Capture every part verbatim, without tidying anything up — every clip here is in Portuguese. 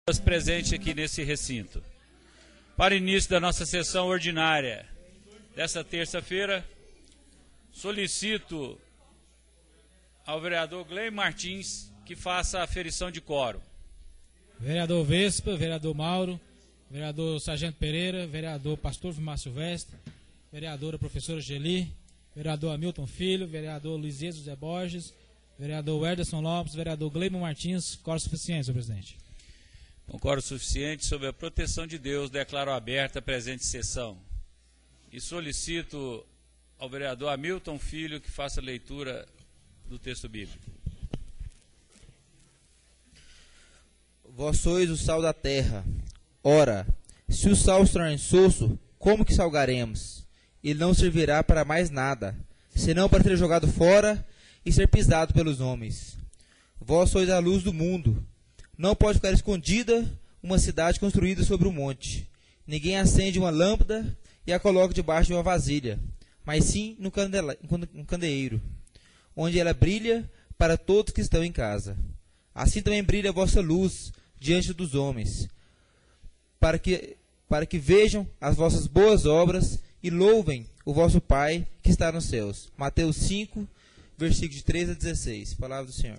presentes aqui nesse recinto. Para o início da nossa sessão ordinária desta terça-feira, solicito ao vereador Gleim Martins que faça a aferição de quórum. Vereador Vespa, vereador Mauro, vereador Sargento Pereira, vereador Pastor Vilmar Silvestre, vereadora professora Geli, vereador Hamilton Filho, vereador Luiz José Borges, vereador Werderson Lopes, vereador Gleim Martins. Quórum suficiente, senhor presidente. Com quórum suficiente, sob a proteção de Deus, declaro aberta a presente sessão. E solicito ao vereador Hamilton Filho que faça a leitura do texto bíblico. Vós sois o sal da terra. Ora, se o sal se tornar insosso, como que salgaremos? Ele não servirá para mais nada, senão para ser jogado fora e ser pisado pelos homens. Vós sois a luz do mundo. Não pode ficar escondida uma cidade construída sobre um monte. Ninguém acende uma lâmpada e a coloca debaixo de uma vasilha, mas sim no candeeiro, onde ela brilha para todos que estão em casa. Assim também brilha a vossa luz diante dos homens, para que, para que vejam as vossas boas obras e louvem o vosso Pai que está nos céus. Mateus cinco, versículos de três a dezesseis. Palavra do Senhor.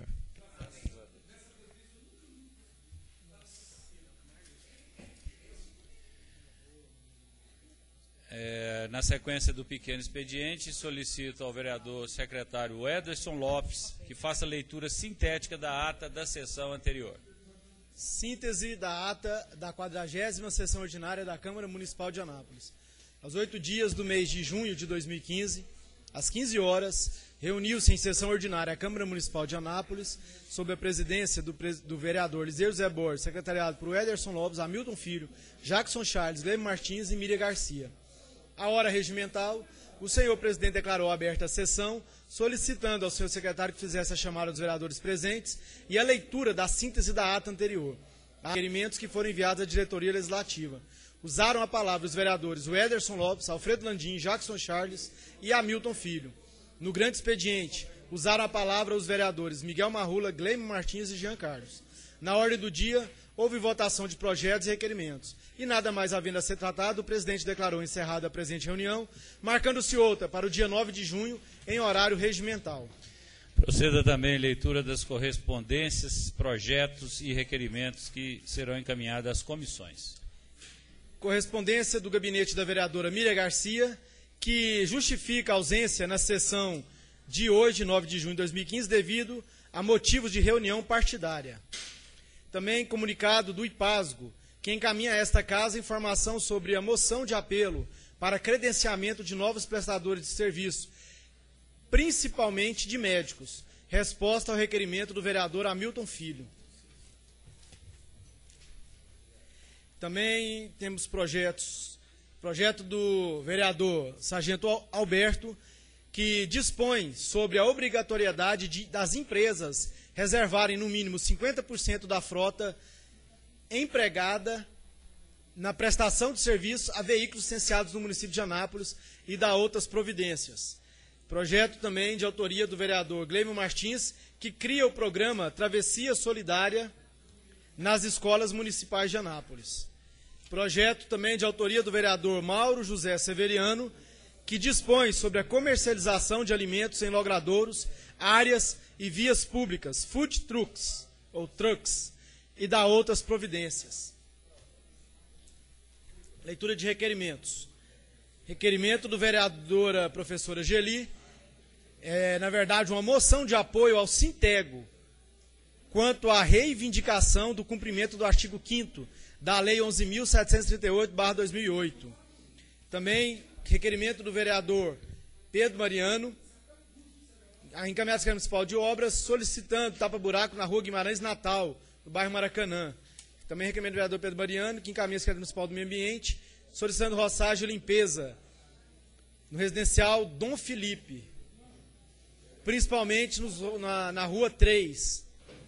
É, na sequência do pequeno expediente, solicito ao vereador secretário Werderson Lopes que faça a leitura sintética da ata da sessão anterior. Síntese da ata da quadragésima sessão ordinária da Câmara Municipal de Anápolis. Aos oito dias do mês de junho de dois mil e quinze, às quinze horas, reuniu-se em sessão ordinária a Câmara Municipal de Anápolis, sob a presidência do, do vereador Luiz José Borges, secretariado por Werderson Lopes, Hamilton Filho, Jackson Charles, Gleim Martins e Miriam Garcia. A hora regimental, o senhor presidente declarou aberta a sessão, solicitando ao senhor secretário que fizesse a chamada dos vereadores presentes e a leitura da síntese da ata anterior, a requerimentos que foram enviados à diretoria legislativa. Usaram a palavra os vereadores Werderson Lopes, Alfredo Landim, Jackson Charles e Hamilton Filho. No grande expediente, usaram a palavra os vereadores Miguel Marrula, Gleim Martins e Jean Carlos. Na ordem do dia, houve votação de projetos e requerimentos. E nada mais havendo a ser tratado, o presidente declarou encerrada a presente reunião, marcando-se outra para o dia nove de junho, em horário regimental. Proceda também a leitura das correspondências, projetos e requerimentos que serão encaminhados às comissões. Correspondência do gabinete da vereadora Miriam Garcia, que justifica a ausência na sessão de hoje, nove de junho de dois mil e quinze, devido a motivos de reunião partidária. Também comunicado do IPASGO, que encaminha a esta casa informação sobre a moção de apelo para credenciamento de novos prestadores de serviço, principalmente de médicos. Resposta ao requerimento do vereador Hamilton Filho. Também temos projetos, projeto do vereador Sargento Alberto, que dispõe sobre a obrigatoriedade de, das empresas reservarem no mínimo cinquenta por cento da frota empregada na prestação de serviço a veículos licenciados no município de Anápolis e da outras providências. Projeto também de autoria do vereador Gleim Martins, que cria o programa Travessia Solidária nas escolas municipais de Anápolis. Projeto também de autoria do vereador Mauro José Severiano, que dispõe sobre a comercialização de alimentos em logradouros, áreas e vias públicas, food trucks, ou trucks, e da outras providências. Leitura de requerimentos. Requerimento do vereadora professora Geli, é, na verdade, uma moção de apoio ao Sintego, quanto à reivindicação do cumprimento do artigo quinto da Lei onze mil setecentos e trinta e oito barra dois mil e oito. Também requerimento do vereador Pedro Mariano, a encaminhada à Secretaria Municipal de Obras, solicitando tapa-buraco na rua Guimarães Natal, no bairro Maracanã. Também requerimento do vereador Pedro Mariano, que encaminha à Secretaria Municipal do Meio Ambiente, solicitando roçagem e limpeza no residencial Dom Felipe, principalmente nos, na, na rua três.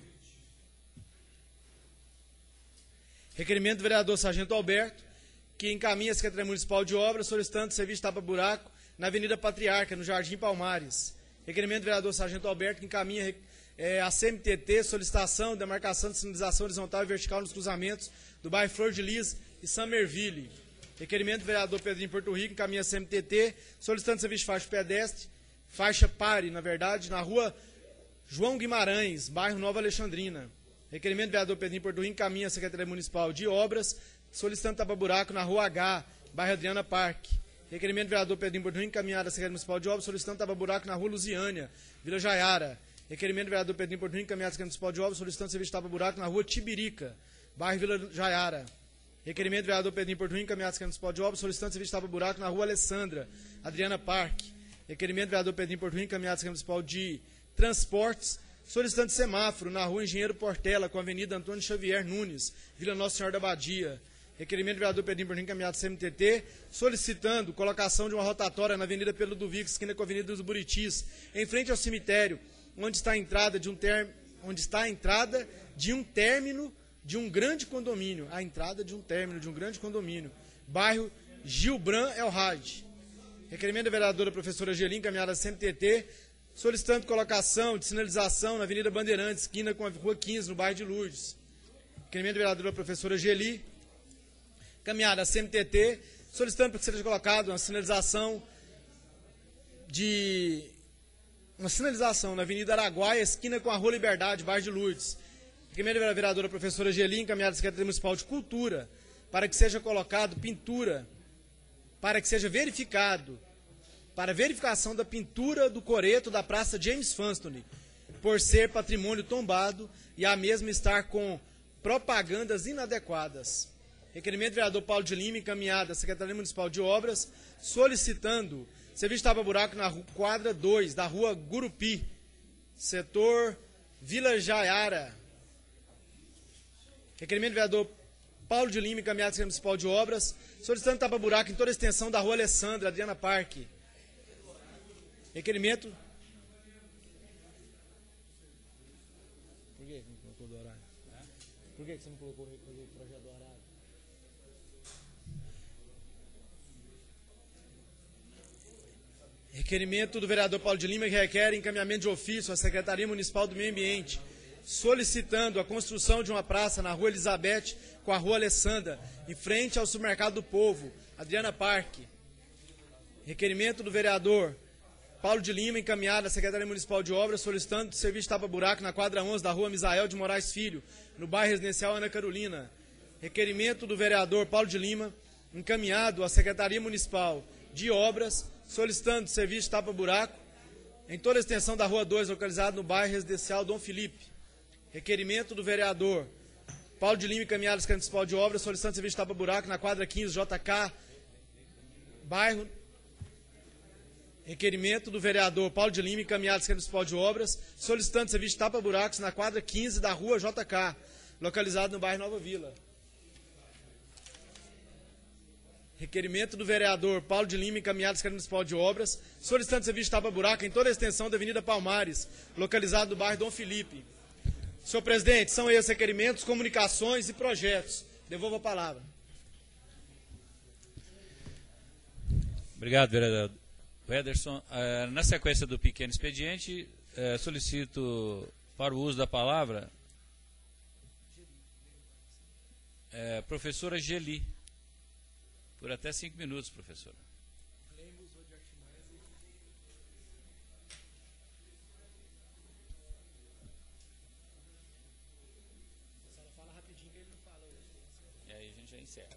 Requerimento do vereador Sargento Alberto, que encaminha a Secretaria Municipal de Obras, solicitando serviço de tapa-buraco na Avenida Patriarca, no Jardim Palmares. Requerimento do vereador Sargento Alberto, que encaminha é, a C M T T, solicitação, demarcação de sinalização horizontal e vertical nos cruzamentos do bairro Flor de Lis e Summerville. Requerimento do vereador Pedrinho Porto Rico, encaminha a C M T T, solicitando serviço de faixa pedestre, faixa pare, na verdade, na rua João Guimarães, bairro Nova Alexandrina. Requerimento do vereador Pedrinho Porto Rico, encaminha a Secretaria Municipal de Obras, solicitando tapa-buraco na rua H, bairro Adriana Parque. Requerimento do vereador Pedrinho Porto Rico, encaminhado à Secretaria Municipal de Obras, solicitando tapa-buraco na rua Lusiânia, Vila Jaiara. Requerimento do vereador Pedrinho Porto Rico, encaminhado à Secretaria Municipal de Obras, solicitando serviço de tapa-buraco na rua Tibirica, bairro Vila Jaiara. Requerimento do vereador Pedrinho Porto Rico, encaminhado à Secretaria Municipal de Obras, solicitando serviço de tapa-buraco na rua Alessandra, Adriana Parque. Requerimento do vereador Pedrinho Porto Rico, encaminhado à Secretaria Municipal de Transportes, solicitando semáforo na rua Engenheiro Portela, com a Avenida Antônio Xavier Nunes, Vila Nossa Senhora da Badia. Requerimento do vereador Pedrinho Porto Rico, encaminhado à C M T T, solicitando colocação de uma rotatória na Avenida Pelo Duvico, esquina com a Avenida dos Buritis, em frente ao cemitério, onde está a entrada de um, ter... onde está a entrada de um término de um grande condomínio. A entrada de um término de um grande condomínio. Bairro Gilbran El Haj. Requerimento da vereadora professora Geli, encaminhada à C M T T, solicitando colocação de sinalização na Avenida Bandeirantes, esquina com a Rua quinze, no bairro de Lourdes. Requerimento da vereadora professora Geli, encaminhada à C M T T, solicitando que seja colocado uma sinalização de uma sinalização na Avenida Araguaia, esquina com a Rua Liberdade, bairro de Lourdes. Requerimento da vereadora professora Geli, encaminhada à Secretaria Municipal de Cultura, para que seja colocado pintura, para que seja verificado, para verificação da pintura do coreto da Praça James Funston, por ser patrimônio tombado e a mesma estar com propagandas inadequadas. Requerimento do vereador Paulo de Lima, encaminhado à Secretaria Municipal de Obras, solicitando serviço de tapa-buraco na rua, quadra dois, da rua Gurupi, setor Vila Jaiara. Requerimento do vereador Paulo de Lima, encaminhado à Secretaria Municipal de Obras, solicitando tapa-buraco em toda a extensão da rua Alessandra, Adriana Parque. Requerimento. Por que você não colocou do horário? Por que você não colocou o projeto do horário? Requerimento do vereador Paulo de Lima, que requer encaminhamento de ofício à Secretaria Municipal do Meio Ambiente, solicitando a construção de uma praça na rua Elizabeth com a rua Alessandra, em frente ao supermercado do Povo, Adriana Parque. Requerimento do vereador Paulo de Lima, encaminhado à Secretaria Municipal de Obras, solicitando serviço de tapa-buraco na quadra onze da rua Misael de Moraes Filho, no bairro residencial Ana Carolina. Requerimento do vereador Paulo de Lima, encaminhado à Secretaria Municipal de Obras, solicitando serviço de tapa-buraco em toda a extensão da rua dois, localizado no bairro residencial Dom Felipe. Requerimento do vereador Paulo de Lima, encaminhado à Secretaria Municipal de Obras, solicitando serviço de tapa-buraco na quadra quinze, J K, bairro. Requerimento do vereador Paulo de Lima, encaminhado à Secretaria Municipal de Obras, solicitando serviço de tapa-buracos na quadra quinze da rua J K, localizado no bairro Nova Vila. Requerimento do vereador Paulo de Lima, encaminhado à Secretaria Municipal de Obras, solicitando serviço de tapa-buraco em toda a extensão da Avenida Palmares, localizado no bairro Dom Felipe. Senhor presidente, são esses requerimentos, comunicações e projetos. Devolvo a palavra. Obrigado, vereador Ederson. Na sequência do pequeno expediente, solicito para o uso da palavra a professora Geli. Por até cinco minutos, professora. E aí a gente já encerra.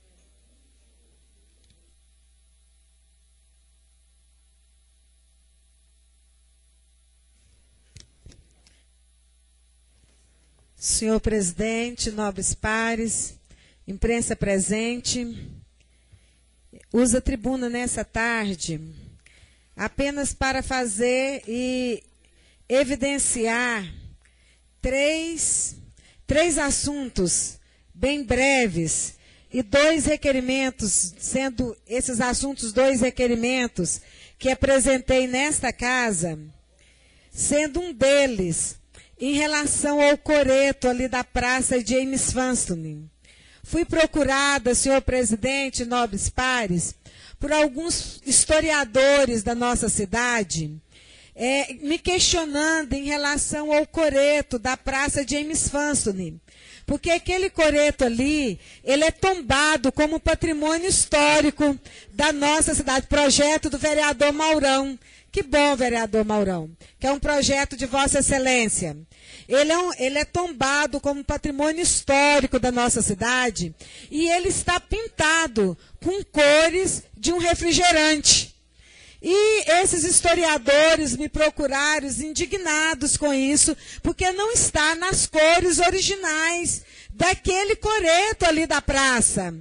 Senhor presidente, nobres pares, imprensa presente, uso a tribuna nessa tarde apenas para fazer e evidenciar três, três assuntos bem breves e dois requerimentos, sendo esses assuntos dois requerimentos que apresentei nesta casa, sendo um deles em relação ao coreto ali da Praça James Funston. Fui procurada, senhor presidente, nobres pares, por alguns historiadores da nossa cidade, é, me questionando em relação ao coreto da Praça James Fansone. Porque aquele coreto ali, ele é tombado como patrimônio histórico da nossa cidade. Projeto do vereador Maurão. Que bom, vereador Maurão, que é um projeto de Vossa Excelência. Ele é, um, ele é tombado como patrimônio histórico da nossa cidade e ele está pintado com cores de um refrigerante. E esses historiadores me procuraram indignados com isso, porque não está nas cores originais daquele coreto ali da praça.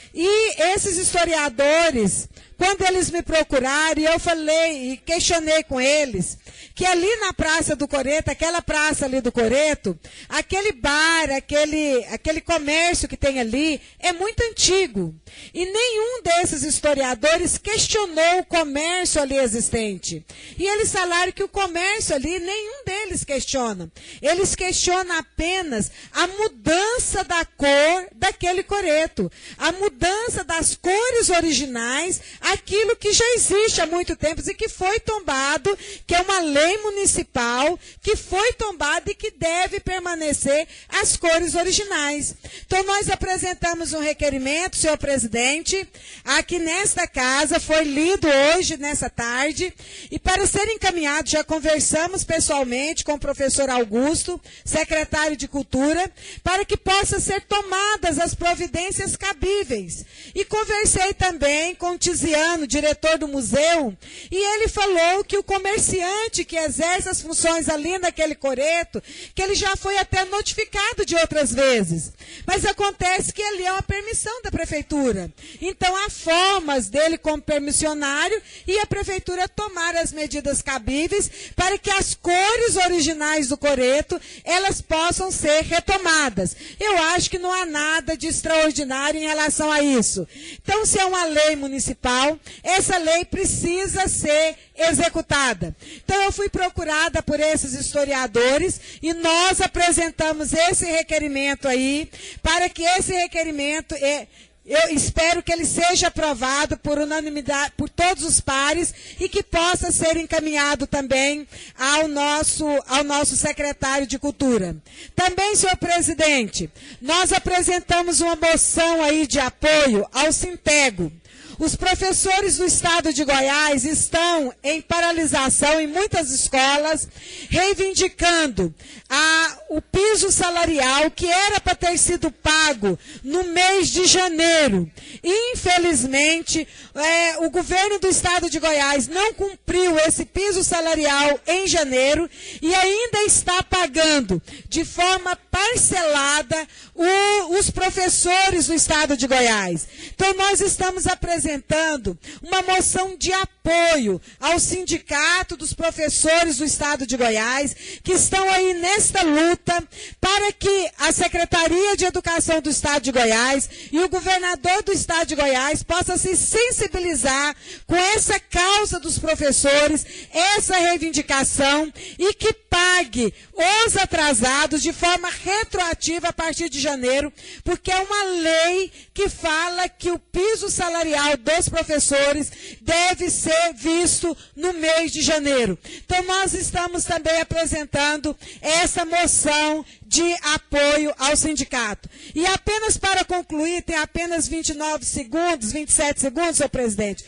E esses historiadores, quando eles me procuraram, e eu falei e questionei com eles, que ali na Praça do Coreto, aquela praça ali do Coreto, aquele bar, aquele, aquele comércio que tem ali, é muito antigo. E nenhum desses historiadores questionou o comércio ali existente. E eles falaram que o comércio ali, nenhum deles questiona. Eles questionam apenas a mudança da cor daquele coreto, a mudança das cores originais, aquilo que já existe há muito tempo e que foi tombado, que é uma lei municipal, que foi tombada e que deve permanecer as cores originais. Então, nós apresentamos um requerimento, senhor presidente, aqui nesta casa, foi lido hoje, nessa tarde, e para ser encaminhado, já conversamos pessoalmente com o professor Augusto, secretário de Cultura, para que possa ser tomadas as providências cabíveis. E conversei também com o Tiziano, diretor do museu, e ele falou que o comerciante que exerce as funções ali naquele coreto, que ele já foi até notificado de outras vezes. Mas acontece que ali é uma permissão da prefeitura. Então, há formas dele como permissionário e a prefeitura tomar as medidas cabíveis para que as cores originais do coreto, elas possam ser retomadas. Eu acho que não há nada de extraordinário em relação a isso. Então, se é uma lei municipal, essa lei precisa ser executada. Então, eu fui procurada por esses historiadores e nós apresentamos esse requerimento aí, para que esse requerimento, eu espero que ele seja aprovado por unanimidade, por todos os pares, e que possa ser encaminhado também ao nosso, ao nosso secretário de Cultura. Também, senhor presidente, nós apresentamos uma moção aí de apoio ao Sintego. Os professores do estado de Goiás estão em paralisação em muitas escolas, reivindicando a, o piso salarial que era para ter sido pago no mês de janeiro. Infelizmente, é, o governo do estado de Goiás não cumpriu esse piso salarial em janeiro e ainda está pagando de forma parcelada o, os professores do estado de Goiás. Então, nós estamos apresentando uma moção de apoio ao Sindicato dos Professores do Estado de Goiás, que estão aí nesta luta para que a Secretaria de Educação do Estado de Goiás e o governador do Estado de Goiás possam se sensibilizar com essa causa dos professores, essa reivindicação, e que pague os atrasados de forma retroativa a partir de janeiro, porque é uma lei que fala que o piso salarial dos professores deve ser visto no mês de janeiro. Então, nós estamos também apresentando essa moção de apoio ao sindicato. E apenas para concluir, tem apenas vinte e nove segundos, vinte e sete segundos, senhor presidente.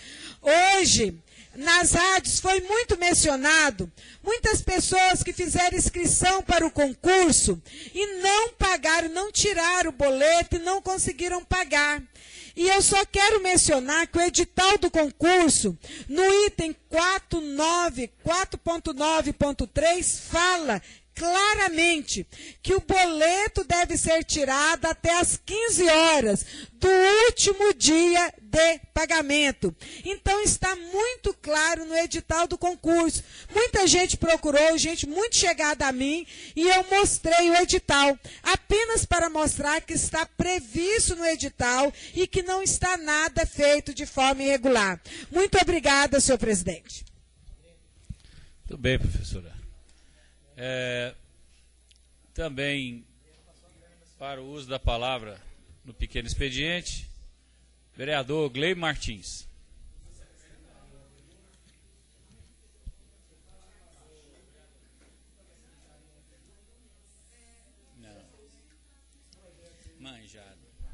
Hoje, nas rádios foi muito mencionado muitas pessoas que fizeram inscrição para o concurso e não pagaram, não tiraram o boleto e não conseguiram pagar. E eu só quero mencionar que o edital do concurso, no item quatro ponto nove ponto três, fala claramente que o boleto deve ser tirado até as quinze horas do último dia de pagamento. Então, está muito claro no edital do concurso. Muita gente procurou, gente muito chegada a mim, e eu mostrei o edital, apenas para mostrar que está previsto no edital e que não está nada feito de forma irregular. Muito obrigada, senhor presidente. Muito bem, professora. É, também, para o uso da palavra no pequeno expediente, vereador Gley Martins.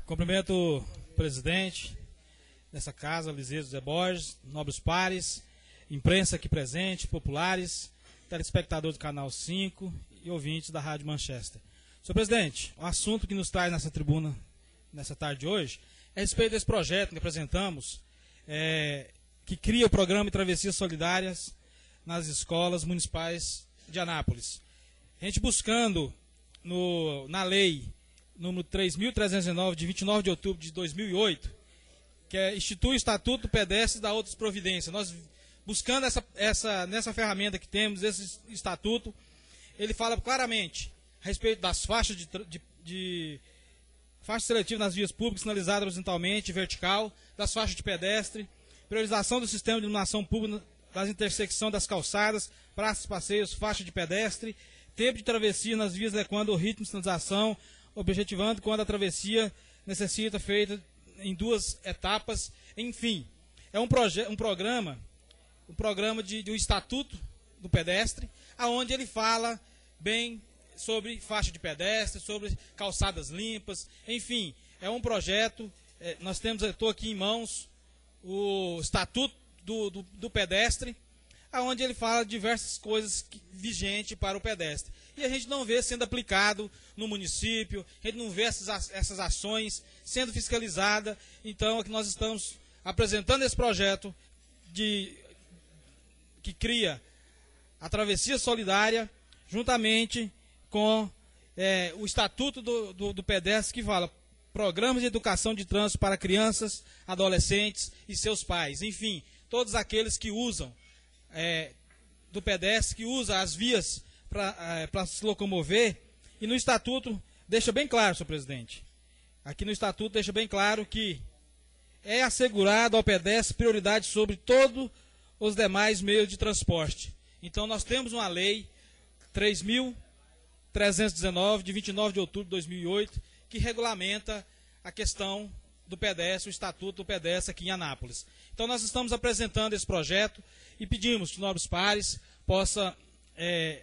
Cumprimento o presidente dessa casa, Liseu José Borges, nobres pares, imprensa aqui presente, populares, telespectadores do Canal cinco e ouvintes da Rádio Manchester. Senhor presidente, o assunto que nos traz nessa tribuna, nessa tarde de hoje, é a respeito desse projeto que apresentamos, é, que cria o programa de Travessias Solidárias nas escolas municipais de Anápolis. A gente buscando no, na lei número três mil trezentos e nove, de vinte e nove de outubro de dois mil e oito, que é, institui o Estatuto do Pedestre e da outras providências. Nós, buscando essa, essa, nessa ferramenta que temos, esse estatuto, ele fala claramente a respeito das faixas de, de, de faixa seletiva nas vias públicas, sinalizadas horizontalmente, vertical, das faixas de pedestre, priorização do sistema de iluminação pública das intersecções das calçadas, praças, passeios, faixa de pedestre, tempo de travessia nas vias adequando o ritmo de sinalização, objetivando quando a travessia necessita feita em duas etapas, enfim. É um, um programa, um programa de, de um estatuto do pedestre, aonde ele fala bem sobre faixa de pedestre, sobre calçadas limpas, enfim, é um projeto, é, nós temos, estou aqui em mãos, o estatuto do, do, do pedestre, aonde ele fala diversas coisas que, vigentes para o pedestre. E a gente não vê sendo aplicado no município, a gente não vê essas, essas ações sendo fiscalizadas. Então, é que nós estamos apresentando esse projeto de, que cria a Travessia Solidária, juntamente com é, o Estatuto do, do, do Pedestre, que fala programas de educação de trânsito para crianças, adolescentes e seus pais. Enfim, todos aqueles que usam é, do pedestre, que usam as vias para é, se locomover. E no Estatuto deixa bem claro, senhor presidente, aqui no Estatuto deixa bem claro que é assegurado ao pedestre prioridade sobre todos os demais meios de transporte. Então nós temos uma lei três mil trezentos e dezenove, de vinte e nove de outubro de dois mil e oito, que regulamenta a questão do pedestre, o Estatuto do Pedestre aqui em Anápolis. Então nós estamos apresentando esse projeto e pedimos que nobres pares possam é,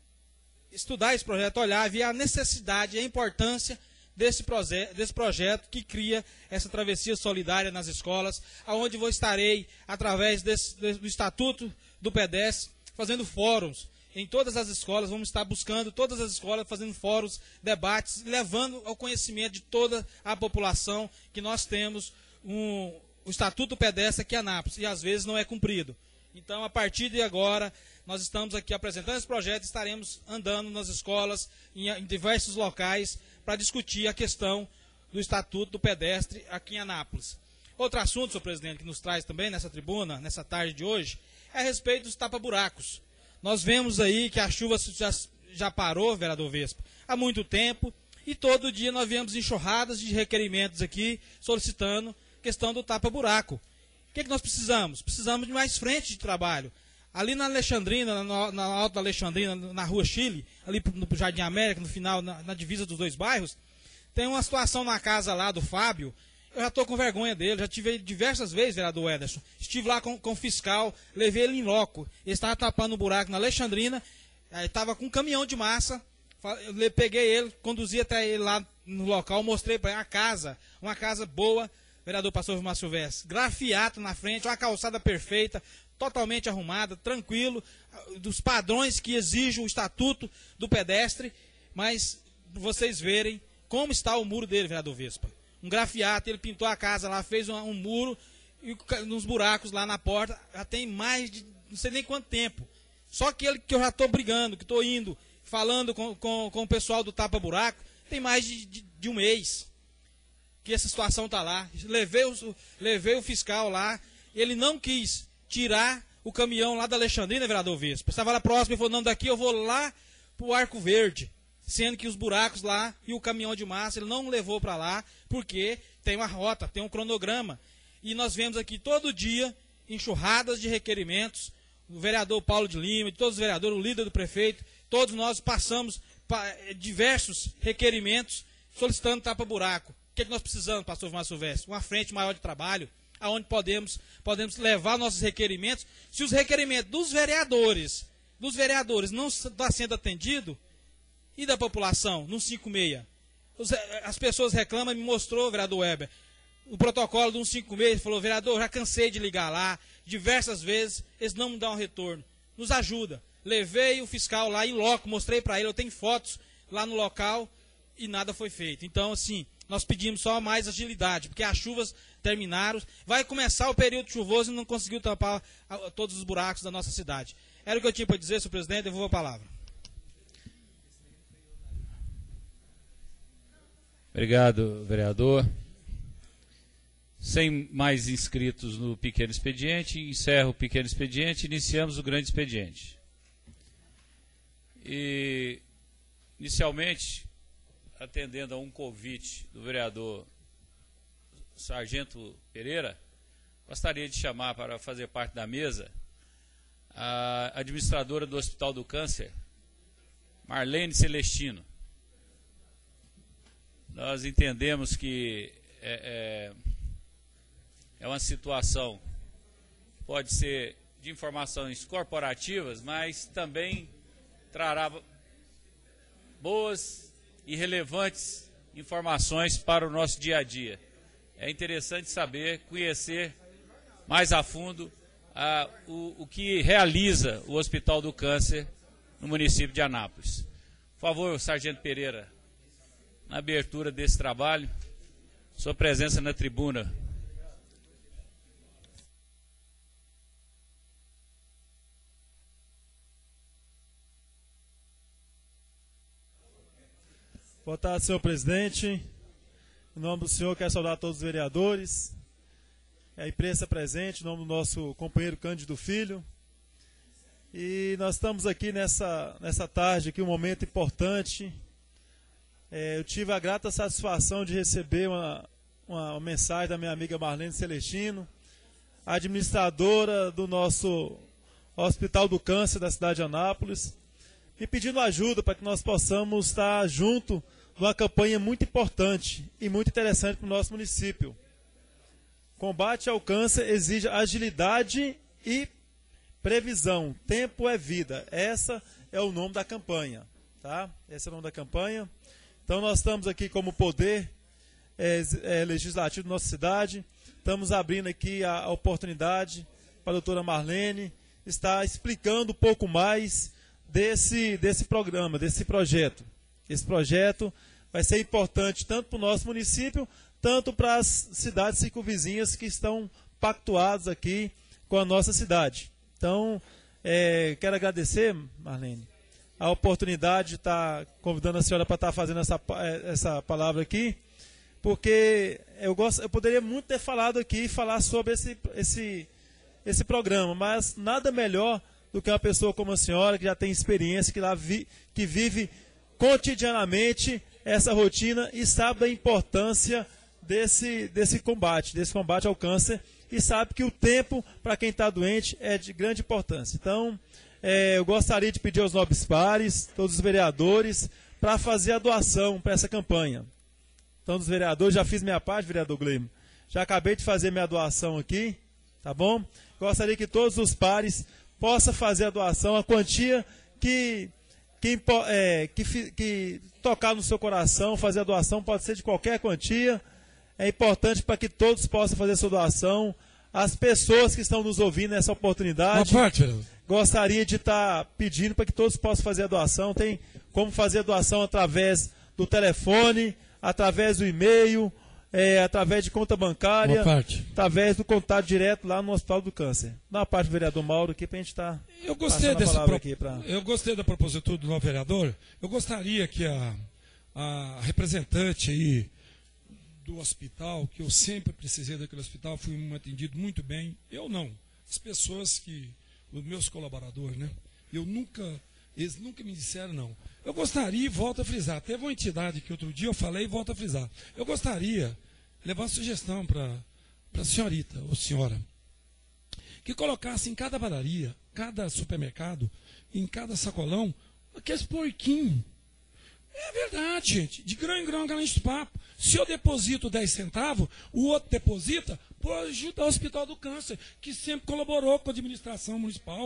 estudar esse projeto, olhar, ver a necessidade e a importância desse, proje desse projeto que cria essa travessia solidária nas escolas, aonde eu estarei, através desse, do Estatuto do Pedestre, fazendo fóruns em todas as escolas. Vamos estar buscando todas as escolas, fazendo fóruns, debates, levando ao conhecimento de toda a população que nós temos um, o Estatuto do Pedestre aqui em Anápolis, e às vezes não é cumprido. Então, a partir de agora, nós estamos aqui apresentando esse projeto, estaremos andando nas escolas, em, em diversos locais, para discutir a questão do Estatuto do Pedestre aqui em Anápolis. Outro assunto, senhor presidente, que nos traz também nessa tribuna, nessa tarde de hoje, é a respeito dos tapa-buracos. Nós vemos aí que a chuva já, já parou, vereador Vespa, há muito tempo, e todo dia nós vemos enxurradas de requerimentos aqui, solicitando a questão do tapa-buraco. O que, que nós precisamos? Precisamos de mais frente de trabalho. Ali na Alexandrina, na, na Alta da Alexandrina, na Rua Chile, ali no Jardim América, no final, na, na divisa dos dois bairros, tem uma situação na casa lá do Fábio. Eu já estou com vergonha dele, já tive diversas vezes, vereador Ederson. Estive lá com, com o fiscal, levei ele em loco. Ele estava tapando um buraco na Alexandrina, estava com um caminhão de massa. Eu peguei ele, conduzi até ele lá no local, mostrei para ele a casa, uma casa boa, vereador Pastor Márcio Silvestre. Grafiato na frente, uma calçada perfeita, totalmente arrumada, tranquilo, dos padrões que exige o Estatuto do Pedestre, mas vocês verem como está o muro dele, vereador Vespa. Um grafiato, ele pintou a casa lá, fez um, um muro, e nos buracos lá na porta, já tem mais de não sei nem quanto tempo. Só que ele que eu já estou brigando, que estou indo, falando com, com, com o pessoal do tapa-buraco, tem mais de, de, de um mês que essa situação está lá. Levei o, levei o fiscal lá, ele não quis tirar o caminhão lá da Alexandrina, vereador Vespa. Estava lá próximo, ele falou, não, daqui eu vou lá para o Arco Verde. Sendo que os buracos lá e o caminhão de massa ele não levou para lá, porque tem uma rota, tem um cronograma. E nós vemos aqui todo dia enxurradas de requerimentos. O vereador Paulo de Lima, de todos os vereadores, o líder do prefeito, todos nós passamos diversos requerimentos solicitando tapa-buraco. O que, é que nós precisamos, pastor Márcio Silvestre? Uma frente maior de trabalho, aonde podemos, podemos levar nossos requerimentos. Se os requerimentos dos vereadores, dos vereadores não estão sendo atendidos, e da população, no cinquenta e seis? os, as pessoas reclamam, me mostrou, vereador Weber, o protocolo de uns cinco meses, falou, vereador, já cansei de ligar lá, diversas vezes, eles não me dão um retorno. Nos ajuda. Levei o fiscal lá em loco, mostrei para ele, eu tenho fotos lá no local e nada foi feito. Então, assim, nós pedimos só mais agilidade, porque as chuvas terminaram, vai começar o período chuvoso e não conseguiu tampar todos os buracos da nossa cidade. Era o que eu tinha para dizer, senhor presidente, devolvo a palavra. Obrigado, vereador. Sem mais inscritos no pequeno expediente, encerro o pequeno expediente e iniciamos o grande expediente. E, inicialmente, atendendo a um convite do vereador Sargento Pereira, gostaria de chamar para fazer parte da mesa a administradora do Hospital do Câncer, Marlene Celestino. Nós entendemos que é, é, é uma situação, pode ser de informações corporativas, mas também trará boas e relevantes informações para o nosso dia a dia. É interessante saber, conhecer mais a fundo a, o, o que realiza o Hospital do Câncer no município de Anápolis. Por favor, Sargento Pereira, na abertura desse trabalho, sua presença na tribuna. Boa tarde, senhor presidente. Em nome do senhor, quero saudar todos os vereadores, a imprensa presente, em nome do nosso companheiro Cândido Filho. E nós estamos aqui nessa, nessa tarde, aqui, um momento importante. É, eu tive a grata satisfação de receber uma, uma, uma mensagem da minha amiga Marlene Celestino, administradora do nosso Hospital do Câncer da cidade de Anápolis, me pedindo ajuda para que nós possamos estar junto numa campanha muito importante e muito interessante para o nosso município. Combate ao câncer exige agilidade e previsão. Tempo é vida. Essa é o nome da campanha. Tá? Esse é o nome da campanha. Então nós estamos aqui como poder é, é, legislativo da nossa cidade. Estamos abrindo aqui a, a oportunidade para a doutora Marlene estar explicando um pouco mais desse, desse programa, desse projeto. Esse projeto vai ser importante tanto para o nosso município, tanto para as cidades circunvizinhas que estão pactuadas aqui com a nossa cidade. Então, é, quero agradecer, Marlene, a oportunidade de estar convidando a senhora para estar fazendo essa, essa palavra aqui, porque eu, gosto, eu poderia muito ter falado aqui e falar sobre esse, esse, esse programa, mas nada melhor do que uma pessoa como a senhora, que já tem experiência, que, lá vi, que vive cotidianamente essa rotina e sabe da importância desse, desse combate, desse combate ao câncer, e sabe que o tempo para quem está doente é de grande importância. Então, é, eu gostaria de pedir aos nobres pares, todos os vereadores, para fazer a doação para essa campanha. Então, dos vereadores, já fiz minha parte, vereador Gleimo, já acabei de fazer minha doação aqui, tá bom? Gostaria que todos os pares possam fazer a doação, a quantia que, que, é, que, que tocar no seu coração, fazer a doação, pode ser de qualquer quantia. É importante para que todos possam fazer a sua doação. As pessoas que estão nos ouvindo nessa oportunidade, parte, gostaria de estar pedindo para que todos possam fazer a doação. Tem como fazer a doação através do telefone, através do e-mail, é, através de conta bancária, através do contato direto lá no Hospital do Câncer. Dá uma parte do vereador Mauro aqui para a gente estar eu gostei desse palavra pro... aqui. Pra... Eu gostei da propositura do novo vereador. Eu gostaria que a, a representante aí do hospital, que eu sempre precisei daquele hospital, fui atendido muito bem. Eu não. As pessoas que, os meus colaboradores, né? Eu nunca, eles nunca me disseram não. Eu gostaria, e volto a frisar, teve uma entidade que outro dia eu falei e volto a frisar. Eu gostaria de levar uma sugestão para a senhorita, ou senhora, que colocasse em cada padaria, cada supermercado, em cada sacolão, aqueles porquinhos. É verdade, gente. De grão em grão, galante de papo. Se eu deposito dez centavos, o outro deposita por ajudar o Hospital do Câncer, que sempre colaborou com a administração municipal.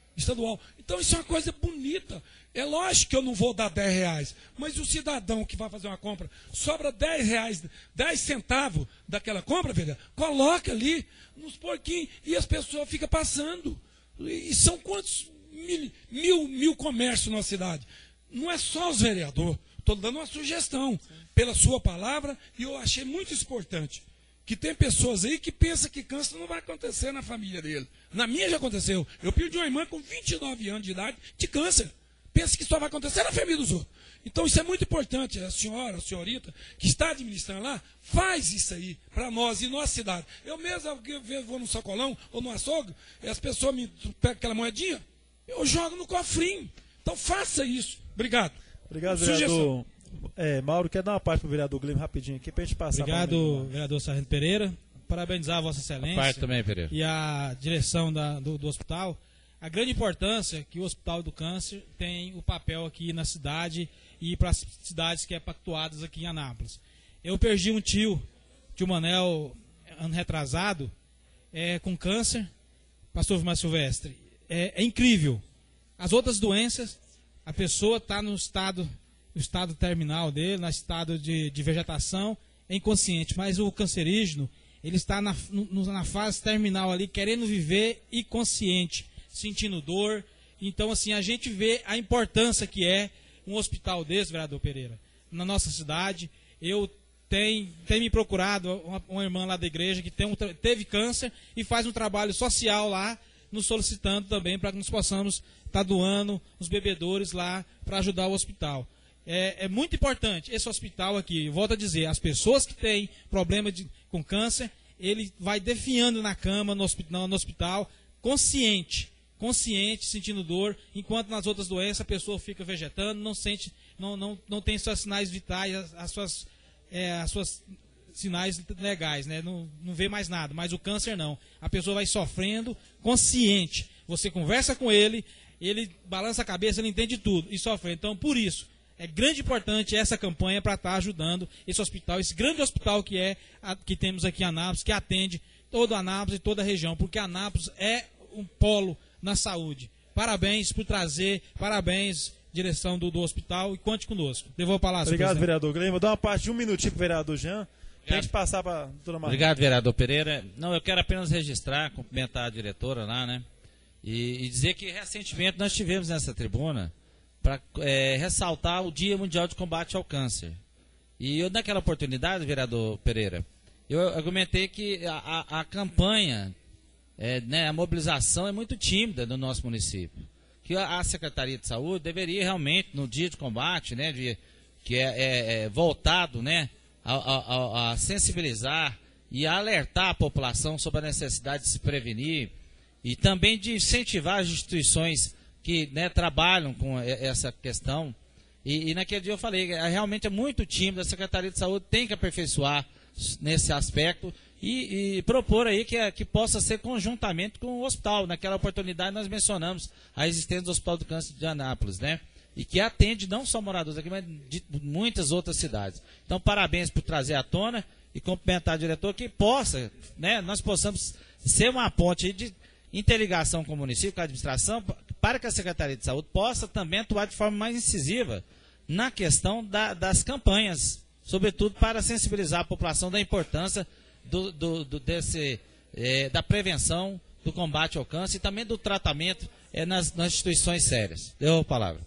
estadual. Então isso é uma coisa bonita. É lógico que eu não vou dar dez reais, mas o cidadão que vai fazer uma compra, sobra dez reais, dez centavos daquela compra, vereador, coloca ali nos porquinhos e as pessoas ficam passando. E são quantos mil, mil, mil comércios na cidade? Não é só os vereadores. Estou dando uma sugestão pela sua palavra e eu achei muito importante. Que tem pessoas aí que pensam que câncer não vai acontecer na família dele. Na minha já aconteceu. Eu perdi uma irmã com vinte e nove anos de idade de câncer. Pensa que só vai acontecer na família dos outros. Então isso é muito importante. A senhora, a senhorita, que está administrando lá, faz isso aí para nós e nossa cidade. Eu mesmo eu vou no sacolão ou no açougue, e as pessoas me pegam aquela moedinha, eu jogo no cofrinho. Então faça isso. Obrigado. Obrigado, vereador. É, Mauro, quer dar uma parte para o vereador Glênio rapidinho aqui para a gente passar. Obrigado, vereador Sargento Pereira. Parabenizar a Vossa Excelência parte também, Pereira. E a direção da, do, do hospital. A grande importância que o Hospital do Câncer tem o papel aqui na cidade e para as cidades que é pactuadas aqui em Anápolis. Eu perdi um tio, tio Manel, ano retrasado, é, com câncer, pastor Vilmar Silvestre. É, é incrível. As outras doenças, a pessoa está no estado, no estado terminal dele, no estado de, de vegetação, é inconsciente. Mas o cancerígeno, ele está na, no, na fase terminal ali, querendo viver e consciente, sentindo dor. Então, assim, a gente vê a importância que é um hospital desse, vereador Pereira, na nossa cidade. Eu tenho, tenho me procurado uma, uma irmã lá da igreja que tem um, teve câncer e faz um trabalho social lá, nos solicitando também para que nós possamos estar doando os bebedouros lá para ajudar o hospital. É, é muito importante esse hospital aqui. Volto a dizer, as pessoas que têm problema de, com câncer, ele vai definhando na cama, no hospital, no hospital consciente. consciente, sentindo dor, enquanto nas outras doenças a pessoa fica vegetando, não sente, não, não, não tem seus sinais vitais, as, as suas, é, as suas sinais legais, né? não, não vê mais nada, mas o câncer não. A pessoa vai sofrendo consciente. Você conversa com ele, ele balança a cabeça, ele entende tudo e sofre. Então, por isso, é grande importante essa campanha para estar ajudando esse hospital, esse grande hospital que é a, que temos aqui em Anápolis, que atende todo Anápolis e toda a região, porque Anápolis é um polo na saúde. Parabéns por trazer, parabéns, direção do, do hospital, e conte conosco. Devolvo a palavra. Obrigado, vereador Glênio. Vou dar uma parte de um minutinho para o vereador Jean, para a gente passar para a doutora Marlene. Obrigado, vereador Pereira. Não, eu quero apenas registrar, cumprimentar a diretora lá, né? E, e dizer que recentemente nós tivemos nessa tribuna para é, ressaltar o Dia Mundial de Combate ao Câncer. E eu, naquela oportunidade, vereador Pereira, eu argumentei que a, a, a campanha, é, né, a mobilização é muito tímida no nosso município. Que a, a Secretaria de Saúde deveria realmente, no dia de combate, né, de, que é, é, é voltado, né, a, a, a sensibilizar e a alertar a população sobre a necessidade de se prevenir e também de incentivar as instituições que, né, trabalham com essa questão. E, e naquele dia eu falei, é, realmente é muito tímido, a Secretaria de Saúde tem que aperfeiçoar nesse aspecto e, e propor aí que, que possa ser conjuntamente com o hospital. Naquela oportunidade nós mencionamos a existência do Hospital do Câncer de Anápolis, né? E que atende não só moradores aqui, mas de muitas outras cidades. Então, parabéns por trazer à tona e cumprimentar o diretor, que possa, né, nós possamos ser uma ponte aí de interligação com o município, com a administração, para que a Secretaria de Saúde possa também atuar de forma mais incisiva na questão da, das campanhas, sobretudo para sensibilizar a população da importância do, do, do, desse, é, da prevenção, do combate ao câncer e também do tratamento é, nas, nas instituições sérias. Deu a palavra.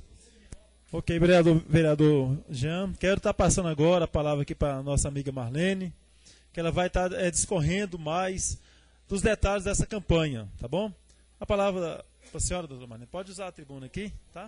Ok, vereador, vereador Jean. Quero estar passando agora a palavra aqui para a nossa amiga Marlene, que ela vai estar é, discorrendo mais dos detalhes dessa campanha, tá bom? A palavra para a senhora, doutora Marlene. Pode usar a tribuna aqui, tá?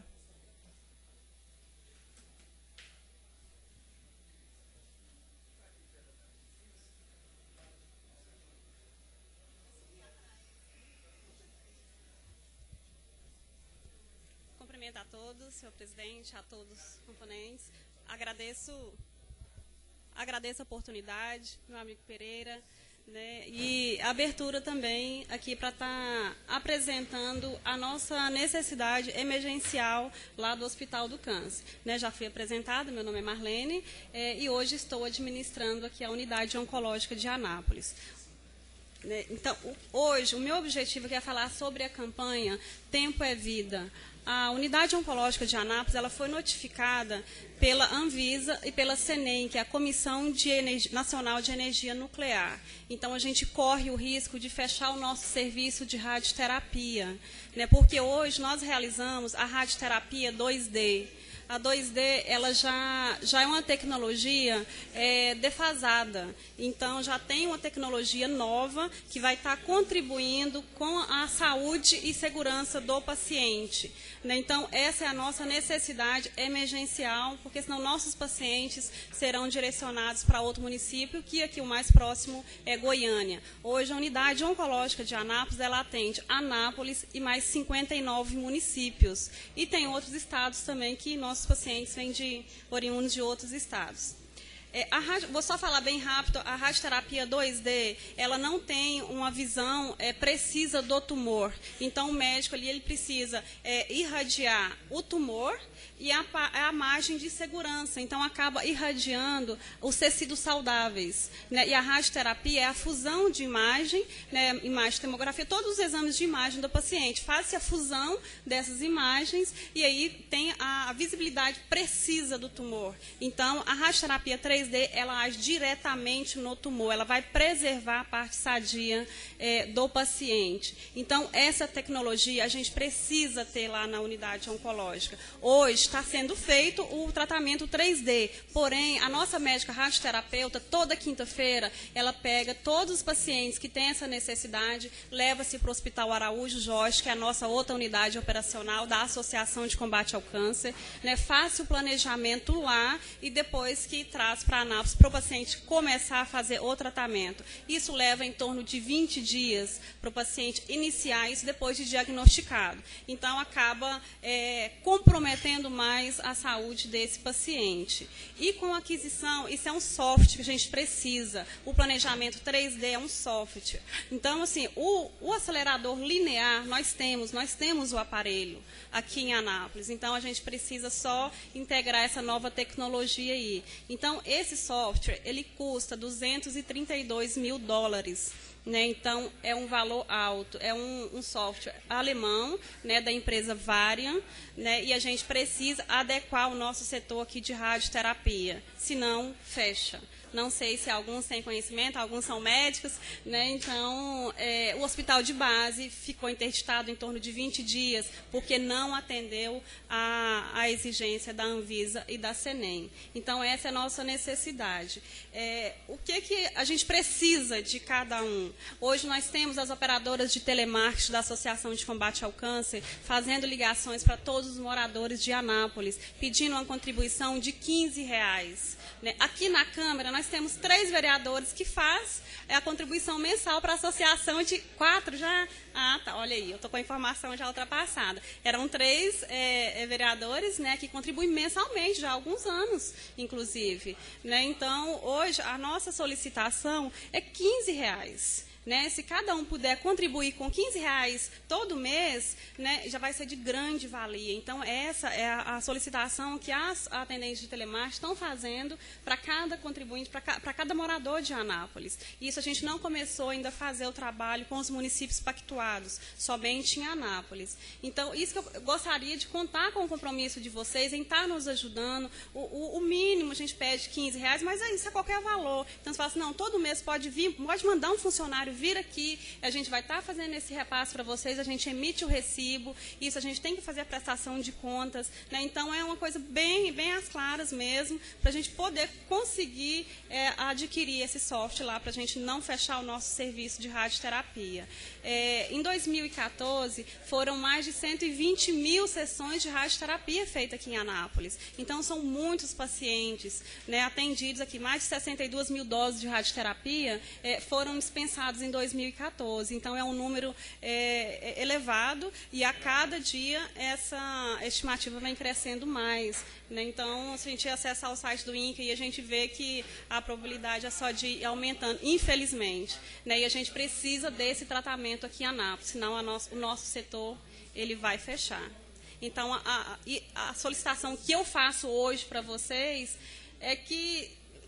Cumprimento a todos, senhor presidente, a todos os componentes. Agradeço, agradeço a oportunidade, meu amigo Pereira, né, e a abertura também aqui para estar tá apresentando a nossa necessidade emergencial lá do Hospital do Câncer. Né, já fui apresentada, meu nome é Marlene, é, e hoje estou administrando aqui a unidade oncológica de Anápolis. Né? Então, hoje, o meu objetivo aqui é falar sobre a campanha Tempo é Vida. A Unidade Oncológica de Anápolis ela foi notificada pela Anvisa e pela CENEM, que é a Comissão de Energia, Nacional de Energia Nuclear. Então, a gente corre o risco de fechar o nosso serviço de radioterapia, né? Porque hoje nós realizamos a radioterapia dois D. A dois D ela já, já é uma tecnologia é, defasada. Então, já tem uma tecnologia nova que vai estar contribuindo com a saúde e segurança do paciente. Né? Então, essa é a nossa necessidade emergencial, porque senão nossos pacientes serão direcionados para outro município, que aqui o mais próximo é Goiânia. Hoje, a Unidade Oncológica de Anápolis, ela atende Anápolis e mais cinquenta e nove municípios. E tem outros estados também que nós Nossos pacientes vêm de oriundos de outros estados. É, a radio, vou só falar bem rápido, a radioterapia dois D, ela não tem uma visão é, precisa do tumor. Então, o médico ali, ele precisa é, irradiar o tumor e a, a margem de segurança. Então, acaba irradiando os tecidos saudáveis. Né? E a radioterapia é a fusão de imagem, né, imagem, tomografia, todos os exames de imagem do paciente. Faz-se a fusão dessas imagens e aí tem a, a visibilidade precisa do tumor. Então, a radioterapia três D, ela age diretamente no tumor, ela vai preservar a parte sadia é, do paciente. Então, essa tecnologia a gente precisa ter lá na unidade oncológica. Hoje, está sendo feito o tratamento três D, porém, a nossa médica radioterapeuta, toda quinta-feira, ela pega todos os pacientes que têm essa necessidade, leva-se para o Hospital Araújo Jorge, que é a nossa outra unidade operacional da Associação de Combate ao Câncer, né, faz o planejamento lá e depois que traz para Anápolis para o paciente começar a fazer o tratamento. Isso leva em torno de vinte dias para o paciente iniciar isso depois de diagnosticado. Então, acaba é, comprometendo mais a saúde desse paciente. E com a aquisição, isso é um software que a gente precisa. O planejamento três D é um software. Então, assim, o, o acelerador linear, nós temos, nós temos o aparelho aqui em Anápolis. Então, a gente precisa só integrar essa nova tecnologia aí. Então, esse software, ele custa duzentos e trinta e dois mil dólares. Né? Então, é um valor alto, é um, um software alemão, né, da empresa Varian, né, e a gente precisa adequar o nosso setor aqui de radioterapia, senão fecha. Não sei se alguns têm conhecimento, alguns são médicos, né? Então, é, o hospital de base ficou interditado em torno de vinte dias, porque não atendeu a, a exigência da Anvisa e da CENEM. Então, essa é a nossa necessidade. É, o que, que a gente precisa de cada um? Hoje, nós temos as operadoras de telemarketing da Associação de Combate ao Câncer, fazendo ligações para todos os moradores de Anápolis, pedindo uma contribuição de quinze reais. Né? Aqui na Câmara, nós temos três vereadores que faz a contribuição mensal para a associação de quatro já. Ah, tá, olha aí, eu estou com a informação já ultrapassada. Eram três é, vereadores, né, que contribuem mensalmente já há alguns anos, inclusive. Né? Então, hoje, a nossa solicitação é quinze reais. Né? Se cada um puder contribuir com quinze reais todo mês, né, já vai ser de grande valia. Então, essa é a, a solicitação que as atendentes de telemarketing estão fazendo para cada contribuinte, para ca, cada morador de Anápolis. Isso a gente não começou ainda a fazer o trabalho com os municípios pactuados, somente em Anápolis. Então, isso que eu gostaria de contar com o compromisso de vocês, em estar nos ajudando. O, o, o mínimo a gente pede quinze reais, mas isso é qualquer valor. Então, você fala assim, não, todo mês pode vir, pode mandar um funcionário vir aqui, a gente vai estar fazendo esse repasse para vocês, a gente emite o recibo, isso a gente tem que fazer a prestação de contas, né? Então é uma coisa bem, bem às claras mesmo, para a gente poder conseguir é, adquirir esse software lá, para a gente não fechar o nosso serviço de radioterapia. É, em dois mil e quatorze, foram mais de cento e vinte mil sessões de radioterapia feitas aqui em Anápolis. Então, são muitos pacientes, né, atendidos aqui. Mais de sessenta e duas mil doses de radioterapia é, foram dispensados em dois mil e quatorze. Então, é um número é, elevado e a cada dia essa estimativa vem crescendo mais. Né? Então, se a gente acessar o site do INCA e a gente vê que a probabilidade é só de ir aumentando, infelizmente. Né? E a gente precisa desse tratamento aqui em Anápolis, senão a nosso, o nosso setor ele vai fechar. Então, a, a, a solicitação que eu faço hoje para vocês é que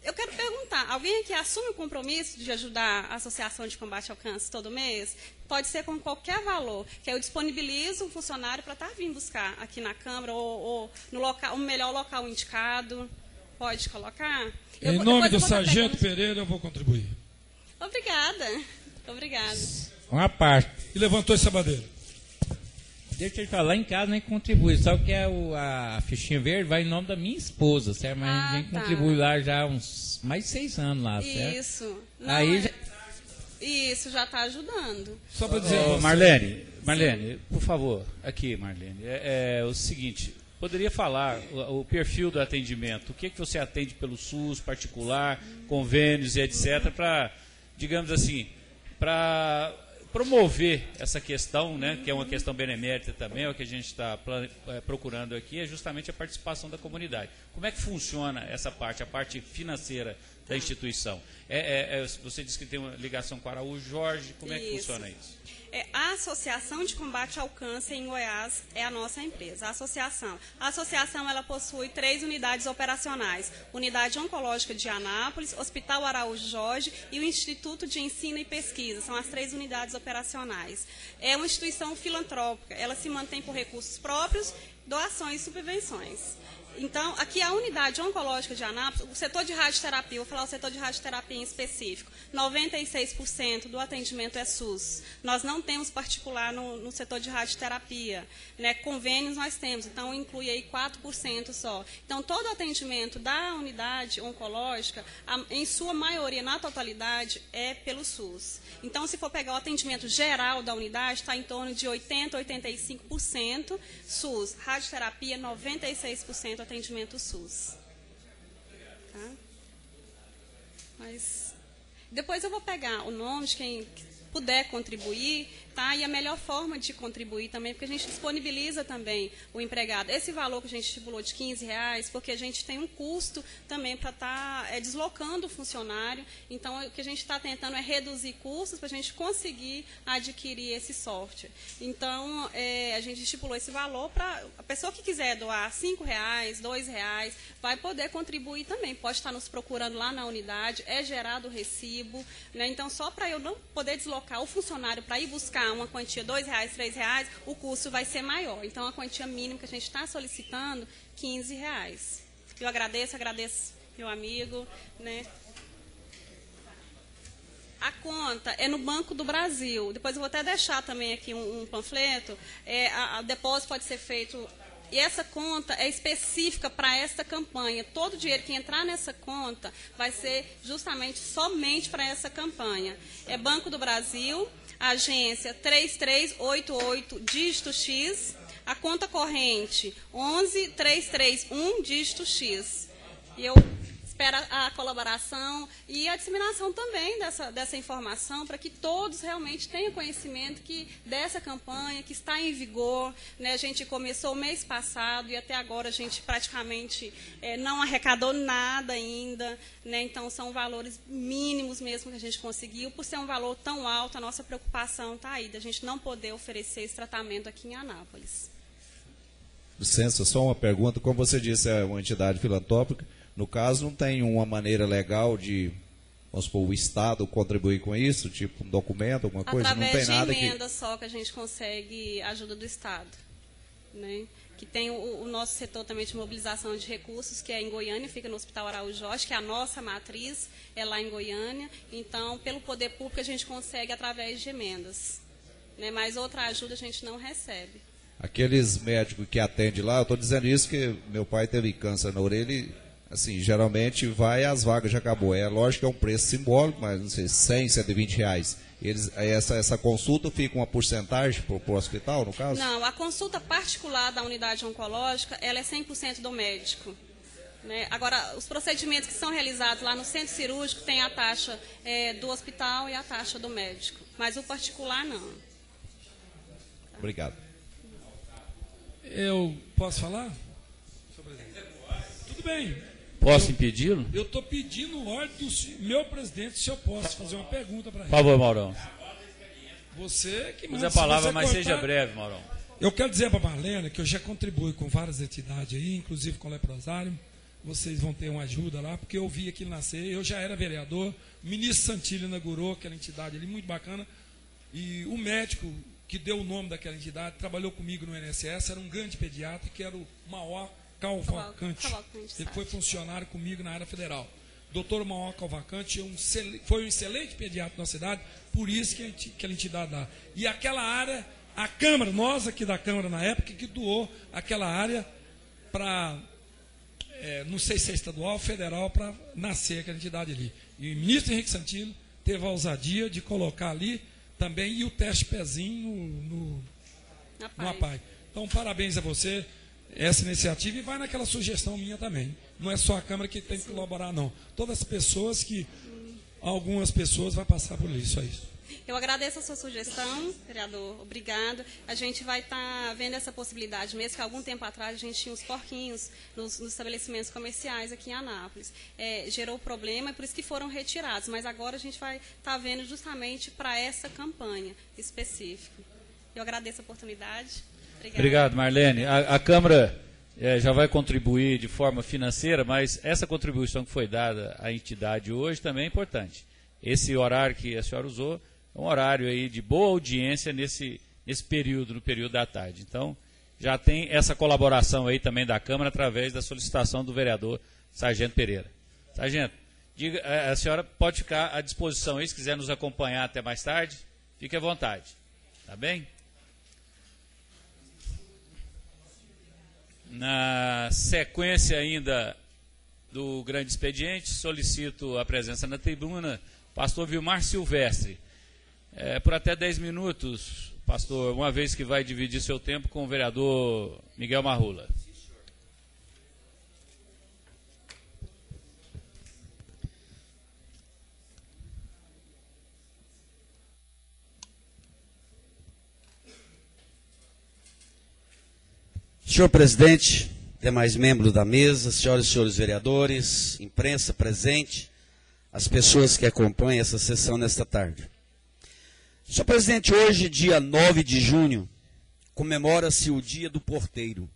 eu quero perguntar, alguém aqui assume o compromisso de ajudar a Associação de Combate ao Câncer todo mês? Pode ser com qualquer valor, que eu disponibilizo um funcionário para estar vindo buscar aqui na Câmara ou, ou no local, o melhor local indicado. Pode colocar? Em eu, nome do eu Sargento Pereira, eu vou contribuir. Obrigada. Obrigada. Uma parte. E levantou essa bandeira. Deixa eu falar, em casa nem contribui, só que é o, a fichinha verde vai em nome da minha esposa, certo? Mas Ah, a gente tá. contribui lá já há uns mais de seis anos lá, certo? Isso. Não, Aí é- já- Isso já está ajudando. Só para dizer. Ô, você- Marlene, Marlene, por favor, aqui, Marlene, é, é o seguinte, poderia falar o, o perfil do atendimento, o que, que você atende pelo SUS, particular, convênios e etcétera, para, digamos assim, para promover essa questão, né, que é uma questão benemérita também, é o que a gente está é, procurando aqui, é justamente a participação da comunidade. Como é que funciona essa parte, a parte financeira da instituição? É, é, é, você disse que tem uma ligação com Araújo Jorge, como é que Isso. funciona isso? É, a Associação de Combate ao Câncer em Goiás é a nossa empresa, a associação. A associação ela possui três unidades operacionais: Unidade Oncológica de Anápolis, Hospital Araújo Jorge e o Instituto de Ensino e Pesquisa. São as três unidades operacionais. É uma instituição filantrópica, ela se mantém por recursos próprios, doações e subvenções. Então, aqui a unidade oncológica de Anápolis, o setor de radioterapia, vou falar o setor de radioterapia em específico, noventa e seis por cento do atendimento é SUS. Nós não temos particular no, no setor de radioterapia, né? Convênios nós temos, então inclui aí quatro por cento só. Então, todo o atendimento da unidade oncológica, a, em sua maioria, na totalidade, é pelo SUS. Então, se for pegar o atendimento geral da unidade, está em torno de oitenta, oitenta e cinco por cento SUS. Radioterapia, noventa e seis por cento atendimento SUS. Tá? Mas depois eu vou pegar o nome de quem puder contribuir, tá? E a melhor forma de contribuir também, porque a gente disponibiliza também o empregado. Esse valor que a gente estipulou de quinze reais, porque a gente tem um custo também para estar tá, é, deslocando o funcionário. Então, o que a gente está tentando é reduzir custos para a gente conseguir adquirir esse software. Então, é, a gente estipulou esse valor para a pessoa que quiser doar cinco reais, dois reais, vai poder contribuir também. Pode estar nos procurando lá na unidade, é gerado o recibo, né? Então, só para eu não poder deslocar o funcionário para ir buscar uma quantia dois reais, três reais, o custo vai ser maior. Então, a quantia mínima que a gente está solicitando, quinze reais. Eu agradeço, agradeço meu amigo, né? A conta é no Banco do Brasil. Depois eu vou até deixar também aqui um, um panfleto. É, a, a depósito pode ser feito... E essa conta é específica para esta campanha. Todo o dinheiro que entrar nessa conta vai ser justamente somente para essa campanha. É Banco do Brasil, agência três três oito oito, dígito X, a conta corrente onze três três um, dígito X. E eu espero a colaboração e a disseminação também dessa, dessa informação para que todos realmente tenham conhecimento que dessa campanha que está em vigor, né? A gente começou o mês passado e até agora a gente praticamente é, não arrecadou nada ainda, né? Então são valores mínimos mesmo que a gente conseguiu. Por ser um valor tão alto, a nossa preocupação está aí, da gente não poder oferecer esse tratamento aqui em Anápolis. Licença, só uma pergunta. Como você disse, é uma entidade filantrópica. No caso, não tem uma maneira legal de, vamos supor, o Estado contribuir com isso? Tipo, um documento, alguma coisa? Através não tem nada de emenda que... só que a gente consegue ajuda do Estado. Né? Que tem o, o nosso setor também de mobilização de recursos, que é em Goiânia, fica no Hospital Araújo Jorge, que é a nossa matriz, é lá em Goiânia. Então, pelo poder público, a gente consegue através de emendas. Né? Mas outra ajuda a gente não recebe. Aqueles médicos que atendem lá, eu estou dizendo isso que meu pai teve câncer na orelha e, assim, geralmente vai às vagas, já acabou. É lógico que é um preço simbólico, mas não sei, cem, cento e vinte reais. Eles, essa, essa consulta fica uma porcentagem para o hospital, no caso? Não, a consulta particular da unidade oncológica, ela é cem por cento do médico. Né? Agora, os procedimentos que são realizados lá no centro cirúrgico tem a taxa é, do hospital e a taxa do médico. Mas o particular, não. Obrigado. Eu posso falar? Tudo bem. Posso impedi-lo? Eu estou pedindo ordem do meu presidente se eu posso fazer uma pergunta para ele. Por favor, Maurão. Você que Use a palavra, mas cortar... seja breve, Maurão. Eu quero dizer para a Marlene que eu já contribuí com várias entidades aí, inclusive com o leprosário, vocês vão ter uma ajuda lá, porque eu vi aquilo nascer, eu já era vereador, o ministro Santilli inaugurou aquela entidade ali, muito bacana, e o médico que deu o nome daquela entidade, trabalhou comigo no I N S S, era um grande pediatra, que era o Mauá Cavalcante. Ele foi funcionário comigo na área federal. doutor Mauá Cavalcante é um, foi um excelente pediatra na cidade, por isso que aquela entidade dá. E aquela área, a Câmara, nós aqui da Câmara na época, que doou aquela área para, é, não sei se é estadual ou federal, para nascer aquela entidade ali. E o ministro Henrique Santilli teve a ousadia de colocar ali também, e o teste pezinho no, no, no APAI. Então, parabéns a você, essa iniciativa, e vai naquela sugestão minha também. Não é só a Câmara que tem que colaborar, não. Todas as pessoas que, algumas pessoas vão passar por isso, é isso. Eu agradeço a sua sugestão, vereador, obrigado. A gente vai estar tá vendo essa possibilidade, mesmo que algum tempo atrás a gente tinha uns porquinhos nos, nos estabelecimentos comerciais aqui em Anápolis. É, gerou problema, é por isso que foram retirados, mas agora a gente vai estar tá vendo justamente para essa campanha específica. Eu agradeço a oportunidade. Obrigado, Obrigado Marlene. A, a Câmara é, já vai contribuir de forma financeira, mas essa contribuição que foi dada à entidade hoje também é importante. Esse horário que a senhora usou é um horário aí de boa audiência nesse, nesse período, no período da tarde. Então, já tem essa colaboração aí também da Câmara através da solicitação do vereador Sargento Pereira. Sargento, diga, a senhora pode ficar à disposição aí, se quiser nos acompanhar até mais tarde, fique à vontade. Tá bem? Na sequência ainda do grande expediente, solicito a presença na tribuna pastor Vilmar Silvestre. É, por até dez minutos, pastor, uma vez que vai dividir seu tempo com o vereador Miguel Marrula. Senhor presidente, demais membros da mesa, senhoras e senhores vereadores, imprensa presente, as pessoas que acompanham essa sessão nesta tarde. Senhor presidente, hoje, dia nove de junho, comemora-se o Dia do Porteiro.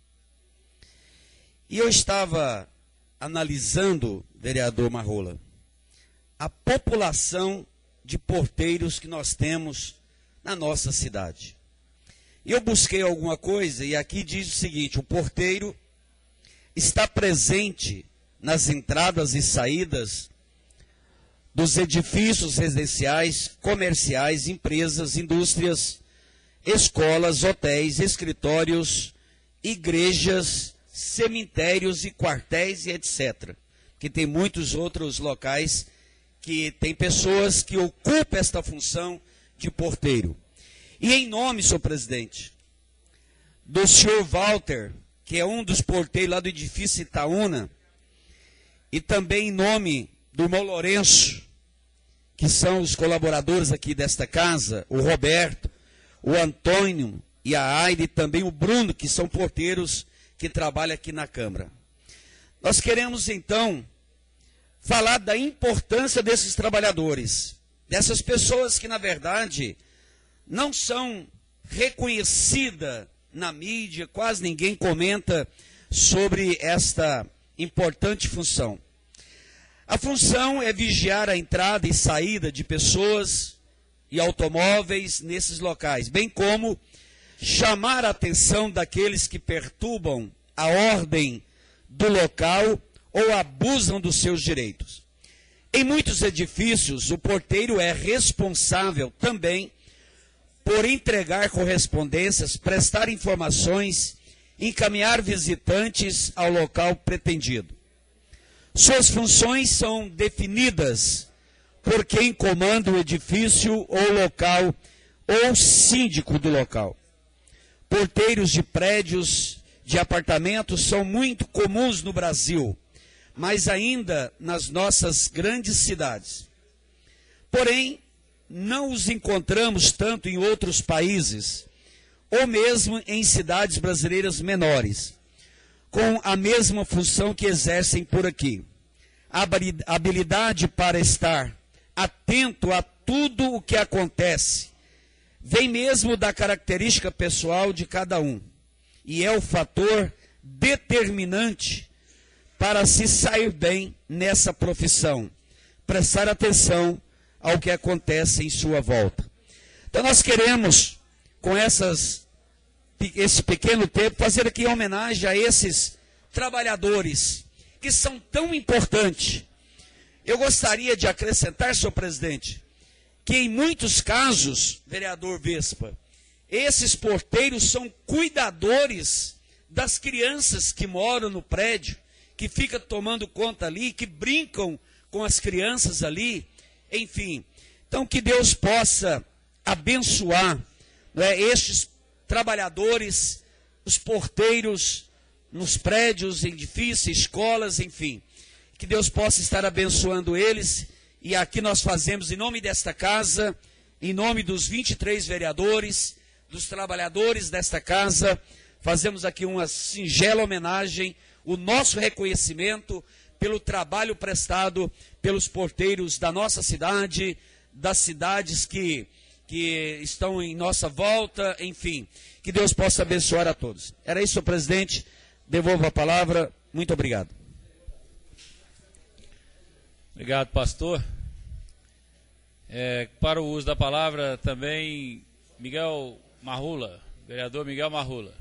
E eu estava analisando, vereador Marrola, a população de porteiros que nós temos na nossa cidade. E eu busquei alguma coisa, e aqui diz o seguinte: o porteiro está presente nas entradas e saídas dos edifícios residenciais, comerciais, empresas, indústrias, escolas, hotéis, escritórios, igrejas, cemitérios e quartéis e etcétera. Que tem muitos outros locais que tem pessoas que ocupam esta função de porteiro. E em nome, senhor presidente, do senhor Walter, que é um dos porteiros lá do edifício Itaúna, e também em nome do irmão Lourenço, que são os colaboradores aqui desta casa, o Roberto, o Antônio e a Aire, e também o Bruno, que são porteiros que trabalham aqui na Câmara. Nós queremos, então, falar da importância desses trabalhadores, dessas pessoas que, na verdade, não são reconhecidas na mídia, quase ninguém comenta sobre esta importante função. A função é vigiar a entrada e saída de pessoas e automóveis nesses locais, bem como chamar a atenção daqueles que perturbam a ordem do local ou abusam dos seus direitos. Em muitos edifícios, o porteiro é responsável também por entregar correspondências, prestar informações, encaminhar visitantes ao local pretendido. Suas funções são definidas por quem comanda o edifício ou local, ou síndico do local. Porteiros de prédios, de apartamentos são muito comuns no Brasil, mas ainda nas nossas grandes cidades. Porém, não os encontramos tanto em outros países, ou mesmo em cidades brasileiras menores, com a mesma função que exercem por aqui. A habilidade para estar atento a tudo o que acontece vem mesmo da característica pessoal de cada um, e é o fator determinante para se sair bem nessa profissão. Prestar atenção ao que acontece em sua volta. Então nós queremos, com essas, esse pequeno tempo, fazer aqui homenagem a esses trabalhadores que são tão importantes. Eu gostaria de acrescentar, senhor presidente, que em muitos casos, vereador Vespa, esses porteiros são cuidadores das crianças que moram no prédio, que ficam tomando conta ali, que brincam com as crianças ali, enfim. Então que Deus possa abençoar, não é, estes trabalhadores, os porteiros nos prédios, edifícios, escolas, enfim. Que Deus possa estar abençoando eles. E aqui nós fazemos, em nome desta casa, em nome dos vinte e três vereadores, dos trabalhadores desta casa, fazemos aqui uma singela homenagem, o nosso reconhecimento pelo trabalho prestado pelos porteiros da nossa cidade, das cidades que, que estão em nossa volta, enfim. Que Deus possa abençoar a todos. Era isso, senhor presidente. Devolvo a palavra. Muito obrigado. Obrigado, pastor. É, para o uso da palavra também, Miguel Marrula, vereador Miguel Marrula.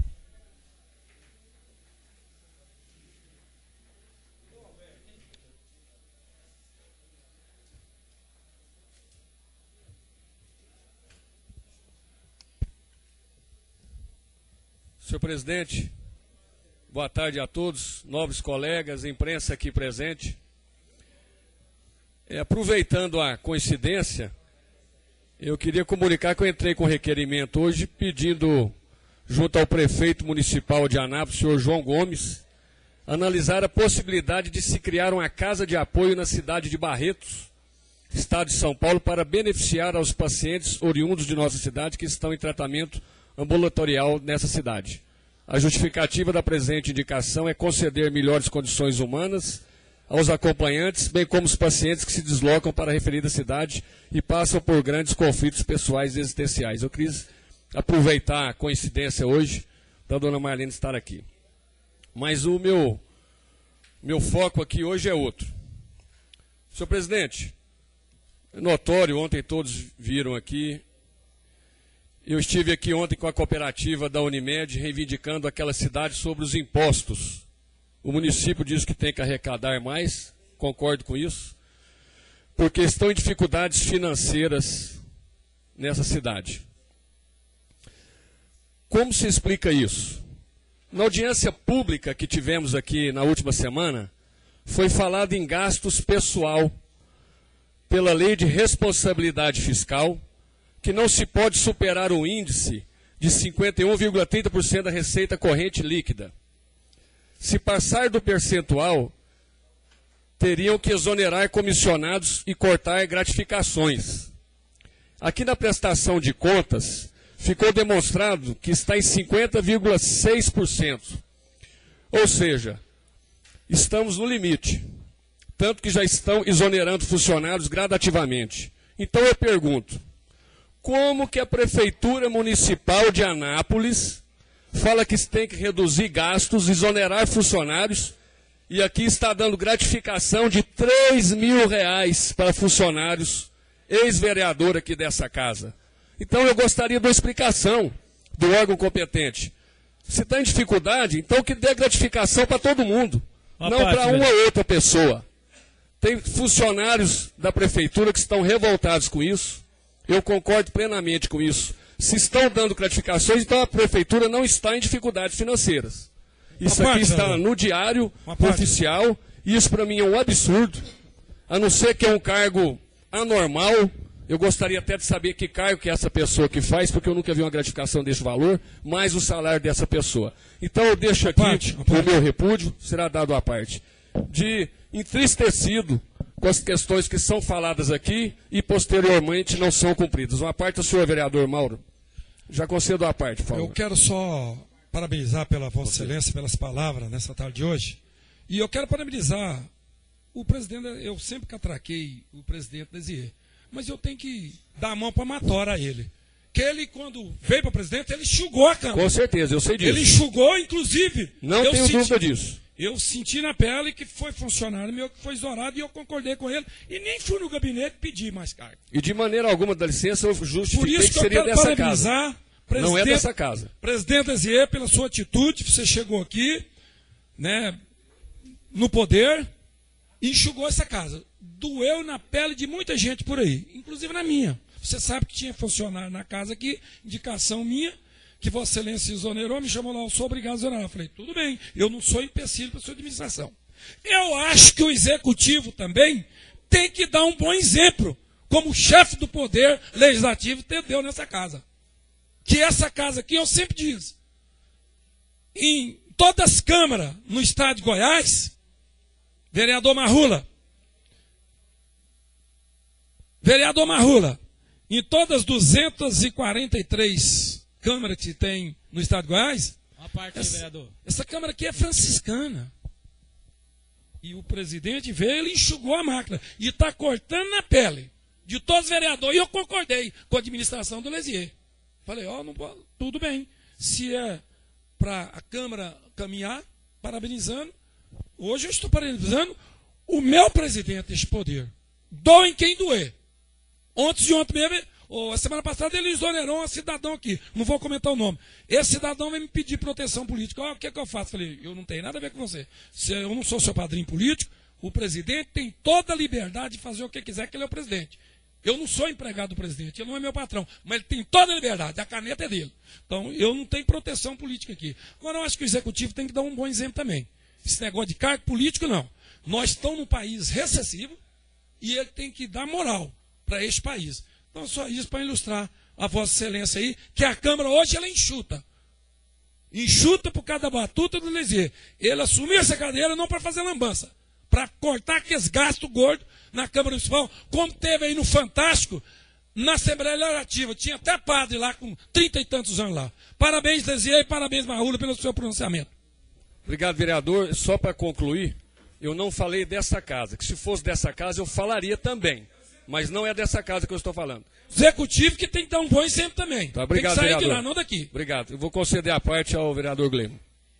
Senhor presidente, boa tarde a todos, nobres colegas, imprensa aqui presente. É, aproveitando a coincidência, eu queria comunicar que eu entrei com requerimento hoje pedindo, junto ao prefeito municipal de Anápolis, senhor João Gomes, analisar a possibilidade de se criar uma casa de apoio na cidade de Barretos, estado de São Paulo, para beneficiar aos pacientes oriundos de nossa cidade que estão em tratamento ambulatorial nessa cidade. A justificativa da presente indicação é conceder melhores condições humanas aos acompanhantes, bem como os pacientes que se deslocam para a referida cidade e passam por grandes conflitos pessoais e existenciais. Eu quis aproveitar a coincidência hoje da dona Marlene estar aqui. Mas o meu, meu foco aqui hoje é outro. Senhor presidente, é notório, ontem todos viram aqui, eu estive aqui ontem com a cooperativa da Unimed reivindicando aquela cidade sobre os impostos. O município diz que tem que arrecadar mais, concordo com isso, porque estão em dificuldades financeiras nessa cidade. Como se explica isso? Na audiência pública que tivemos aqui na última semana, foi falado em gastos pessoal pela lei de responsabilidade fiscal, que não se pode superar o índice de cinquenta e um vírgula trinta por cento da receita corrente líquida. Se passar do percentual, teriam que exonerar comissionados e cortar gratificações. Aqui na prestação de contas, ficou demonstrado que está em cinquenta vírgula seis por cento. Ou seja, estamos no limite. Tanto que já estão exonerando funcionários gradativamente. Então eu pergunto, como que a Prefeitura Municipal de Anápolis fala que tem que reduzir gastos, exonerar funcionários, e aqui está dando gratificação de três mil reais para funcionários, ex-vereador aqui dessa casa? Então eu gostaria de uma explicação do órgão competente. Se está em dificuldade, então que dê gratificação para todo mundo, uma não para uma ou outra pessoa. Tem funcionários da Prefeitura que estão revoltados com isso. Eu concordo plenamente com isso. Se estão dando gratificações, então a Prefeitura não está em dificuldades financeiras. Isso aqui está no diário oficial, e isso para mim é um absurdo, a não ser que é um cargo anormal. Eu gostaria até de saber que cargo que é essa pessoa que faz, porque eu nunca vi uma gratificação desse valor, mais o salário dessa pessoa. Então eu deixo aqui o meu repúdio, será dado à parte, de entristecido com as questões que são faladas aqui e posteriormente não são cumpridas. Uma parte ao senhor vereador Mauro. Já concedo a parte, por favor. Eu quero só parabenizar pela Vossa Excelência, pelas palavras nessa tarde de hoje. E eu quero parabenizar o presidente, eu sempre catraquei o presidente Desier, mas eu tenho que dar a mão para matora a ele. Que ele, quando veio para o presidente, ele enxugou a Câmara. Com certeza, eu sei disso. Ele enxugou, inclusive. Não tenho senti, dúvida disso. Eu senti na pele que foi funcionário meu que foi exonerado e eu concordei com ele e nem fui no gabinete pedir mais cargo. E de maneira alguma, dá licença, eu justifiquei Por isso que, que eu seria quero dessa parabenizar casa. Não é dessa casa. Presidente Azier, pela sua atitude, você chegou aqui, né, no poder, e enxugou essa casa. Doeu na pele de muita gente por aí, inclusive na minha. Você sabe que tinha funcionário na casa aqui, indicação minha, que Vossa Excelência exonerou, me chamou lá, eu sou obrigado a exonerar. Eu falei, tudo bem, eu não sou empecilho para a sua administração. Eu acho que o executivo também tem que dar um bom exemplo, como chefe do poder legislativo deu nessa casa. Que essa casa aqui, eu sempre digo, em todas as câmaras no estado de Goiás, vereador Marrula, vereador Marrula, em todas as duzentas e quarenta e três câmaras que tem no estado de Goiás, Uma parte aí, essa, vereador. essa câmara aqui é franciscana. E o presidente veio, ele enxugou a máquina e está cortando na pele de todos os vereadores. E eu concordei com a administração do Lesier. Falei, ó, não pode, tudo bem. Se é para a Câmara caminhar, parabenizando, hoje eu estou parabenizando o meu presidente deste poder. Doem quem doer. Ontem de ontem mesmo, ou a semana passada, ele exonerou um cidadão aqui. Não vou comentar o nome. Esse cidadão veio me pedir proteção política. Ó, o que é que eu faço? Falei, eu não tenho nada a ver com você. Se eu não sou seu padrinho político, o presidente tem toda a liberdade de fazer o que quiser, que ele é o presidente. Eu não sou empregado do presidente, ele não é meu patrão, mas ele tem toda a liberdade, a caneta é dele. Então, eu não tenho proteção política aqui. Agora, eu acho que o executivo tem que dar um bom exemplo também. Esse negócio de cargo político, não. Nós estamos num país recessivo e ele tem que dar moral para este país. Então, só isso para ilustrar a Vossa Excelência aí, que a Câmara hoje ela enxuta. Enxuta por causa da batuta do Lesier. Ele assumiu essa cadeira não para fazer lambança, para cortar aqueles gastos gordos na Câmara Municipal, como teve aí no Fantástico, na Assembleia Legislativa. Tinha até padre lá com trinta e tantos anos lá. Parabéns, Lesier, e parabéns, Marrula, pelo seu pronunciamento. Obrigado, vereador. Só para concluir, eu não falei dessa casa, que se fosse dessa casa eu falaria também. Mas não é dessa casa que eu estou falando. Executivo que tem que dar um bom exemplo também. Tá, obrigado, tem que sair vereador. de lá, não daqui. Obrigado. Eu vou conceder a parte ao vereador Glemo.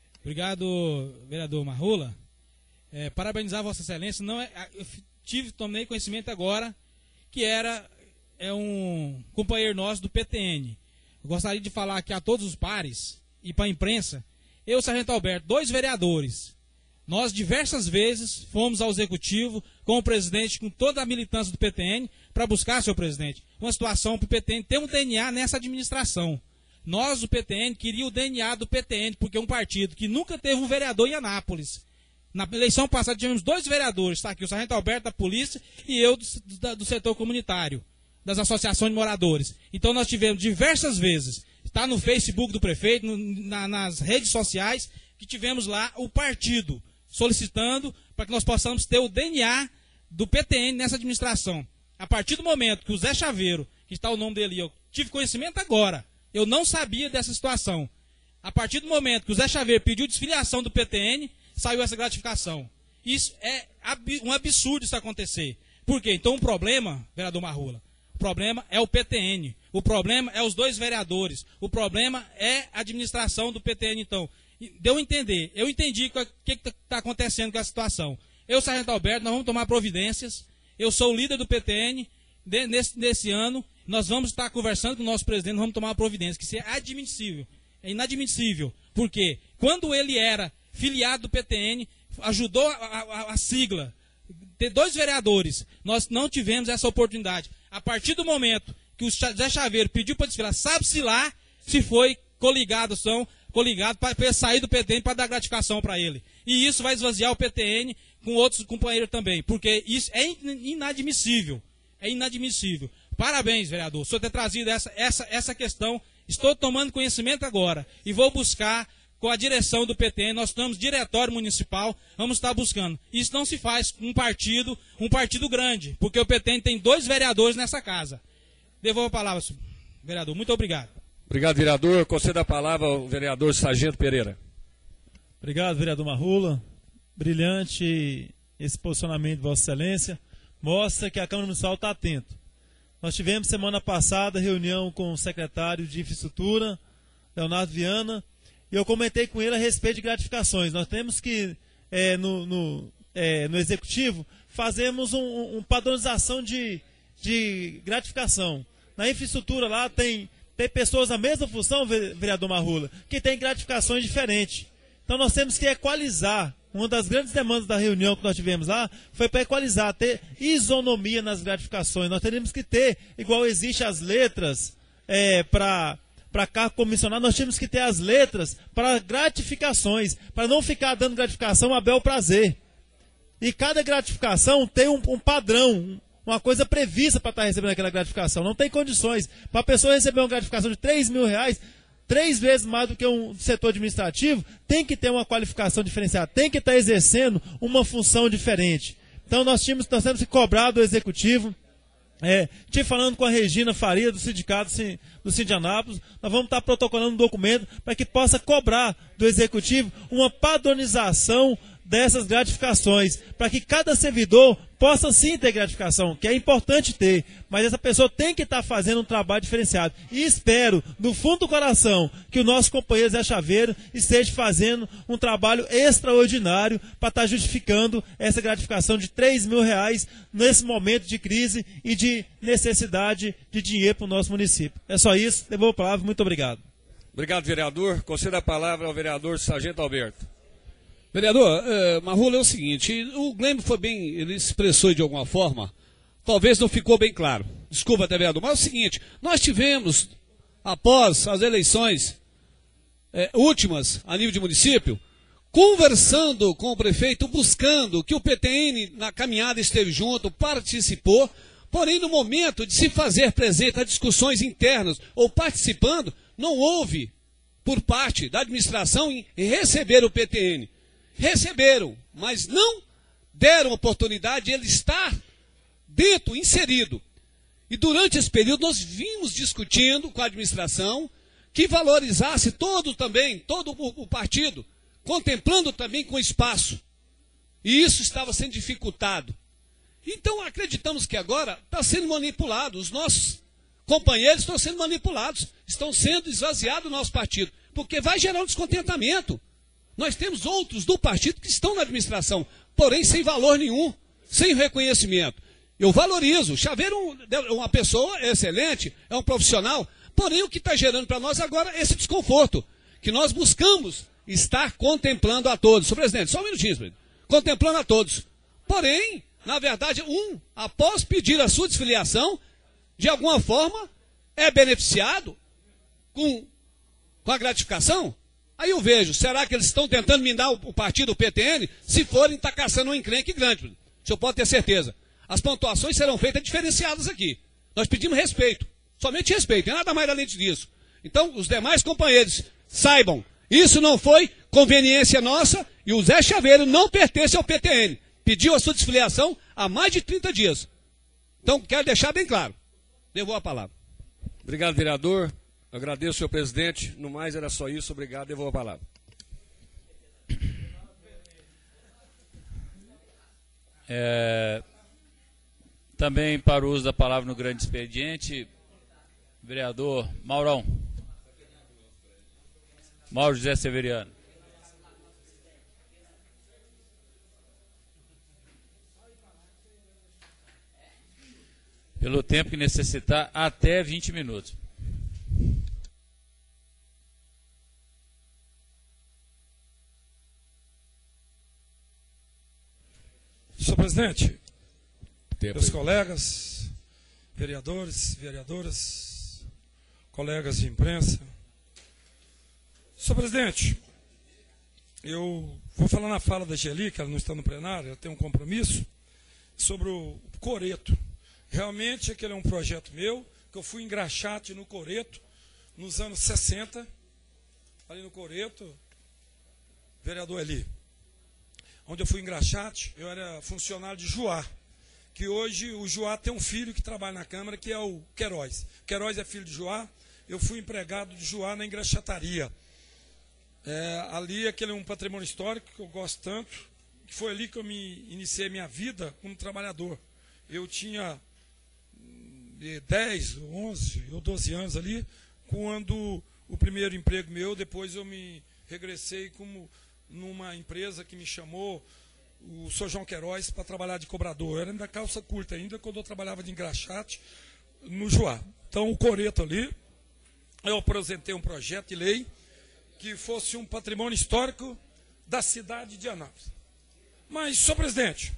Obrigado, vereador Marrula. É, parabenizar Vossa Excelência. Não é, eu tive, tomei conhecimento agora que era é um companheiro nosso do P T N. Eu gostaria de falar aqui a todos os pares e para a imprensa. Eu, Sargento Alberto, dois vereadores. Nós diversas vezes fomos ao executivo com o presidente, com toda a militância do P T N, para buscar, senhor presidente, uma situação para o P T N ter um D N A nessa administração. Nós, do P T N, queríamos o D N A do P T N, porque é um partido que nunca teve um vereador em Anápolis. Na eleição passada tivemos dois vereadores, está aqui o Sargento Alberto da Polícia e eu do, do, do setor comunitário, das associações de moradores. Então nós tivemos diversas vezes, está no Facebook do prefeito, no, na, nas redes sociais, que tivemos lá o partido solicitando para que nós possamos ter o D N A do P T N nessa administração. A partir do momento que o Zé Chaveiro, que está o nome dele, eu tive conhecimento agora, eu não sabia dessa situação. A partir do momento que o Zé Chaveiro pediu desfiliação do P T N, saiu essa gratificação. Isso é um absurdo isso acontecer. Por quê? Então o problema, vereador Marrula, o problema é o P T N. O problema é os dois vereadores. O problema é a administração do P T N, então. Deu a entender. Eu entendi o que está acontecendo com a situação. Eu, Sargento Alberto, nós vamos tomar providências. Eu sou o líder do P T N de, nesse, nesse ano. Nós vamos estar conversando com o nosso presidente, nós vamos tomar uma providência, que isso é admissível. É inadmissível. Por quê? Quando ele era filiado do P T N, ajudou a, a, a sigla, ter dois vereadores, nós não tivemos essa oportunidade. A partir do momento que o Zé Chaveiro pediu para desfilar, sabe-se lá se foi coligado, são coligado para sair do P T N para dar gratificação para ele. E isso vai esvaziar o P T N com outros companheiros também, porque isso é inadmissível. É inadmissível. Parabéns, vereador, o senhor ter trazido essa, essa, essa questão. Estou tomando conhecimento agora e vou buscar com a direção do P T N, nós estamos diretório municipal, vamos estar buscando. Isso não se faz com um partido, um partido grande, porque o P T N tem dois vereadores nessa casa. Devolvo a palavra, vereador. Muito obrigado. Obrigado, vereador. Concedo a palavra ao vereador Sargento Pereira. Obrigado, vereador Marrula. Brilhante esse posicionamento de Vossa Excelência. Mostra que a Câmara Municipal está atenta. Nós tivemos semana passada reunião com o secretário de Infraestrutura, Leonardo Viana, e eu comentei com ele a respeito de gratificações. Nós temos que é, no, no, é, no Executivo, fazemos um, um padronização de, de gratificação. Na infraestrutura lá tem, tem pessoas na mesma função, vereador Marrula, que tem gratificações diferentes. Então nós temos que equalizar. Uma das grandes demandas da reunião que nós tivemos lá foi para equalizar, ter isonomia nas gratificações. Nós teríamos que ter, igual existe as letras é, para cargo comissionado, nós temos que ter as letras para gratificações, para não ficar dando gratificação a bel prazer. E cada gratificação tem um, um padrão, uma coisa prevista para estar recebendo aquela gratificação. Não tem condições. Para a pessoa receber uma gratificação de três mil reais, três vezes mais do que um setor administrativo, tem que ter uma qualificação diferenciada, tem que estar exercendo uma função diferente. Então nós, tínhamos, nós temos que cobrar do Executivo. É, tive falando com a Regina Faria, do sindicato do Sindianápolis, nós vamos estar protocolando um documento para que possa cobrar do Executivo uma padronização dessas gratificações, para que cada servidor possa sim ter gratificação, que é importante ter, mas essa pessoa tem que estar fazendo um trabalho diferenciado. E espero, do fundo do coração, que o nosso companheiro Zé Chaveiro esteja fazendo um trabalho extraordinário para estar justificando essa gratificação de três mil reais nesse momento de crise e de necessidade de dinheiro para o nosso município. É só isso, devolvo a palavra, muito obrigado. Obrigado, vereador. Concedo a palavra ao vereador Sargento Alberto. Vereador, é, Marrula, é o seguinte, o Glênio foi bem, ele expressou de alguma forma, talvez não ficou bem claro, desculpa até, vereador, mas é o seguinte, nós tivemos, após as eleições é, últimas a nível de município, conversando com o prefeito, buscando que o P T N na caminhada esteve junto, participou, porém no momento de se fazer presente a discussões internas ou participando, não houve por parte da administração em receber o P T N. Receberam, mas não deram oportunidade de ele estar dentro, inserido. E durante esse período nós vimos discutindo com a administração que valorizasse todo também, todo o partido, contemplando também com espaço. E isso estava sendo dificultado. Então acreditamos que agora está sendo manipulado, os nossos companheiros estão sendo manipulados, estão sendo esvaziados o nosso partido, porque vai gerar um descontentamento. Nós temos outros do partido que estão na administração, porém sem valor nenhum, sem reconhecimento. Eu valorizo, Chaveiro é uma pessoa excelente, é um profissional, porém o que está gerando para nós agora é esse desconforto, que nós buscamos estar contemplando a todos. Senhor presidente, só um minutinho, presidente. Contemplando a todos. Porém, na verdade, um, após pedir a sua desfiliação, de alguma forma, é beneficiado com, com a gratificação. Aí eu vejo, será que eles estão tentando minar o, o partido, o P T N? Se forem, está caçando um encrenque grande. O senhor pode ter certeza. As pontuações serão feitas diferenciadas aqui. Nós pedimos respeito. Somente respeito, não é nada mais além disso. Então, os demais companheiros saibam, isso não foi conveniência nossa e o Zé Chaveiro não pertence ao P T N. Pediu a sua desfiliação há mais de trinta dias. Então, quero deixar bem claro. Devolvo a palavra. Obrigado, vereador. Agradeço, senhor presidente. No mais, era só isso. Obrigado. Devolvo a palavra. É, também para o uso da palavra no grande expediente, vereador Maurão. Mauro José Severiano. Pelo tempo que necessitar, até vinte minutos. Senhor presidente, tempo meus aí. colegas, vereadores, vereadoras, colegas de imprensa. Senhor presidente, eu vou falar na fala da Geli, que ela não está no plenário, ela tem um compromisso, sobre o Coreto. Realmente, aquele é um projeto meu, que eu fui engraxate no Coreto, nos anos sessenta, ali no Coreto, vereador Eli, onde eu fui engraxate, eu era funcionário de Juá, que hoje o Juá tem um filho que trabalha na Câmara, que é o Queiroz. Queiroz é filho de Juá, eu fui empregado de Juá na engraxataria. É, ali, aquele é um patrimônio histórico que eu gosto tanto, que foi ali que eu me iniciei minha vida como trabalhador. Eu tinha dez, onze ou doze anos ali, quando o primeiro emprego meu, depois eu me regressei como numa empresa que me chamou, o senhor João Queiroz, para trabalhar de cobrador. Eu era ainda calça curta ainda, quando eu trabalhava de engraxate no Juá. Então, o coreto ali, eu apresentei um projeto de lei que fosse um patrimônio histórico da cidade de Anápolis. Mas, senhor presidente,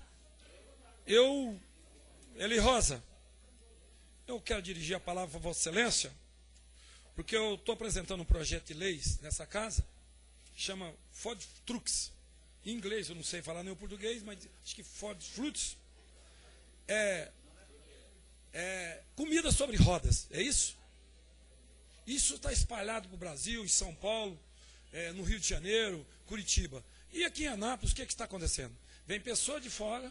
eu, Eli Rosa, eu quero dirigir a palavra para Vossa Excelência, porque eu estou apresentando um projeto de leis nessa casa, chama Ford Trucks. Em inglês, eu não sei falar nem o português, mas acho que Ford Fruits é, é comida sobre rodas, é isso? Isso está espalhado para o Brasil, em São Paulo, é, no Rio de Janeiro, Curitiba. E aqui em Anápolis, o que, é que está acontecendo? Vem pessoa de fora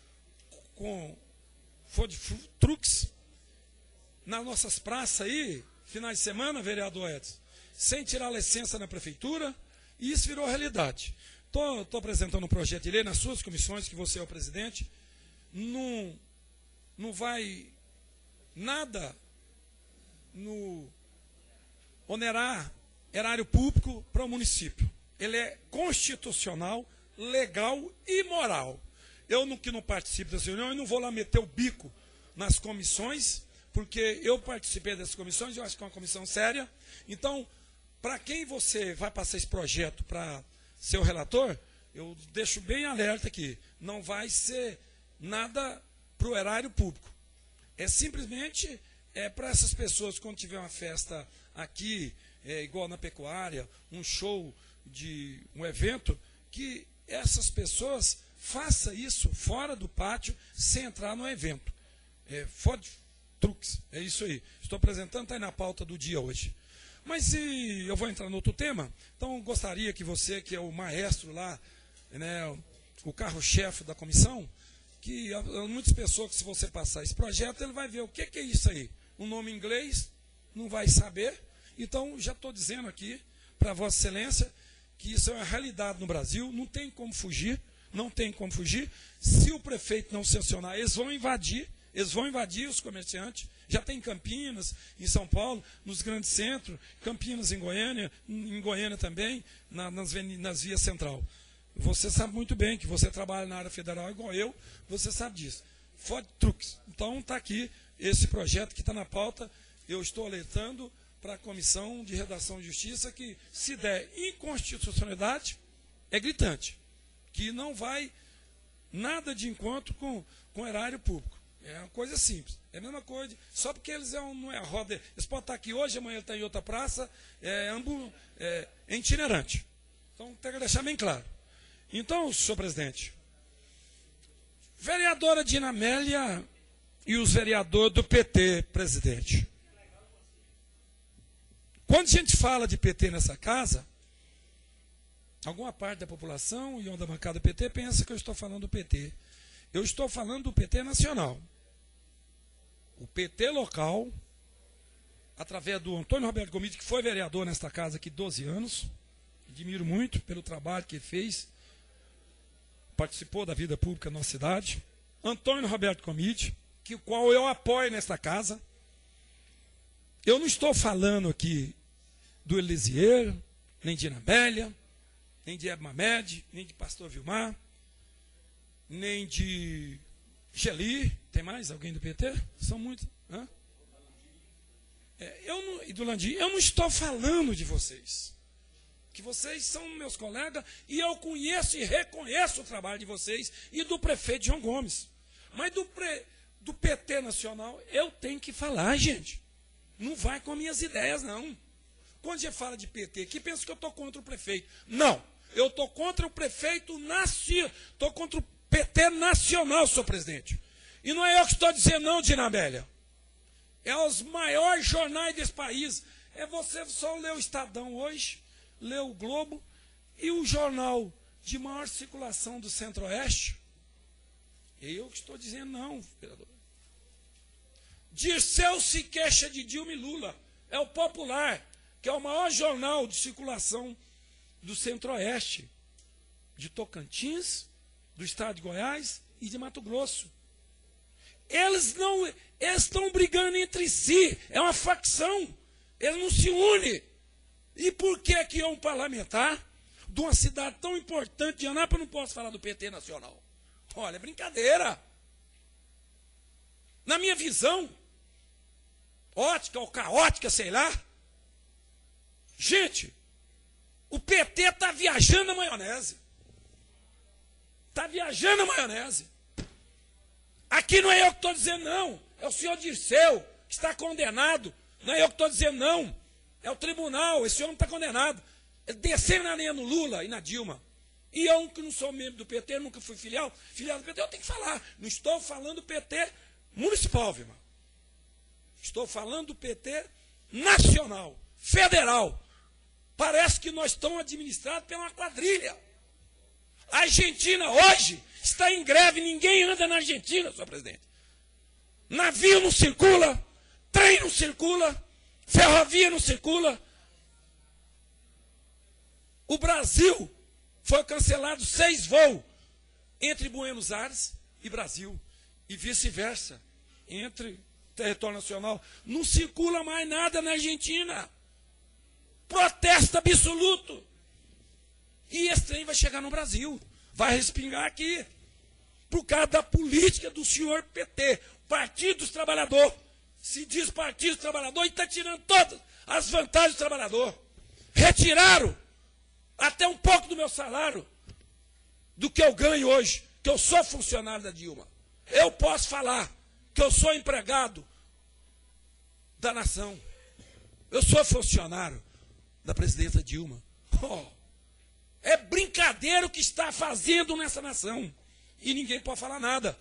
com Ford Trucks nas nossas praças aí, finais de semana, vereador Edson, sem tirar licença na prefeitura, e isso virou realidade. Estou apresentando um projeto de lei nas suas comissões, que você é o presidente, não, não vai nada no onerar erário público para o município. Ele é constitucional, legal e moral. Eu não, que não participo dessa reunião, eu não vou lá meter o bico nas comissões, porque eu participei dessas comissões, eu acho que é uma comissão séria. Então, para quem você vai passar esse projeto para ser o relator, eu deixo bem alerta aqui, não vai ser nada para o erário público. É simplesmente é, para essas pessoas, quando tiver uma festa aqui, é, igual na pecuária, um show, de um evento, que essas pessoas façam isso fora do pátio, sem entrar no evento. É, Ford Trucks, é isso aí. Estou apresentando, está aí na pauta do dia hoje. Mas se eu vou entrar no outro tema, então gostaria que você, que é o maestro lá, né, o carro-chefe da comissão, que há muitas pessoas que se você passar esse projeto, ele vai ver o que, que é isso aí. Um nome em inglês, não vai saber. Então, já estou dizendo aqui, para Vossa Excelência, que isso é uma realidade no Brasil, não tem como fugir, não tem como fugir. Se o prefeito não sancionar, eles vão invadir, eles vão invadir os comerciantes. Já tem em Campinas, em São Paulo, nos grandes centros, Campinas em Goiânia, em Goiânia também, na, nas, nas vias central. Você sabe muito bem que você trabalha na área federal igual eu, você sabe disso. Ford Trucks. Então está aqui esse projeto que está na pauta, eu estou alertando para a Comissão de Redação e Justiça que, se der inconstitucionalidade, é gritante, que não vai nada de encontro com, com o erário público. É uma coisa simples. É a mesma coisa, só porque eles é um, não é a roda. Eles podem estar aqui hoje, amanhã ele está em outra praça, é, ambu, é, é itinerante. Então, tem que deixar bem claro. Então, senhor presidente, vereadora Dina Amélia e os vereadores do P T, presidente. Quando a gente fala de P T nessa casa, alguma parte da população e da bancada do P T pensa que eu estou falando do P T. Eu estou falando do P T nacional. O P T local, através do Antônio Roberto Gomide, que foi vereador nesta casa aqui doze anos, admiro muito pelo trabalho que ele fez, participou da vida pública na nossa cidade. Antônio Roberto Gomide, que o qual eu apoio nesta casa. Eu não estou falando aqui do Elisier, nem de Anabélia, nem de Hebe Mamed, nem de Pastor Vilmar, nem de Geli. Tem mais alguém do P T? São muitos. Hã? É, eu não, e do Landim. Eu não estou falando de vocês. Que vocês são meus colegas e eu conheço e reconheço o trabalho de vocês e do prefeito João Gomes. Mas do, pre, do P T nacional eu tenho que falar, gente. Não vai com minhas ideias, não. Quando a gente fala de P T, que pensa que eu estou contra o prefeito. Não, eu estou contra o prefeito nacional. Estou contra o P T nacional, senhor presidente. E não é eu que estou dizendo, não, Dina Amélia. É os maiores jornais desse país. É você só ler o Estadão hoje, ler o Globo, e o jornal de maior circulação do Centro-Oeste. É eu que estou dizendo, não, vereador. Dirceu se queixa de Dilma e Lula. É o Popular, que é o maior jornal de circulação do Centro-Oeste, de Tocantins, do estado de Goiás e de Mato Grosso. Eles não, eles estão brigando entre si, é uma facção, eles não se unem. E por que que é um parlamentar de uma cidade tão importante de Anápolis, eu não posso falar do P T nacional. Olha, é brincadeira. Na minha visão, ótica ou caótica, sei lá, gente, o P T está viajando na maionese. Está viajando na maionese. Aqui não é eu que estou dizendo não, é o senhor Dirceu, que está condenado. Não é eu que estou dizendo não, é o tribunal, esse homem está condenado. Ele descendo na linha no Lula e na Dilma. E eu, que não sou membro do P T, nunca fui filial, filial do P T, eu tenho que falar. Não estou falando do P T municipal, viu, irmão? Estou falando do P T nacional, federal. Parece que nós estamos administrados pela uma quadrilha. A Argentina hoje está em greve, ninguém anda na Argentina, senhor presidente. Navio não circula, trem não circula, ferrovia não circula. O Brasil foi cancelado seis voos entre Buenos Aires e Brasil, e vice-versa, entre território nacional. Não circula mais nada na Argentina. Protesto absoluto. E esse trem vai chegar no Brasil, vai respingar aqui, por causa da política do senhor P T, Partido dos Trabalhadores. Se diz Partido dos Trabalhadores e está tirando todas as vantagens do trabalhador. Retiraram até um pouco do meu salário, do que eu ganho hoje, que eu sou funcionário da Dilma. Eu posso falar que eu sou empregado da nação. Eu sou funcionário da presidenta Dilma. Oh, é brincadeira o que está fazendo nessa nação. E ninguém pode falar nada.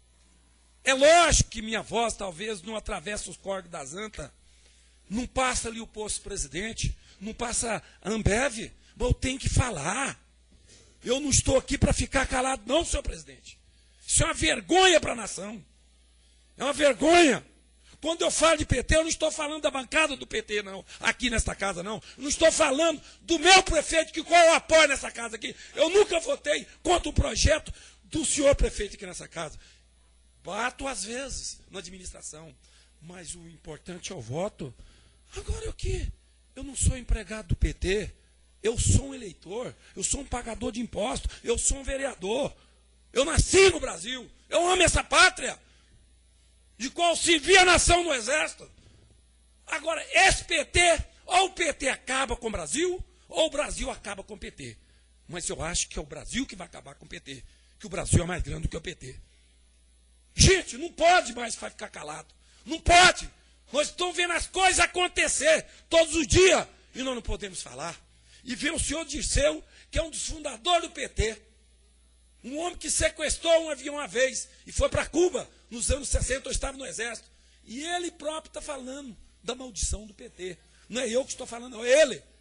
É lógico que minha voz talvez não atravessa os córregos das antas, não passa ali o posto presidente, não passa a Ambev, mas eu tenho que falar. Eu não estou aqui para ficar calado, não, senhor presidente. Isso é uma vergonha para a nação. É uma vergonha. Quando eu falo de P T, eu não estou falando da bancada do P T, não. Aqui nesta casa, não. Eu não estou falando do meu prefeito, que qual eu apoio nessa casa aqui. Eu nunca votei contra o projeto do senhor prefeito aqui nessa casa. Bato às vezes na administração. Mas o importante é o voto. Agora o quê? Eu não sou empregado do P T. Eu sou um eleitor. Eu sou um pagador de impostos. Eu sou um vereador. Eu nasci no Brasil. Eu amo essa pátria, de qual servi a nação no Exército. Agora, esse P T, ou o P T acaba com o Brasil, ou o Brasil acaba com o P T. Mas eu acho que é o Brasil que vai acabar com o P T, que o Brasil é mais grande do que o P T. Gente, não pode mais ficar calado. Não pode. Nós estamos vendo as coisas acontecer todos os dias e nós não podemos falar. E ver o senhor Dirceu, que é um dos fundadores do P T, um homem que sequestrou um avião uma vez e foi para Cuba, nos anos sessenta, eu estava no Exército. E ele próprio está falando da maldição do P T. Não é eu que estou falando, não, é ele.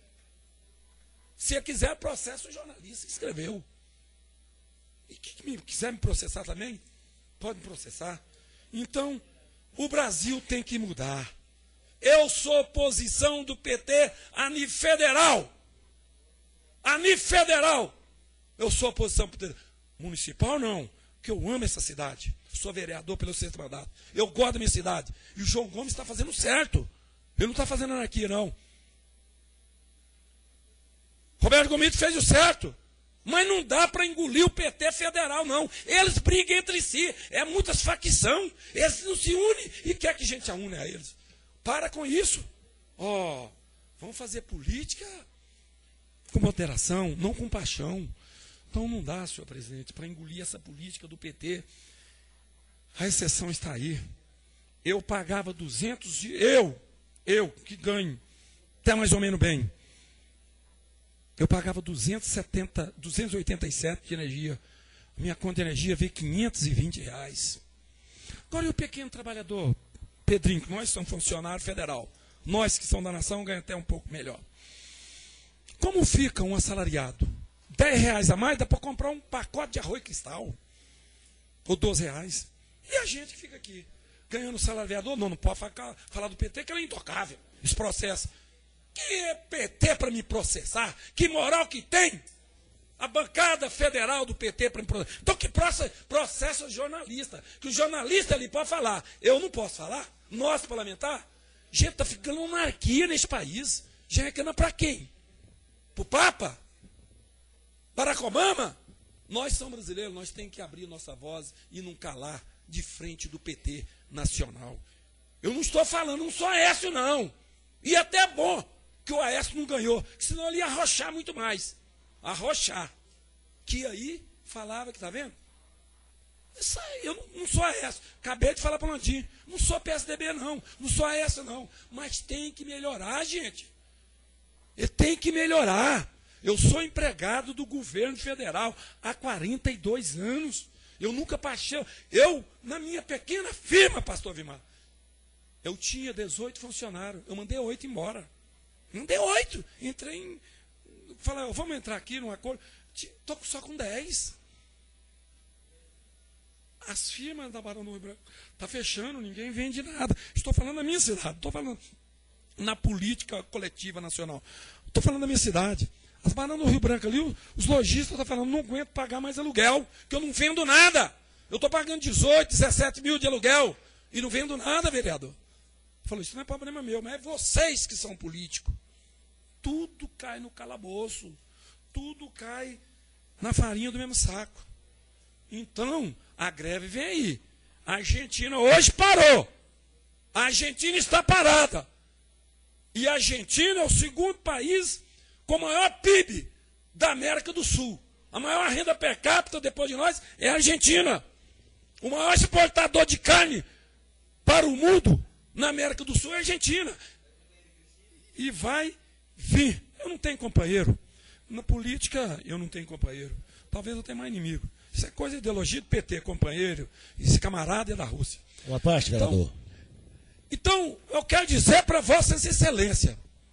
Se ele quiser, processo o jornalista que escreveu. E que me, quiser me processar também, pode me processar. Então, o Brasil tem que mudar. Eu sou oposição do P T a nível federal. A nível federal. Eu sou oposição do P T. Municipal, não. Porque eu amo essa cidade. Sou vereador pelo sexto mandato. Eu gosto da minha cidade. E o João Gomes está fazendo certo. Ele não está fazendo anarquia, não. Roberto Gomes fez o certo. Mas não dá para engolir o P T federal, não. Eles brigam entre si. É muitas facções. Eles não se unem e quer que a gente a une a eles. Para com isso. Ó, oh, vamos fazer política com moderação, não com paixão. Então não dá, senhor presidente, para engolir essa política do P T. A exceção está aí. Eu pagava duzentos de... Eu, eu que ganho até mais ou menos bem. Eu pagava duzentos e setenta, duzentos e oitenta e sete de energia. A minha conta de energia veio quinhentos e vinte reais. Agora e o pequeno trabalhador, Pedrinho, que nós somos funcionário federal. Nós que somos da nação ganhamos até um pouco melhor. Como fica um assalariado? dez reais a mais dá para comprar um pacote de arroz cristal. Ou doze reais. E a gente que fica aqui, ganhando salário vereador, não, não pode falar, falar do P T, que ele é intocável. Esse processo. Que é P T para me processar? Que moral que tem? A bancada federal do P T para me processar. Então que processa, processa o jornalista. Que o jornalista ali pode falar. Eu não posso falar? Nós, parlamentar? Gente, está ficando anarquia nesse país. Gente, reclama para quem? Para o Papa? Barack Obama, nós somos brasileiros, nós temos que abrir nossa voz e não calar de frente do P T nacional. Eu não estou falando, não sou Aécio, não. E até é bom que o Aécio não ganhou, senão ele ia arrochar muito mais. Arrochar. Que aí falava que, tá vendo? Isso aí, eu não, não sou Aécio. Acabei de falar para o Landim. Não sou P S D B, não. Não sou Aécio, não. Mas tem que melhorar, gente. Ele tem que melhorar. Eu sou empregado do governo federal há quarenta e dois anos. Eu nunca passei. Eu, na minha pequena firma, pastor Vimar, eu tinha dezoito funcionários. Eu mandei oito embora. Mandei oito. Entrei em. Falei, vamos entrar aqui num acordo. Estou só com dez. As firmas da Barão do Rio Branco estão fechando, ninguém vende nada. Estou falando da minha cidade, estou falando na política coletiva nacional. Estou falando da minha cidade. As Barão do Rio Branco ali, os lojistas estão falando, não aguento pagar mais aluguel, que eu não vendo nada. Eu estou pagando dezoito, dezessete mil de aluguel e não vendo nada, vereador. Falou, isso não é problema meu, mas é vocês que são políticos. Tudo cai no calabouço, tudo cai na farinha do mesmo saco. Então, a greve vem aí. A Argentina hoje parou. A Argentina está parada. E a Argentina é o segundo país com o maior P I B da América do Sul. A maior renda per capita depois de nós é a Argentina. O maior exportador de carne para o mundo na América do Sul é a Argentina. E vai vir. Eu não tenho companheiro. Na política, eu não tenho companheiro. Talvez eu tenha mais inimigo. Isso é coisa de ideologia do P T, companheiro. Esse camarada é da Rússia. Uma parte, vereador. Então, então eu quero dizer para Vossas Excelências,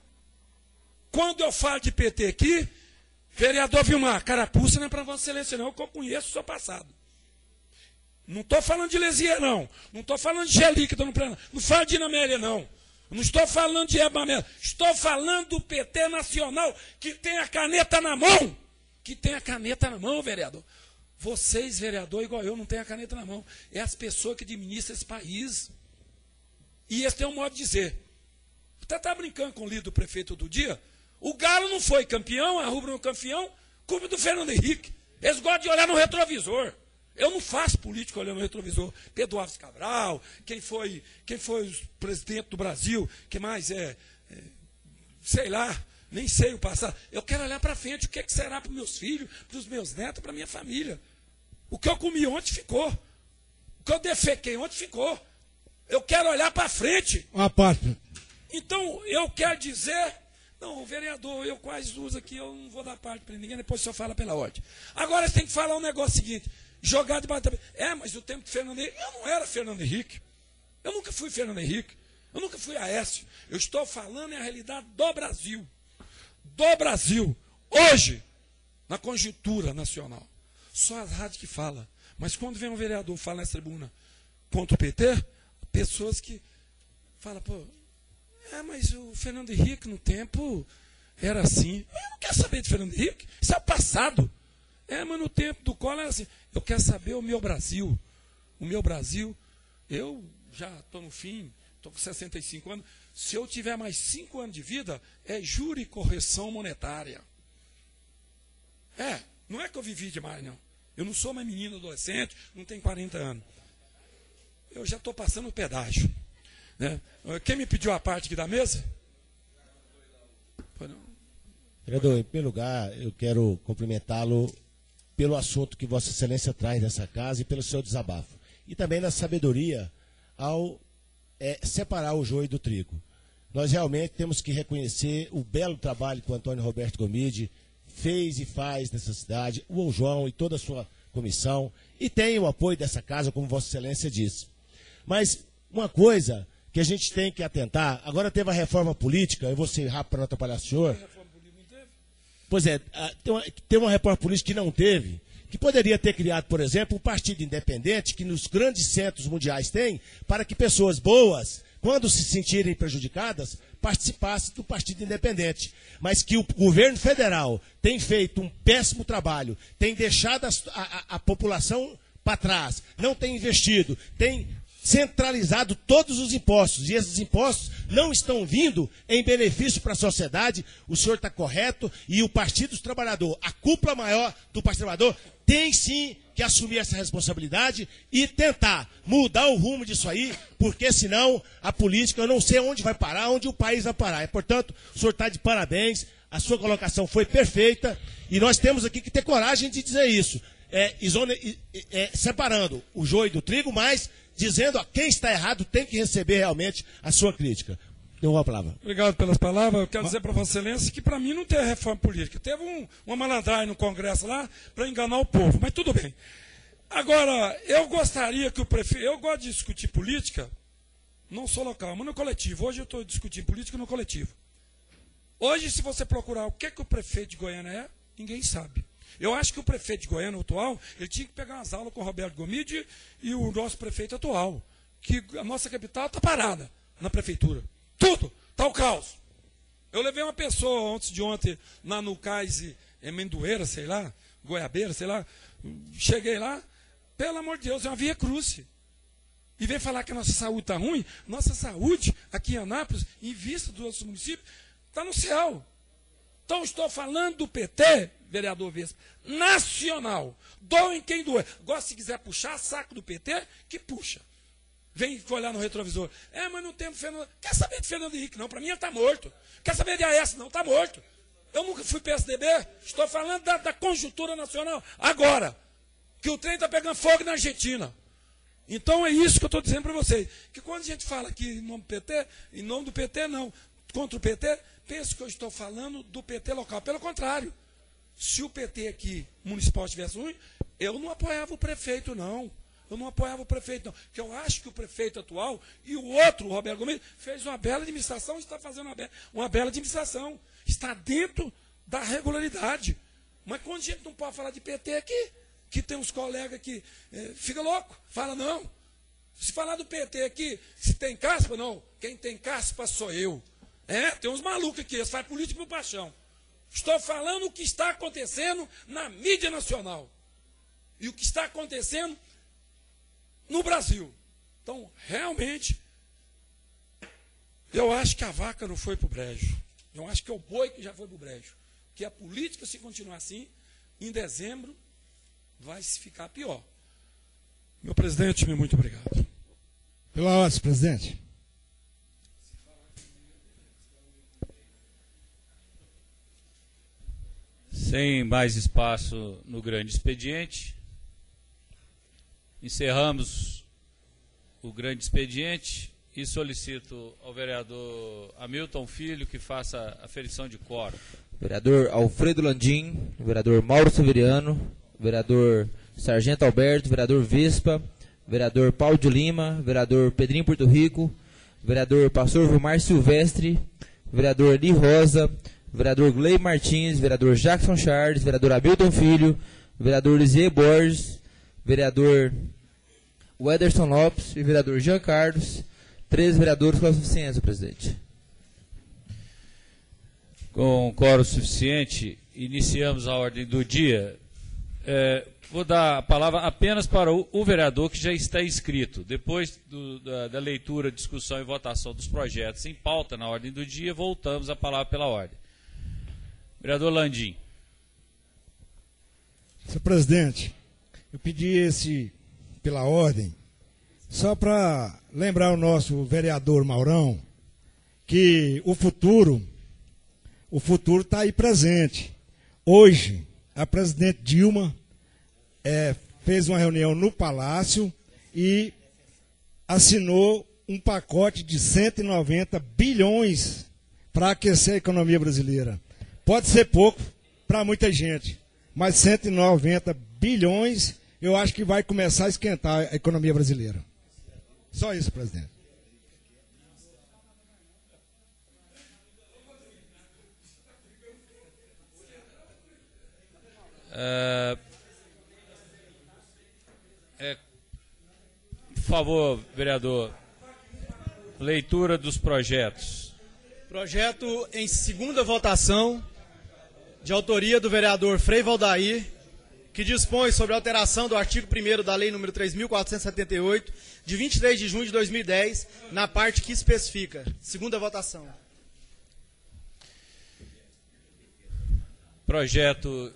quando eu falo de P T aqui, vereador Vilmar, carapuça não é para Vossa Excelência, não, que eu conheço o seu passado. Não estou falando de Lesier, não. Não estou falando de Geli, que estou no pleno. Não falo de Inamélia, não. Não estou falando de Ebamela. Estou falando do P T nacional, que tem a caneta na mão. Que tem a caneta na mão, vereador. Vocês, vereador, igual eu, não tem a caneta na mão. É as pessoas que administram esse país. E esse tem um modo de dizer. Você está brincando com o líder do prefeito outro dia? O Galo não foi campeão, a Rubro não campeão, culpa do Fernando Henrique. Eles gostam de olhar no retrovisor. Eu não faço política olhando no retrovisor. Pedro Alves Cabral, quem foi, quem foi o presidente do Brasil, que mais é, é sei lá, nem sei o passado. Eu quero olhar para frente, o que, é que será para os meus filhos, para os meus netos, para a minha família. O que eu comi ontem ficou. O que eu defequei ontem ficou. Eu quero olhar para frente. Uma parte. Então, eu quero dizer... Não, o vereador, eu quase uso aqui, eu não vou dar parte para ninguém, depois o senhor fala pela ordem. Agora, você tem que falar um negócio seguinte. Jogar debaixo da... É, mas o tempo de Fernando Henrique... Eu não era Fernando Henrique. Eu nunca fui Fernando Henrique. Eu nunca fui Aécio. Eu estou falando é a realidade do Brasil. Do Brasil. Hoje, na conjuntura nacional. Só as rádios que falam. Mas quando vem um vereador falar nessa tribuna contra o P T, pessoas que falam, pô, é, mas o Fernando Henrique no tempo era assim. Eu não quero saber de Fernando Henrique. Isso é o passado. É, mas no tempo do Collor era assim. Eu quero saber o meu Brasil. O meu Brasil, eu já estou no fim, estou com sessenta e cinco anos. Se eu tiver mais cinco anos de vida, é juro e correção monetária. É, não é que eu vivi demais, não. Eu não sou mais menino adolescente, não tenho quarenta anos. Eu já estou passando o pedágio. Né? Quem me pediu a parte aqui da mesa? Vereador, em primeiro lugar, eu quero cumprimentá-lo pelo assunto que Vossa Excelência traz nessa casa e pelo seu desabafo. E também na sabedoria ao é, separar o joio do trigo. Nós realmente temos que reconhecer o belo trabalho que o Antônio Roberto Gomide fez e faz nessa cidade, o João e toda a sua comissão, e tem o apoio dessa casa, como Vossa Excelência disse. Mas uma coisa que a gente tem que atentar, agora teve a reforma política, eu vou ser rápido para não atrapalhar o senhor. Pois é, tem uma, tem uma reforma política que não teve, que poderia ter criado, por exemplo, um partido independente, que nos grandes centros mundiais tem, para que pessoas boas, quando se sentirem prejudicadas, participassem do partido independente. Mas que o governo federal tem feito um péssimo trabalho, tem deixado a, a, a população para trás, não tem investido, tem centralizado todos os impostos. E esses impostos não estão vindo em benefício para a sociedade. O senhor está correto. E o Partido dos Trabalhadores, a cúpula maior do Partido Trabalhador, tem sim que assumir essa responsabilidade e tentar mudar o rumo disso aí, porque senão a política, eu não sei onde vai parar, onde o país vai parar. E, portanto, o senhor está de parabéns, a sua colocação foi perfeita e nós temos aqui que ter coragem de dizer isso. É, isone, é, separando o joio do trigo, mas dizendo a quem está errado tem que receber realmente a sua crítica. Deu a palavra. Obrigado pelas palavras. Eu quero dizer para Vossa Excelência que para mim não teve reforma política. Teve um, uma malandragem no Congresso lá para enganar o povo, mas tudo bem. Agora, eu gostaria que o prefeito... Eu gosto de discutir política, não só local, mas no coletivo. Hoje eu estou discutindo política no coletivo. Hoje, se você procurar o que, que o prefeito de Goiânia é, ninguém sabe. Eu acho que o prefeito de Goiânia atual, ele tinha que pegar umas aulas com o Roberto Gomide e o nosso prefeito atual. Que a nossa capital está parada na prefeitura. Tudo, está o caos. Eu levei uma pessoa antes de ontem lá no cais em Mendoeira, sei lá, Goiabeira, sei lá. Cheguei lá, pelo amor de Deus, é uma via cruce. E vem falar que a nossa saúde está ruim. Nossa saúde aqui em Anápolis, em vista dos outros municípios, está no céu. Então estou falando do P T, vereador Vespa, nacional. Doem quem doer. Agora, se quiser puxar saco do P T, que puxa. Vem olhar no retrovisor. É, mas não temos Fernando. Quer saber de Fernando Henrique? Não, para mim ele está morto. Quer saber de A S? Não, está morto. Eu nunca fui P S D B. Estou falando da, da conjuntura nacional. Agora, que o trem está pegando fogo na Argentina. Então é isso que eu estou dizendo para vocês. Que quando a gente fala aqui em nome do P T, em nome do P T não, contra o P T, pense que eu estou falando do P T local. Pelo contrário, se o P T aqui, municipal, estivesse ruim, eu não apoiava o prefeito, não. Eu não apoiava o prefeito, não. Porque eu acho que o prefeito atual e o outro, o Roberto Gomes, fez uma bela administração e está fazendo uma bela, uma bela administração. Está dentro da regularidade. Mas quando a gente não pode falar de P T aqui, que tem uns colegas que é, fica louco, fala não. Se falar do P T aqui, se tem caspa, não. Quem tem caspa sou eu. É, tem uns malucos aqui, eles fazem política por paixão. Estou falando o que está acontecendo na mídia nacional. E o que está acontecendo no Brasil. Então, realmente, eu acho que a vaca não foi para o brejo. Eu acho que é o boi que já foi para o brejo. Que a política, se continuar assim, em dezembro, vai se ficar pior. Meu presidente, muito obrigado. Pela ordem, presidente. Sem mais espaço no grande expediente, encerramos o grande expediente e solicito ao vereador Hamilton Filho que faça a aferição de quórum. Vereador Alfredo Landim, vereador Mauro Severiano, vereador Sargento Alberto, vereador Vespa, vereador Paulo de Lima, vereador Pedrinho Porto Rico, vereador Pastor Vilmar Silvestre, vereador Li Rosa, vereador Gley Martins, vereador Jackson Charles, vereador Hamilton Filho, vereador Lisier Borges, vereador Wederson Lopes e vereador Jean Carlos. Três vereadores com a suficiência, presidente. Com quórum suficiente, iniciamos a ordem do dia. É, vou dar a palavra apenas para o, o vereador que já está inscrito. Depois do, da, da leitura, discussão e votação dos projetos em pauta na ordem do dia, voltamos a palavra pela ordem. Vereador Landim. Senhor presidente, eu pedi esse pela ordem, só para lembrar o nosso vereador Maurão que o futuro, o futuro está aí presente. Hoje, a presidente Dilma é, fez uma reunião no Palácio e assinou um pacote de cento e noventa bilhões para aquecer a economia brasileira. Pode ser pouco para muita gente, mas cento e noventa bilhões eu acho que vai começar a esquentar a economia brasileira. Só isso, presidente. É, é, por favor, vereador, leitura dos projetos. Projeto em segunda votação, de autoria do vereador Frei Valdair, que dispõe sobre a alteração do artigo primeiro da Lei número três mil quatrocentos e setenta e oito, de vinte e três de junho de dois mil e dez, na parte que especifica. Segunda votação. Projeto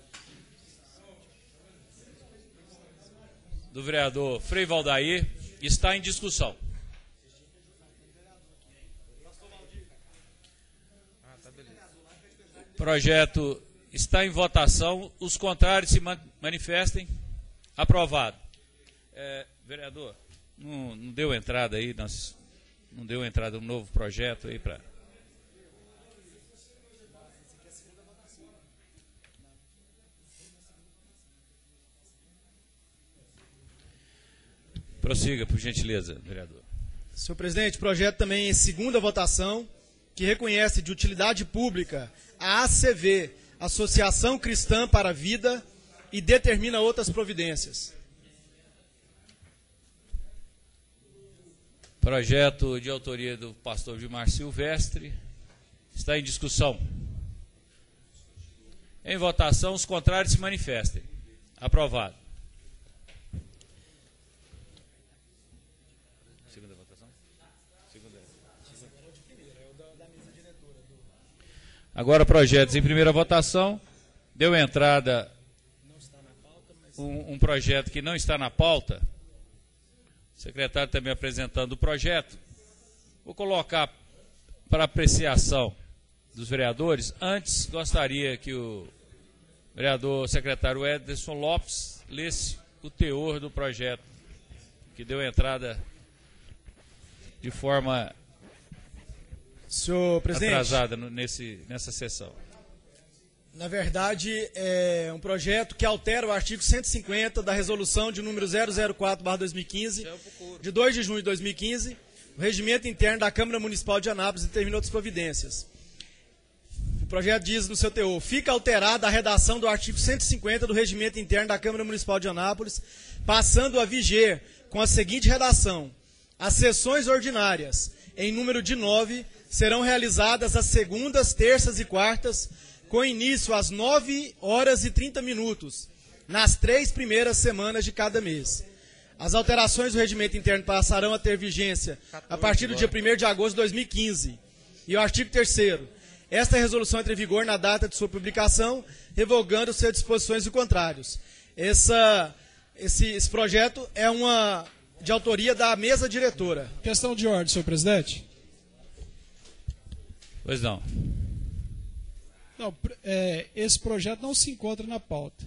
do vereador Frei Valdair está em discussão. Projeto está em votação. Os contrários se manifestem. Aprovado. É, vereador, não, não deu entrada aí, nós, não deu entrada um novo projeto aí para... Prossiga, por gentileza, vereador. Senhor presidente, projeto também em segunda votação, que reconhece de utilidade pública a A C V, Associação Cristã para a Vida, e determina outras providências. Projeto de autoria do pastor Gilmar Silvestre está em discussão. Em votação, os contrários se manifestem. Aprovado. Segunda votação? Segunda. Agora, projetos em primeira votação. Deu entrada um, um projeto que não está na pauta. O secretário também apresentando o projeto. Vou colocar para apreciação dos vereadores. Antes, gostaria que o vereador secretário Ederson Lopes lesse o teor do projeto, que deu entrada de forma Senhor presidente, atrasada no, nesse, nessa sessão. Na verdade, é um projeto que altera o artigo cento e cinquenta da resolução de número zero zero quatro barra dois mil e quinze, de dois de junho de dois mil e quinze, o regimento interno da Câmara Municipal de Anápolis, determina outras providências. O projeto diz no seu teor: fica alterada a redação do artigo cento e cinquenta do regimento interno da Câmara Municipal de Anápolis, passando a viger com a seguinte redação: as sessões ordinárias, em número de nove, serão realizadas às segundas, terças e quartas, com início às nove horas e trinta minutos, nas três primeiras semanas de cada mês. As alterações do regimento interno passarão a ter vigência a partir do dia primeiro de agosto de dois mil e quinze. E o artigo terceiro. Esta resolução entra em vigor na data de sua publicação, revogando suas disposições e contrários. Essa, esse, esse projeto é uma de autoria da mesa diretora. Questão de ordem, senhor presidente. Pois não. Não, é, esse projeto não se encontra na pauta.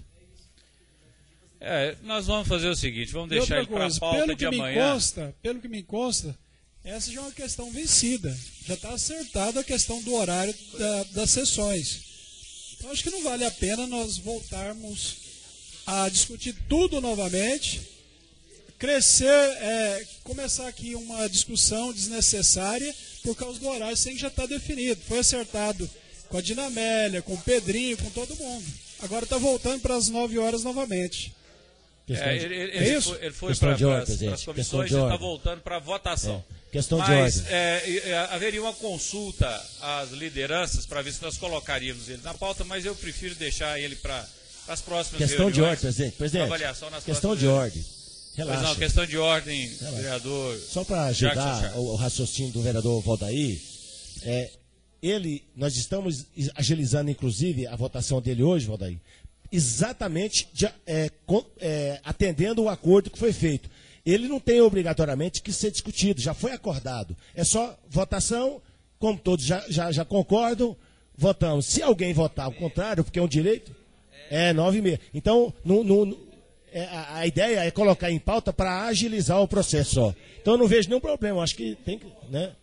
É, nós vamos fazer o seguinte, vamos E deixar ele outra para a coisa, pauta pelo de que me amanhã. consta, pelo que me consta, essa já é uma questão vencida. Já está acertada a questão do horário da, das sessões. Então acho que não vale a pena nós voltarmos a discutir tudo novamente, crescer, é, começar aqui uma discussão desnecessária por causa do horário, sem que já está definido. Foi acertado com a Dinamélia, com o Pedrinho, com todo mundo. Agora está voltando para as nove horas novamente. É, ele, ele, é ele isso? foi, ele foi Questão para de ordem, as presidente. comissões Questão e de está ordem. voltando para a votação. É, questão de Mas ordem. é, é, haveria uma consulta às lideranças para ver se nós colocaríamos ele na pauta, mas eu prefiro deixar ele para as próximas Questão reuniões. de ordem, presidente. Presidente, avaliação nas questão próximas de reuniões. ordem. Pois Relaxa. não, questão de ordem, Relaxa. vereador. Só para Jackson ajudar Charles. o, o raciocínio do vereador Valdair, é, ele, nós estamos agilizando, inclusive, a votação dele hoje, Valdair, exatamente de, é, com, é, atendendo o acordo que foi feito. Ele não tem obrigatoriamente que ser discutido, já foi acordado. É só votação, como todos já, já, já concordam, votamos. Se alguém votar ao contrário, porque é um direito, é nove e meia. Então, não, não, é, a, a ideia é colocar em pauta para agilizar o processo só. Então, eu não vejo nenhum problema, acho que tem que, né?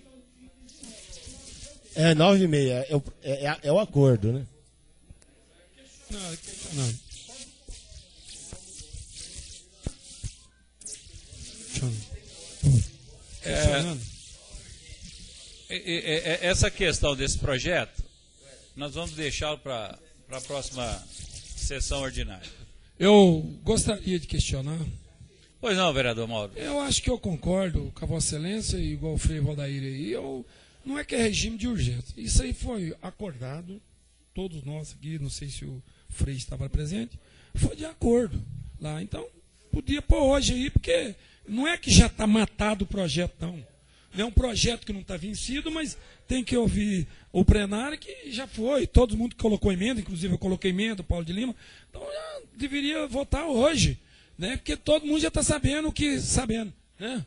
É nove e meia, é, o- é, é, é o acordo, né? Não, não. É, Questionando. é, é, é, essa questão desse projeto, nós vamos deixá-lo para a próxima sessão ordinária. Eu gostaria de questionar. Pois não, vereador Mauro. Eu acho que eu concordo com a Vossa Excelência, igual o Frei Valdair aí. Eu, não é que é regime de urgência. Isso aí foi acordado, todos nós aqui, não sei se o Frei estava presente, foi de acordo lá. Então, podia pôr hoje aí, porque não é que já está matado o projeto, não. É um projeto que não está vencido, mas tem que ouvir o plenário, que já foi. Todo mundo colocou emenda, inclusive eu coloquei emenda, o Paulo de Lima. Então, já deveria votar hoje, né? Porque todo mundo já está sabendo o que sabendo, né?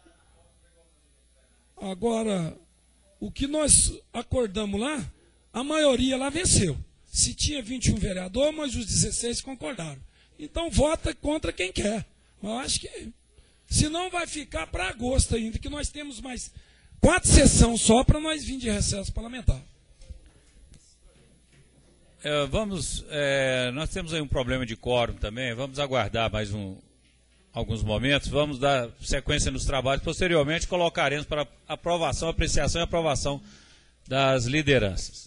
Agora, o que nós acordamos lá, a maioria lá venceu. Se tinha vinte e um vereadores, mas os dezesseis concordaram. Então, vota contra quem quer. Mas eu acho que, senão vai ficar para agosto ainda, que nós temos mais quatro sessões só para nós vir de recesso parlamentar. É, vamos, é, nós temos aí um problema de quórum também, vamos aguardar mais um, alguns momentos, vamos dar sequência nos trabalhos, posteriormente colocaremos para aprovação, apreciação e aprovação das lideranças.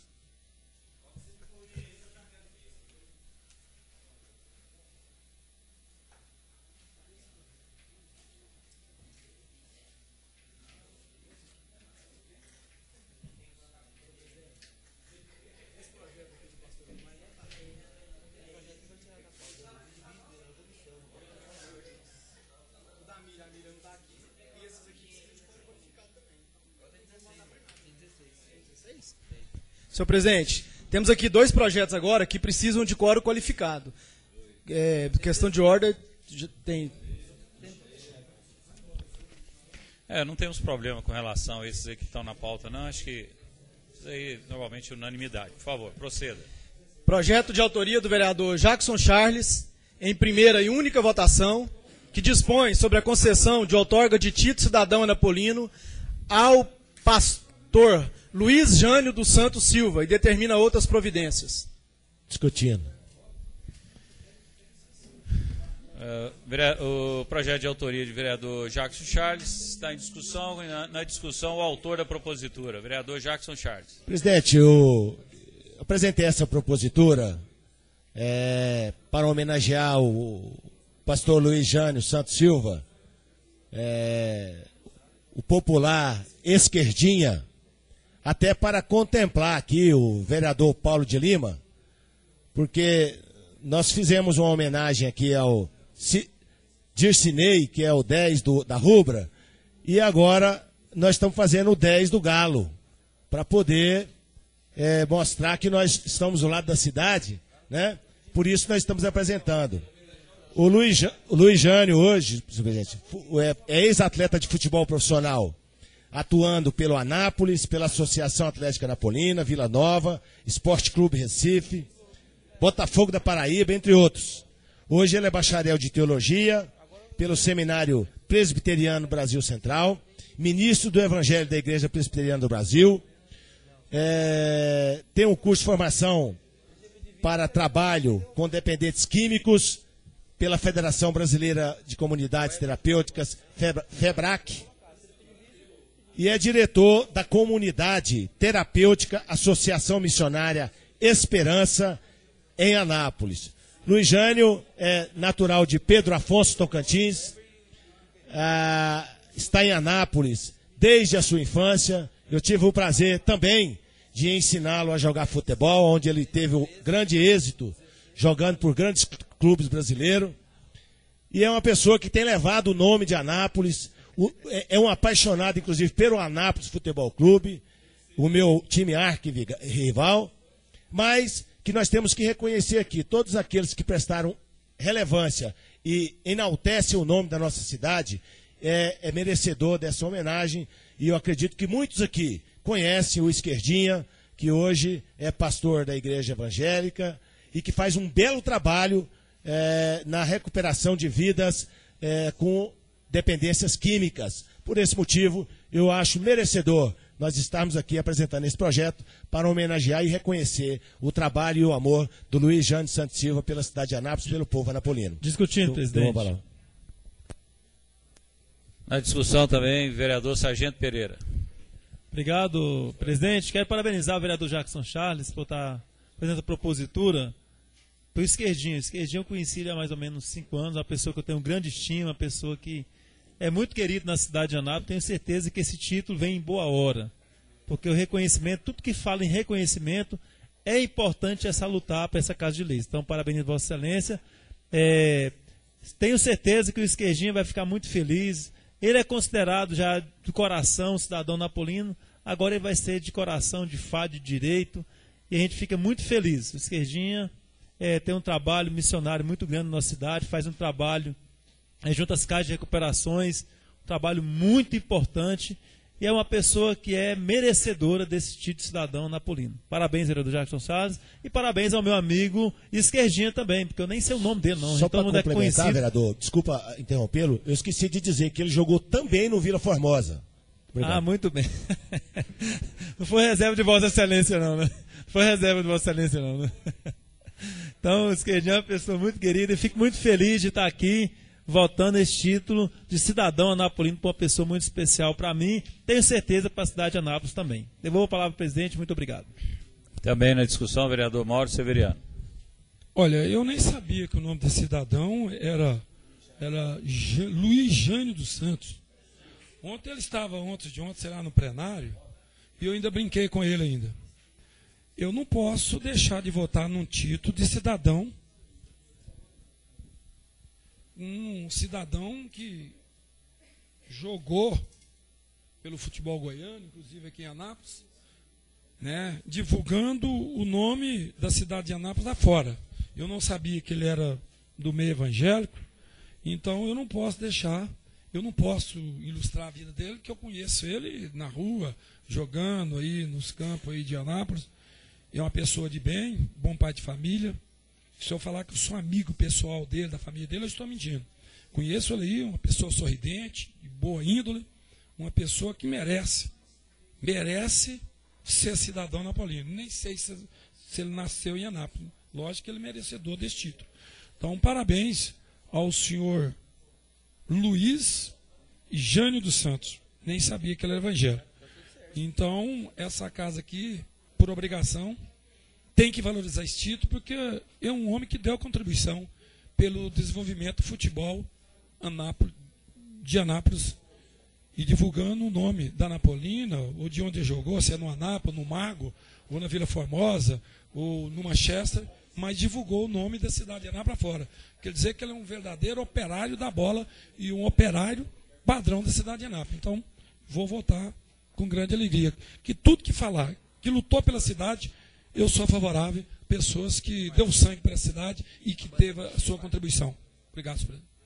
Senhor presidente, temos aqui dois projetos agora que precisam de quórum qualificado. É, questão de ordem, tem... É, não temos problema com relação a esses aí que estão na pauta, não. Acho que isso aí, normalmente, unanimidade. Por favor, proceda. Projeto de autoria do vereador Jackson Charles, em primeira e única votação, que dispõe sobre a concessão de outorga de título cidadão anapolino ao pastor Luiz Jânio dos Santos Silva e determina outras providências. Discutindo. Uh, o projeto de autoria de vereador Jackson Charles está em discussão, na, na discussão o autor da propositura, vereador Jackson Charles. Presidente, eu apresentei essa propositura é, para homenagear o pastor Luiz Jânio Santos Silva, é, o popular esquerdinha, até para contemplar aqui o vereador Paulo de Lima, porque nós fizemos uma homenagem aqui ao Dircinei, que é o dez do, da Rubra, e agora nós estamos fazendo o dez do Galo, para poder é, mostrar que nós estamos do lado da cidade, né? Por isso nós estamos apresentando. O Luiz, o Luiz Jânio hoje, presidente, é, é ex-atleta de futebol profissional, atuando pelo Anápolis, pela Associação Atlética Anapolina, Vila Nova, Esporte Clube Recife, Botafogo da Paraíba, entre outros. Hoje ele é bacharel de Teologia pelo Seminário Presbiteriano Brasil Central, ministro do Evangelho da Igreja Presbiteriana do Brasil, é, tem um curso de formação para trabalho com dependentes químicos pela Federação Brasileira de Comunidades Terapêuticas, FEBRAC, e é diretor da Comunidade Terapêutica Associação Missionária Esperança, em Anápolis. Luiz Jânio é natural de Pedro Afonso, Tocantins, ah, está em Anápolis desde a sua infância. Eu tive o prazer também de ensiná-lo a jogar futebol, onde ele teve um grande êxito, jogando por grandes clubes brasileiros. E é uma pessoa que tem levado o nome de Anápolis, é um apaixonado, inclusive, pelo Anápolis Futebol Clube, o meu time arquirrival, mas que nós temos que reconhecer aqui, todos aqueles que prestaram relevância e enaltecem o nome da nossa cidade, é, é merecedor dessa homenagem, e eu acredito que muitos aqui conhecem o Esquerdinha, que hoje é pastor da Igreja Evangélica, e que faz um belo trabalho é, na recuperação de vidas é, com dependências químicas. Por esse motivo, eu acho merecedor nós estarmos aqui apresentando esse projeto para homenagear e reconhecer o trabalho e o amor do Luiz Jânio Santos Silva pela cidade de Anápolis, pelo povo anapolino. Discutindo, do, presidente. Do Na discussão também, vereador Sargento Pereira. Obrigado, presidente. Quero parabenizar o vereador Jackson Charles por estar fazendo a propositura para o Esquerdinho. O Esquerdinho eu conheci ele há mais ou menos cinco anos, uma pessoa que eu tenho grande estima, uma pessoa que é muito querido na cidade de Anápolis. Tenho certeza que esse título vem em boa hora, porque o reconhecimento, tudo que fala em reconhecimento, é importante, é salutar para essa Casa de Leis. Então, parabenizo a Vossa Excelência É, tenho certeza que o Esquerdinha vai ficar muito feliz. Ele é considerado já de coração cidadão napolino, agora ele vai ser de coração de fato de direito, e a gente fica muito feliz. O Esquerdinha é, tem um trabalho missionário muito grande na nossa cidade, faz um trabalho é, junto às casas de recuperações, um trabalho muito importante, e é uma pessoa que é merecedora desse título de cidadão napolino. Parabéns, vereador Jackson Salles, e parabéns ao meu amigo Esquerdinha também, porque eu nem sei o nome dele, não. Só então, para é complementar, vereador, desculpa interrompê-lo, eu esqueci de dizer que ele jogou também no Vila Formosa. Obrigado. Ah, muito bem. Não foi reserva de Vossa Excelência, não, né? Não foi reserva de Vossa Excelência, não, né? Então, o Esquerdinha é uma pessoa muito querida e fico muito feliz de estar aqui votando esse título de cidadão anapolino para uma pessoa muito especial para mim. Tenho certeza para a cidade de Anápolis também. Devolvo a palavra ao presidente, muito obrigado. Também na discussão, vereador Mauro Severiano. Olha, eu nem sabia que o nome desse cidadão era, era Luiz Jânio dos Santos. Ontem ele estava, ontem de ontem, sei lá, no plenário, e eu ainda brinquei com ele ainda. Eu não posso deixar de votar num título de cidadão, um cidadão que jogou pelo futebol goiano, inclusive aqui em Anápolis, né, divulgando o nome da cidade de Anápolis lá fora. Eu não sabia que ele era do meio evangélico, então eu não posso deixar, eu não posso ilustrar a vida dele, que eu conheço ele na rua, jogando aí nos campos aí de Anápolis. É uma pessoa de bem, bom pai de família. Se eu falar que eu sou amigo pessoal dele, da família dele, eu estou mentindo. Conheço ele aí, uma pessoa sorridente, de boa índole, uma pessoa que merece, merece ser cidadão napolino. Nem sei se, se ele nasceu em Anápolis. Lógico que ele é merecedor desse título. Então, parabéns ao senhor Luiz Jânio dos Santos. Nem sabia que ele era evangélico. Então, essa casa aqui, por obrigação, tem que valorizar esse título, porque é um homem que deu contribuição pelo desenvolvimento do futebol Anápolis, de Anápolis, e divulgando o nome da Napolina, ou de onde ele jogou, se é no Anápolis, no Mago, ou na Vila Formosa, ou no Manchester, mas divulgou o nome da cidade de Anápolis fora. Quer dizer que ele é um verdadeiro operário da bola e um operário padrão da cidade de Anápolis. Então, vou votar com grande alegria. Que tudo que falar, que lutou pela cidade, eu sou favorável a pessoas que deu sangue para a cidade e que teve a sua contribuição. Obrigado, senhor presidente.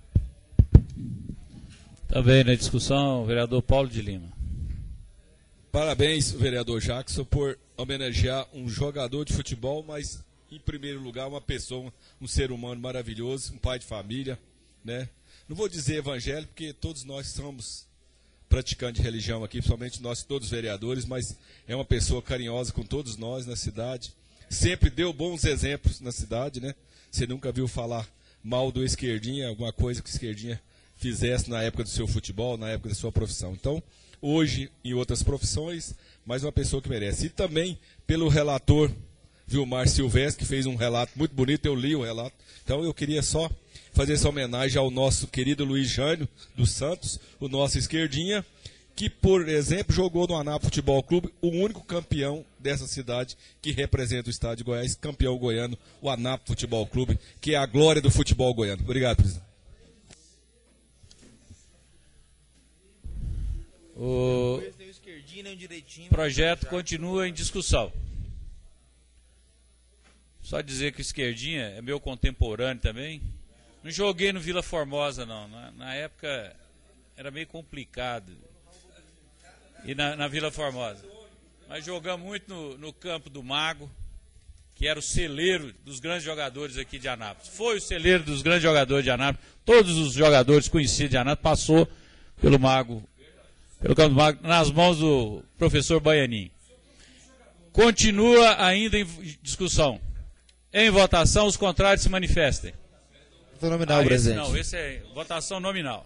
Também na discussão, o vereador Paulo de Lima. Parabéns, vereador Jackson, por homenagear um jogador de futebol, mas, em primeiro lugar, uma pessoa, um ser humano maravilhoso, um pai de família, né? Não vou dizer evangélico, porque todos nós somos praticantes de religião aqui, principalmente nós, todos vereadores, mas é uma pessoa carinhosa com todos nós na cidade. Sempre deu bons exemplos na cidade, né? Você nunca viu falar mal do Esquerdinha, alguma coisa que o Esquerdinha fizesse na época do seu futebol, na época da sua profissão. Então, hoje, em outras profissões, mais uma pessoa que merece. E também pelo relator Vilmar Silvestre, que fez um relato muito bonito, eu li o relato. Então, eu queria só fazer essa homenagem ao nosso querido Luiz Jânio dos Santos, o nosso Esquerdinha, que, por exemplo, jogou no Anápolis Futebol Clube, o único campeão dessa cidade que representa o estado de Goiás, campeão goiano, o Anápolis Futebol Clube, que é a glória do futebol goiano. Obrigado, presidente. O projeto continua em discussão. Só dizer que o Esquerdinha é meu contemporâneo também. Não joguei no Vila Formosa, não. Na, na época era meio complicado. E na, na Vila Formosa. Mas jogamos muito no, no campo do Mago, que era o celeiro dos grandes jogadores aqui de Anápolis. Foi o celeiro dos grandes jogadores de Anápolis. Todos os jogadores conhecidos de Anápolis passou pelo Mago. Pelo campo do Mago, nas mãos do professor Baianinho. Continua ainda em discussão. Em votação, os contrários se manifestem. Votação nominal, ah, presidente. Esse não, esse é votação nominal.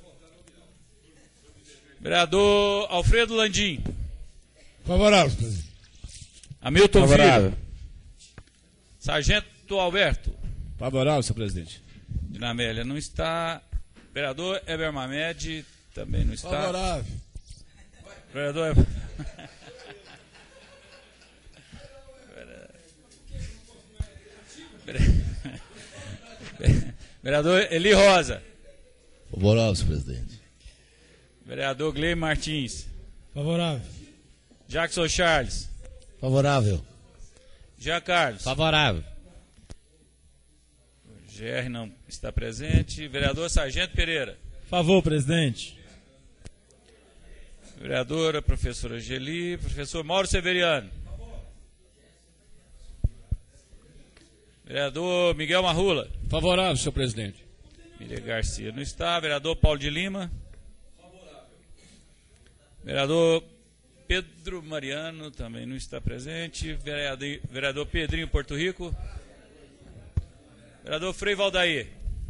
Vereador Alfredo Landim. Favorável, presidente. Hamilton Favorável. Filho. Sargento Alberto. Favorável, senhor presidente. Dinamélia não está. Vereador Eber Mamed também não está. Favorável. Vereador Vereador Eli Rosa. Favorável, senhor presidente. Vereador Gley Martins. Favorável. Jackson Charles. Favorável. Jean Carlos. Favorável. G R não está presente. Vereador Sargento Pereira. Favor, presidente. Vereadora professora Geli. Professor Mauro Severiano. Vereador Miguel Marrula. Favorável, senhor presidente. Miriam Garcia não está. Vereador Paulo de Lima. Favorável. Vereador Pedro Mariano também não está presente. Vereador, vereador Pedrinho Porto Rico. Vereador Frei Valdair.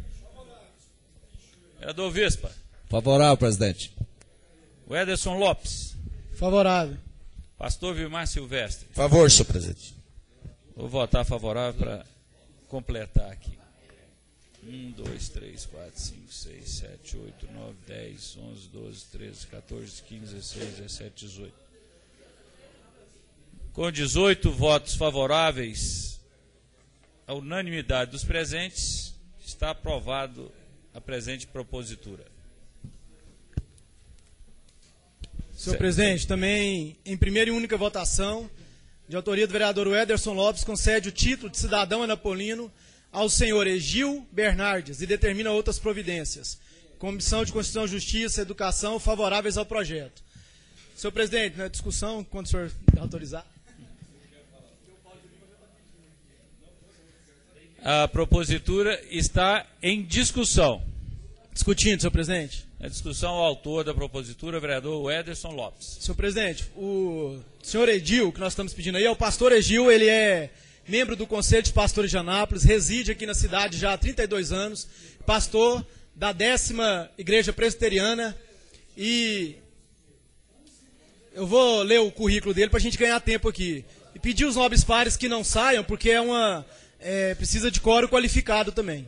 Vereador Vespa. Favorável, presidente. O Ederson Lopes. Favorável. Pastor Vilmar Silvestre. Favor, senhor presidente. Vou votar favorável para completar aqui. um, dois, três, quatro, cinco, seis, sete, oito, nove, dez, onze, doze, treze, quatorze, quinze, dezesseis, dezessete, dezoito. Com dezoito votos favoráveis, a unanimidade dos presentes, está aprovado a presente propositura. Senhor presidente, também em primeira e única votação, de autoria do vereador Ederson Lopes, concede o título de cidadão anapolino ao senhor Egil Bernardes e determina outras providências. Comissão de Constituição, Justiça e Educação favoráveis ao projeto. Senhor presidente, na discussão, quando o senhor autorizar. A propositura está em discussão. Discutindo, senhor presidente. Na discussão, o autor da propositura, o vereador Ederson Lopes. Senhor presidente, o senhor Edil, que nós estamos pedindo aí, é o pastor Egil, ele é membro do Conselho de Pastores de Anápolis, reside aqui na cidade já há trinta e dois anos, pastor da décima Igreja Presbiteriana, e eu vou ler o currículo dele para a gente ganhar tempo aqui. E pedir os nobres pares que não saiam, porque é uma, é, precisa de quórum qualificado também.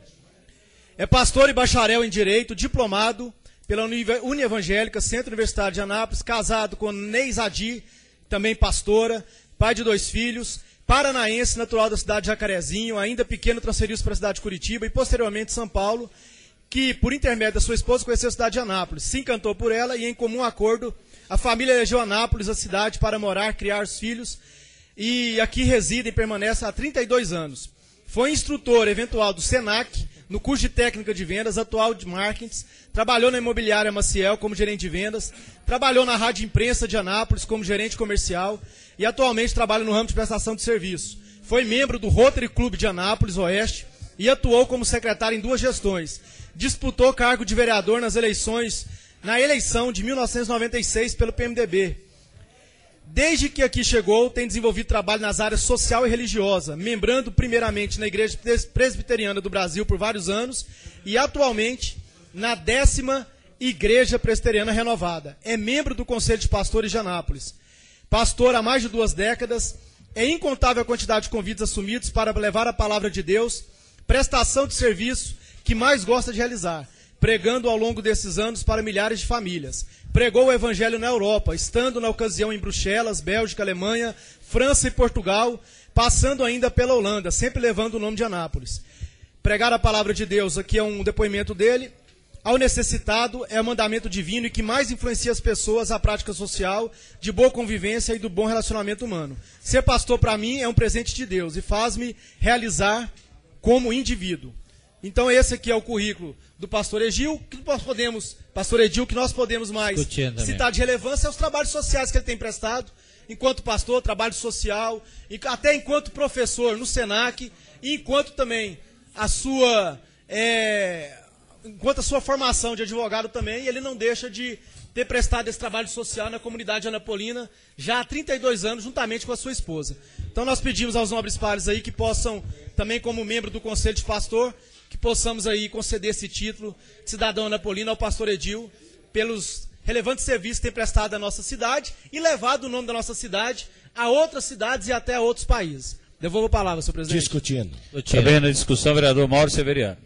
É pastor e bacharel em Direito, diplomado pela Unievangélica, Centro Universitário de Anápolis, casado com Neis Adi, também pastora, pai de dois filhos, paranaense, natural da cidade de Jacarezinho, ainda pequeno transferiu-se para a cidade de Curitiba e posteriormente São Paulo, que por intermédio da sua esposa conheceu a cidade de Anápolis, se encantou por ela e em comum acordo a família elegeu Anápolis, a cidade, para morar, criar os filhos e aqui reside e permanece há trinta e dois anos. Foi instrutor eventual do SENAC, no curso de técnica de vendas, atual de marketing, trabalhou na imobiliária Maciel como gerente de vendas, trabalhou na Rádio Imprensa de Anápolis como gerente comercial e atualmente trabalha no ramo de prestação de serviço. Foi membro do Rotary Club de Anápolis Oeste e atuou como secretário em duas gestões. Disputou cargo de vereador nas eleições, na eleição de mil novecentos e noventa e seis pelo P M D B. Desde que aqui chegou, tem desenvolvido trabalho nas áreas social e religiosa, membrando primeiramente na Igreja Presbiteriana do Brasil por vários anos e atualmente na décima Igreja Presbiteriana Renovada. É membro do Conselho de Pastores de Anápolis. Pastor há mais de duas décadas, é incontável a quantidade de convites assumidos para levar a palavra de Deus, prestação de serviço que mais gosta de realizar, pregando ao longo desses anos para milhares de famílias. Pregou o evangelho na Europa, estando na ocasião em Bruxelas, Bélgica, Alemanha, França e Portugal, passando ainda pela Holanda, sempre levando o nome de Anápolis. Pregar a palavra de Deus, aqui é um depoimento dele, ao necessitado é o mandamento divino e que mais influencia as pessoas à prática social, de boa convivência e do bom relacionamento humano. Ser pastor para mim é um presente de Deus e faz-me realizar como indivíduo. Então esse aqui é o currículo do pastor Egil, que nós podemos, pastor Edil, que nós podemos mais citar de relevância é os trabalhos sociais que ele tem prestado, enquanto pastor, trabalho social, até enquanto professor no SENAC, e enquanto também a sua, é, enquanto a sua formação de advogado também, ele não deixa de ter prestado esse trabalho social na comunidade anapolina já há trinta e dois anos, juntamente com a sua esposa. Então nós pedimos aos nobres pares aí que possam, também como membro do Conselho de Pastor, que possamos aí conceder esse título de cidadão anapolino ao pastor Edil, pelos relevantes serviços que tem prestado à nossa cidade e levado o nome da nossa cidade a outras cidades e até a outros países. Devolvo a palavra, senhor presidente. Discutindo. Também na discussão, vereador Mauro Severiano.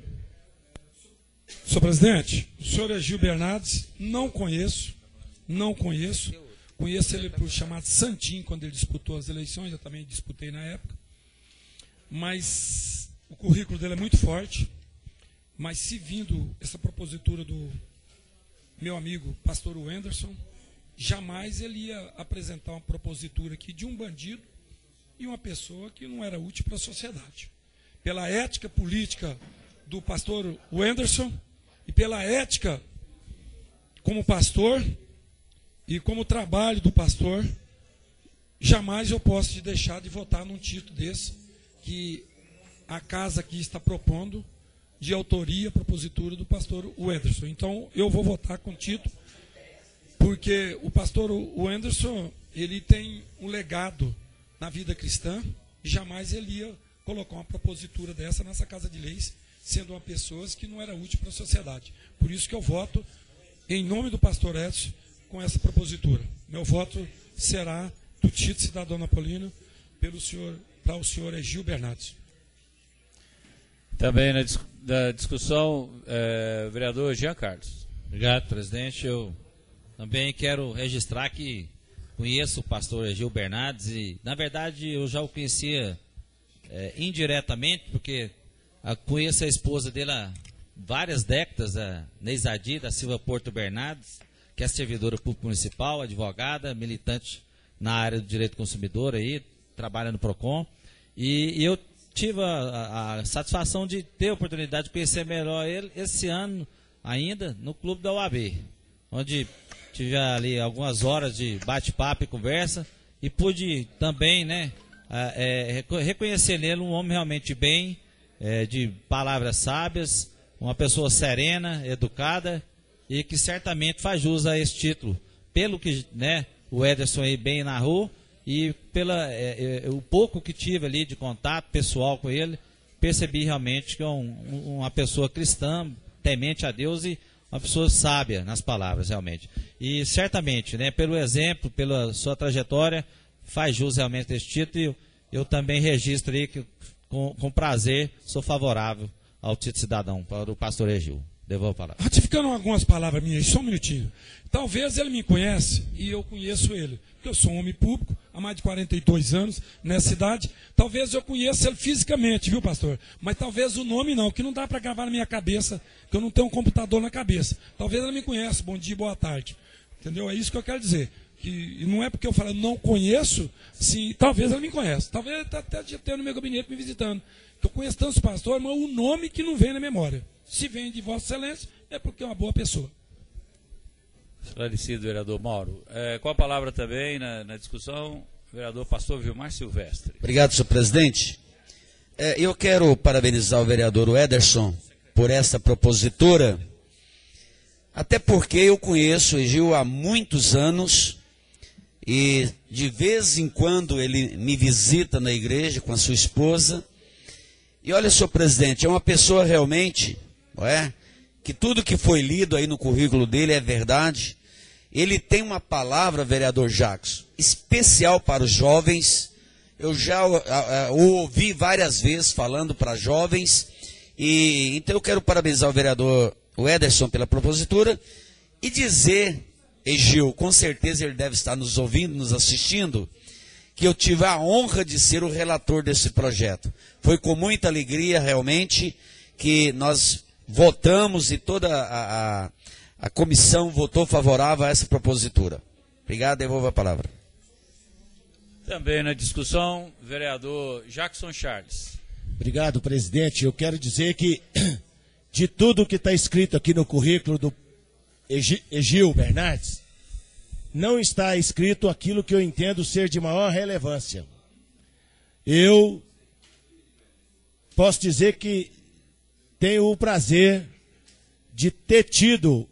Senhor presidente, o senhor Egil Bernardes, não conheço, não conheço. Conheço ele por chamado Santinho, quando ele disputou as eleições, eu também disputei na época. Mas o currículo dele é muito forte. mas se vindo essa propositura do meu amigo pastor Wenderson, jamais ele ia apresentar uma propositura aqui de um bandido e uma pessoa que não era útil para a sociedade. Pela ética política do pastor Wenderson e pela ética como pastor e como trabalho do pastor, jamais eu posso deixar de votar num título desse que a casa aqui está propondo, de autoria, propositura do pastor Wenderson. Então, eu vou votar com título, porque o pastor Wenderson, ele tem um legado na vida cristã, e jamais ele ia colocar uma propositura dessa nessa casa de leis, sendo uma pessoa que não era útil para a sociedade. Por isso que eu voto em nome do pastor Edson com essa propositura. Meu voto será do título cidadão napolino pelo senhor, para o senhor Egil Bernardes. Também na dis da discussão, é, vereador Jean Carlos. Obrigado, presidente. Eu também quero registrar que conheço o pastor Egil Bernardes e, na verdade, eu já o conhecia é, indiretamente, porque a, conheço a esposa dele há várias décadas, a Neisadi da Silva Porto Bernardes, que é servidora pública municipal, advogada, militante na área do direito do consumidor, aí, trabalha no PROCON, e, e eu tive a, a, a satisfação de ter a oportunidade de conhecer melhor ele esse ano ainda no Clube da U A B, onde tive ali algumas horas de bate-papo e conversa e pude também, né, é, reconhecer nele um homem realmente bem, é, de palavras sábias, uma pessoa serena, educada e que certamente faz jus a esse título, pelo que, né, o Ederson aí bem narrou. E pela, é, é, o pouco que tive ali de contato pessoal com ele, percebi realmente que é um, uma pessoa cristã, temente a Deus e uma pessoa sábia nas palavras, realmente. E certamente, né, pelo exemplo, pela sua trajetória, faz jus realmente esse título. E eu, eu também registro aí que, com, com prazer, sou favorável ao título cidadão para o pastor Egil. Devolvo a palavra. Ratificando algumas palavras minhas, só um minutinho. Talvez ele me conhece e eu conheço ele, porque eu sou um homem público há mais de quarenta e dois anos nessa cidade. Talvez eu conheça ele fisicamente, viu, pastor? Mas talvez o nome não, que não dá para gravar na minha cabeça, que eu não tenho um computador na cabeça. Talvez ele me conheça, bom dia, boa tarde. Entendeu? É isso que eu quero dizer. Que, e não é porque eu falo não conheço, se, talvez ele me conheça. Talvez ele está até tendo no meu gabinete me visitando. Eu conheço tantos pastores, mas o nome que não vem na memória. Se vem de Vossa Excelência, é porque é uma boa pessoa. Esclarecido, vereador Mauro. É, com a palavra também na, na discussão, vereador pastor Vilmar Silvestre. Obrigado, senhor presidente. É, eu quero parabenizar o vereador Ederson por essa propositura, até porque eu conheço o Egil há muitos anos e de vez em quando ele me visita na igreja com a sua esposa. E olha, senhor presidente, é uma pessoa realmente, não é, que tudo que foi lido aí no currículo dele é verdade. Ele tem uma palavra, vereador Jackson, especial para os jovens. Eu já o ouvi várias vezes falando para jovens. E então eu quero parabenizar o vereador Ederson pela propositura e dizer, Egil, com certeza ele deve estar nos ouvindo, nos assistindo, que eu tive a honra de ser o relator desse projeto. Foi com muita alegria, realmente, que nós votamos e toda a, a, a comissão votou favorável a essa propositura. Obrigado, devolvo a palavra. Também na discussão, vereador Jackson Charles. Obrigado, presidente. Eu quero dizer que, de tudo que está escrito aqui no currículo do Egil Bernardes, não está escrito aquilo que eu entendo ser de maior relevância. Eu posso dizer que tenho o prazer de ter tido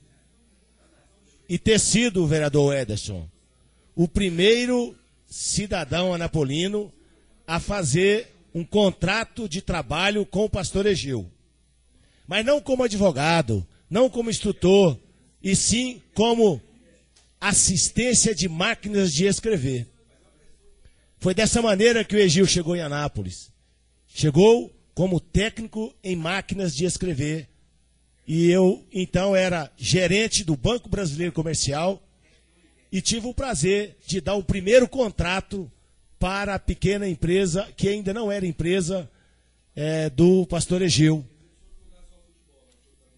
e ter sido, o vereador Ederson, o primeiro cidadão anapolino a fazer um contrato de trabalho com o pastor Egil. Mas não como advogado, não como instrutor, e sim como assistência de máquinas de escrever. Foi dessa maneira que o Egil chegou em Anápolis. Chegou como técnico em máquinas de escrever. E eu, então, era gerente do Banco Brasileiro Comercial e tive o prazer de dar o primeiro contrato para a pequena empresa, que ainda não era empresa, é, do pastor Egil.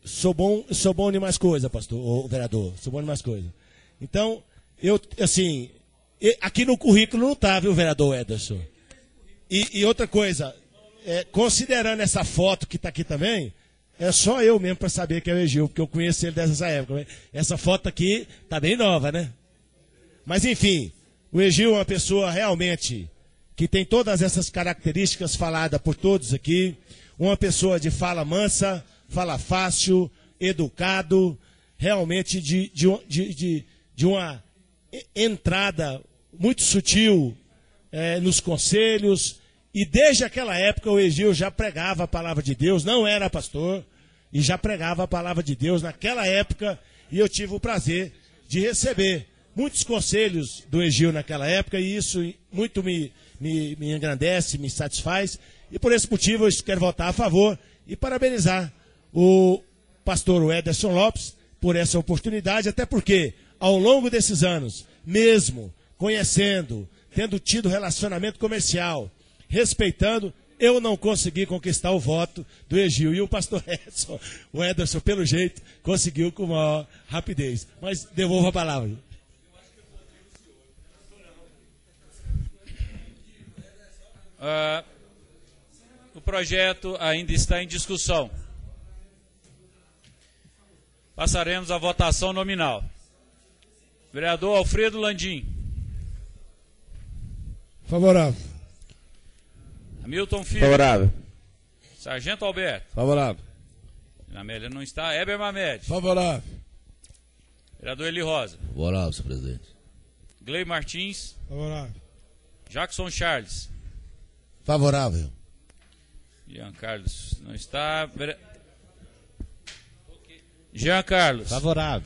sou bom, sou bom em mais coisa, pastor, o vereador, sou bom em mais coisa. Então, eu, assim, aqui no currículo não está, viu, vereador Ederson? E, e outra coisa, é, considerando essa foto que está aqui também, é só eu mesmo para saber que é o Egil, porque eu conheço ele dessa época. Essa foto aqui está bem nova, né? Mas, enfim, o Egil é uma pessoa realmente que tem todas essas características faladas por todos aqui. Uma pessoa de fala mansa, fala fácil, educado, realmente de, de, de, de, de uma entrada muito sutil é, nos conselhos. E desde aquela época o Egil já pregava a palavra de Deus, não era pastor, e já pregava a palavra de Deus naquela época. E eu tive o prazer de receber muitos conselhos do Egil naquela época, e isso muito me, me, me engrandece, me satisfaz. E por esse motivo eu quero votar a favor e parabenizar o pastor Ederson Lopes por essa oportunidade, até porque ao longo desses anos, mesmo conhecendo, tendo tido relacionamento comercial, respeitando, eu não consegui conquistar o voto do Egil. E o pastor Edson, o Ederson, pelo jeito, conseguiu com maior rapidez. Mas devolvo a palavra. Uh, o projeto ainda está em discussão. Passaremos à votação nominal. Vereador Alfredo Landim. Favorável. Hamilton Filho. Favorável. Sargento Alberto. Favorável. Amélia não está. Heber Mamed. Favorável. Vereador Eli Rosa. Favorável, senhor presidente. Glei Martins. Favorável. Jackson Charles. Favorável. Jean Carlos não está. Vere... Jean Carlos. Favorável.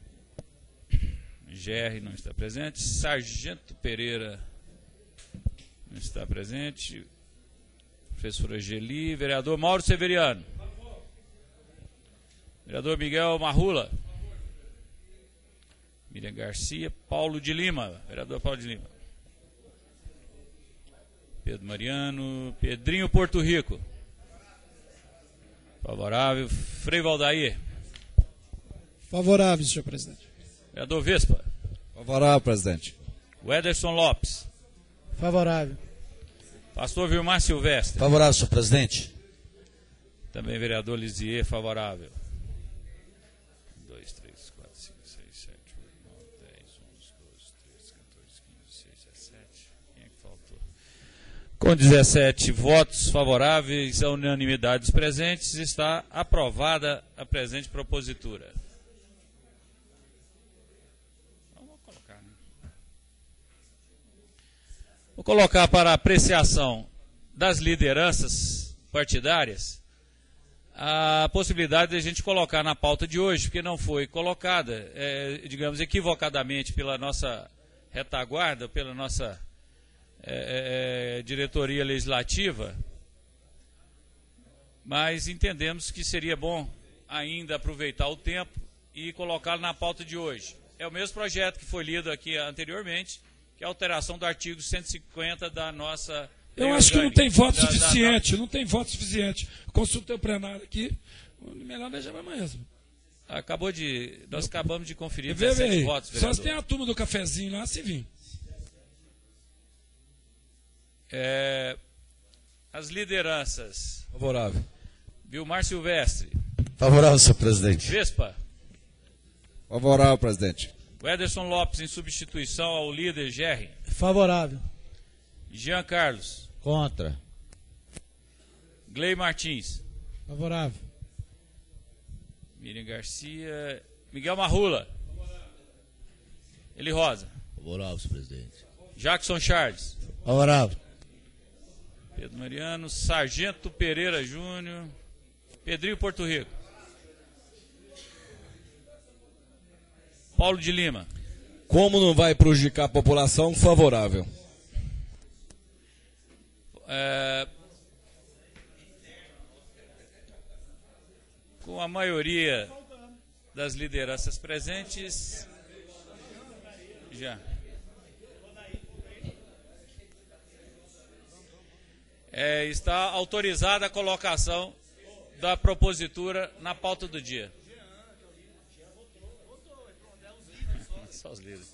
G R não está presente. Sargento Pereira não está presente. Professor Angeli. Vereador Mauro Severiano. Vereador Miguel Marrula. Miriam Garcia. Paulo de Lima. Vereador Paulo de Lima. Pedro Mariano. Pedrinho Porto Rico. Favorável. Frei Valdair. Favorável, senhor presidente. Vereador Vespa. Favorável, presidente. O Ederson Lopes. Favorável. Pastor Vilmar Silvestre. Favorável, senhor presidente. Também vereador Lisier, favorável. um, dois, três, quatro, cinco, seis, sete, oito, nove, dez, onze, doze, treze, quatorze, quinze, dezesseis, dezessete. Quem é que faltou? Com dezessete votos favoráveis, a unanimidade dos presentes, está aprovada a presente propositura. Vou colocar para apreciação das lideranças partidárias a possibilidade de a gente colocar na pauta de hoje, porque não foi colocada, é, digamos, equivocadamente pela nossa retaguarda, pela nossa é, é, diretoria legislativa, mas entendemos que seria bom ainda aproveitar o tempo e colocá-lo na pauta de hoje. É o mesmo projeto que foi lido aqui anteriormente, que é a alteração do artigo cento e cinquenta da nossa... Eu acho que não tem voto da, suficiente, da, da... não tem voto suficiente. Consultei o plenário aqui, melhor deixar para amanhã. Acabou de... Nós acabamos de conferir vê, dezessete vê, votos, vereador. Só tem a turma do cafezinho lá, se vir. É, as lideranças... Favorável. Vilmar Silvestre. Favorável, senhor presidente. Vespa. Favorável, presidente. O Ederson Lopes, em substituição ao líder G R. Favorável. Jean Carlos. Contra. Glei Martins. Favorável. Miriam Garcia. Miguel Marrula. Favorável. Eli Rosa. Favorável, senhor presidente. Jackson Charles. Favorável. Pedro Mariano. Sargento Pereira Júnior. Pedrinho Porto Rico. Paulo de Lima. Como não vai prejudicar a população, favorável. É, com a maioria das lideranças presentes, já. É, está autorizada a colocação da propositura na pauta do dia. Só os líderes.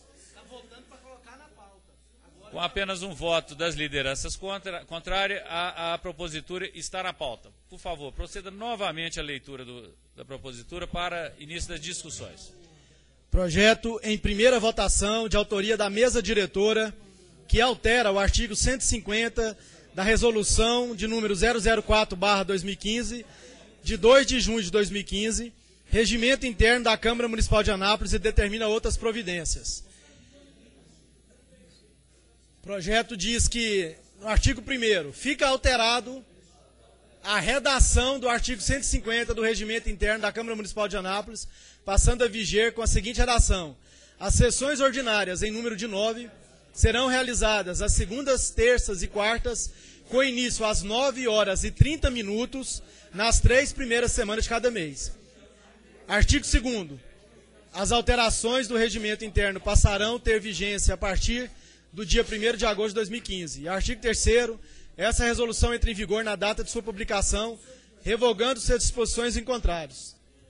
Com apenas um voto das lideranças contra, contrária, a, a propositura está na pauta. Por favor, proceda novamente a leitura do, da propositura para início das discussões. Projeto em primeira votação, de autoria da mesa diretora, que altera o artigo cento e cinquenta da resolução de número zero zero quatro barra dois mil e quinze, de dois de junho de dois mil e quinze, regimento interno da Câmara Municipal de Anápolis, e determina outras providências. O projeto diz que, no artigo primeiro, fica alterado a redação do artigo cento e cinquenta do regimento interno da Câmara Municipal de Anápolis, passando a viger com a seguinte redação: as sessões ordinárias, em número de nove, serão realizadas às segundas, terças e quartas, com início às nove horas e trinta minutos, nas três primeiras semanas de cada mês. Artigo segundo. As alterações do regimento interno passarão a ter vigência a partir do dia primeiro de agosto de dois mil e quinze. E artigo terceiro. Essa resolução entra em vigor na data de sua publicação, revogando-se as disposições em contrários.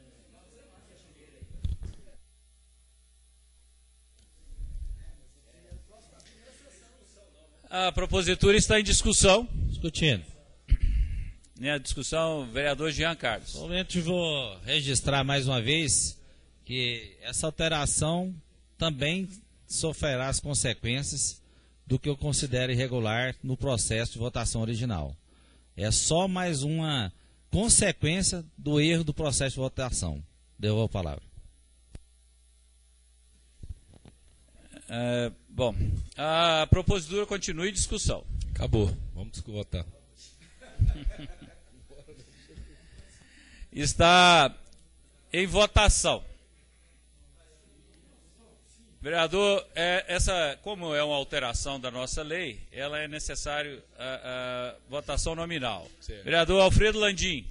A propositura está em discussão. Discutindo. Né, a discussão, vereador Jean Carlos. Somente vou registrar mais uma vez que essa alteração também sofrerá as consequências do que eu considero irregular no processo de votação original. É só mais uma consequência do erro do processo de votação. Devolvo a palavra. É, bom, a propositura continua em discussão. Acabou. Vamos votar. Está em votação. Vereador, é, essa, como é uma alteração da nossa lei, ela é necessário a, a votação nominal. Certo. Vereador Alfredo Landim.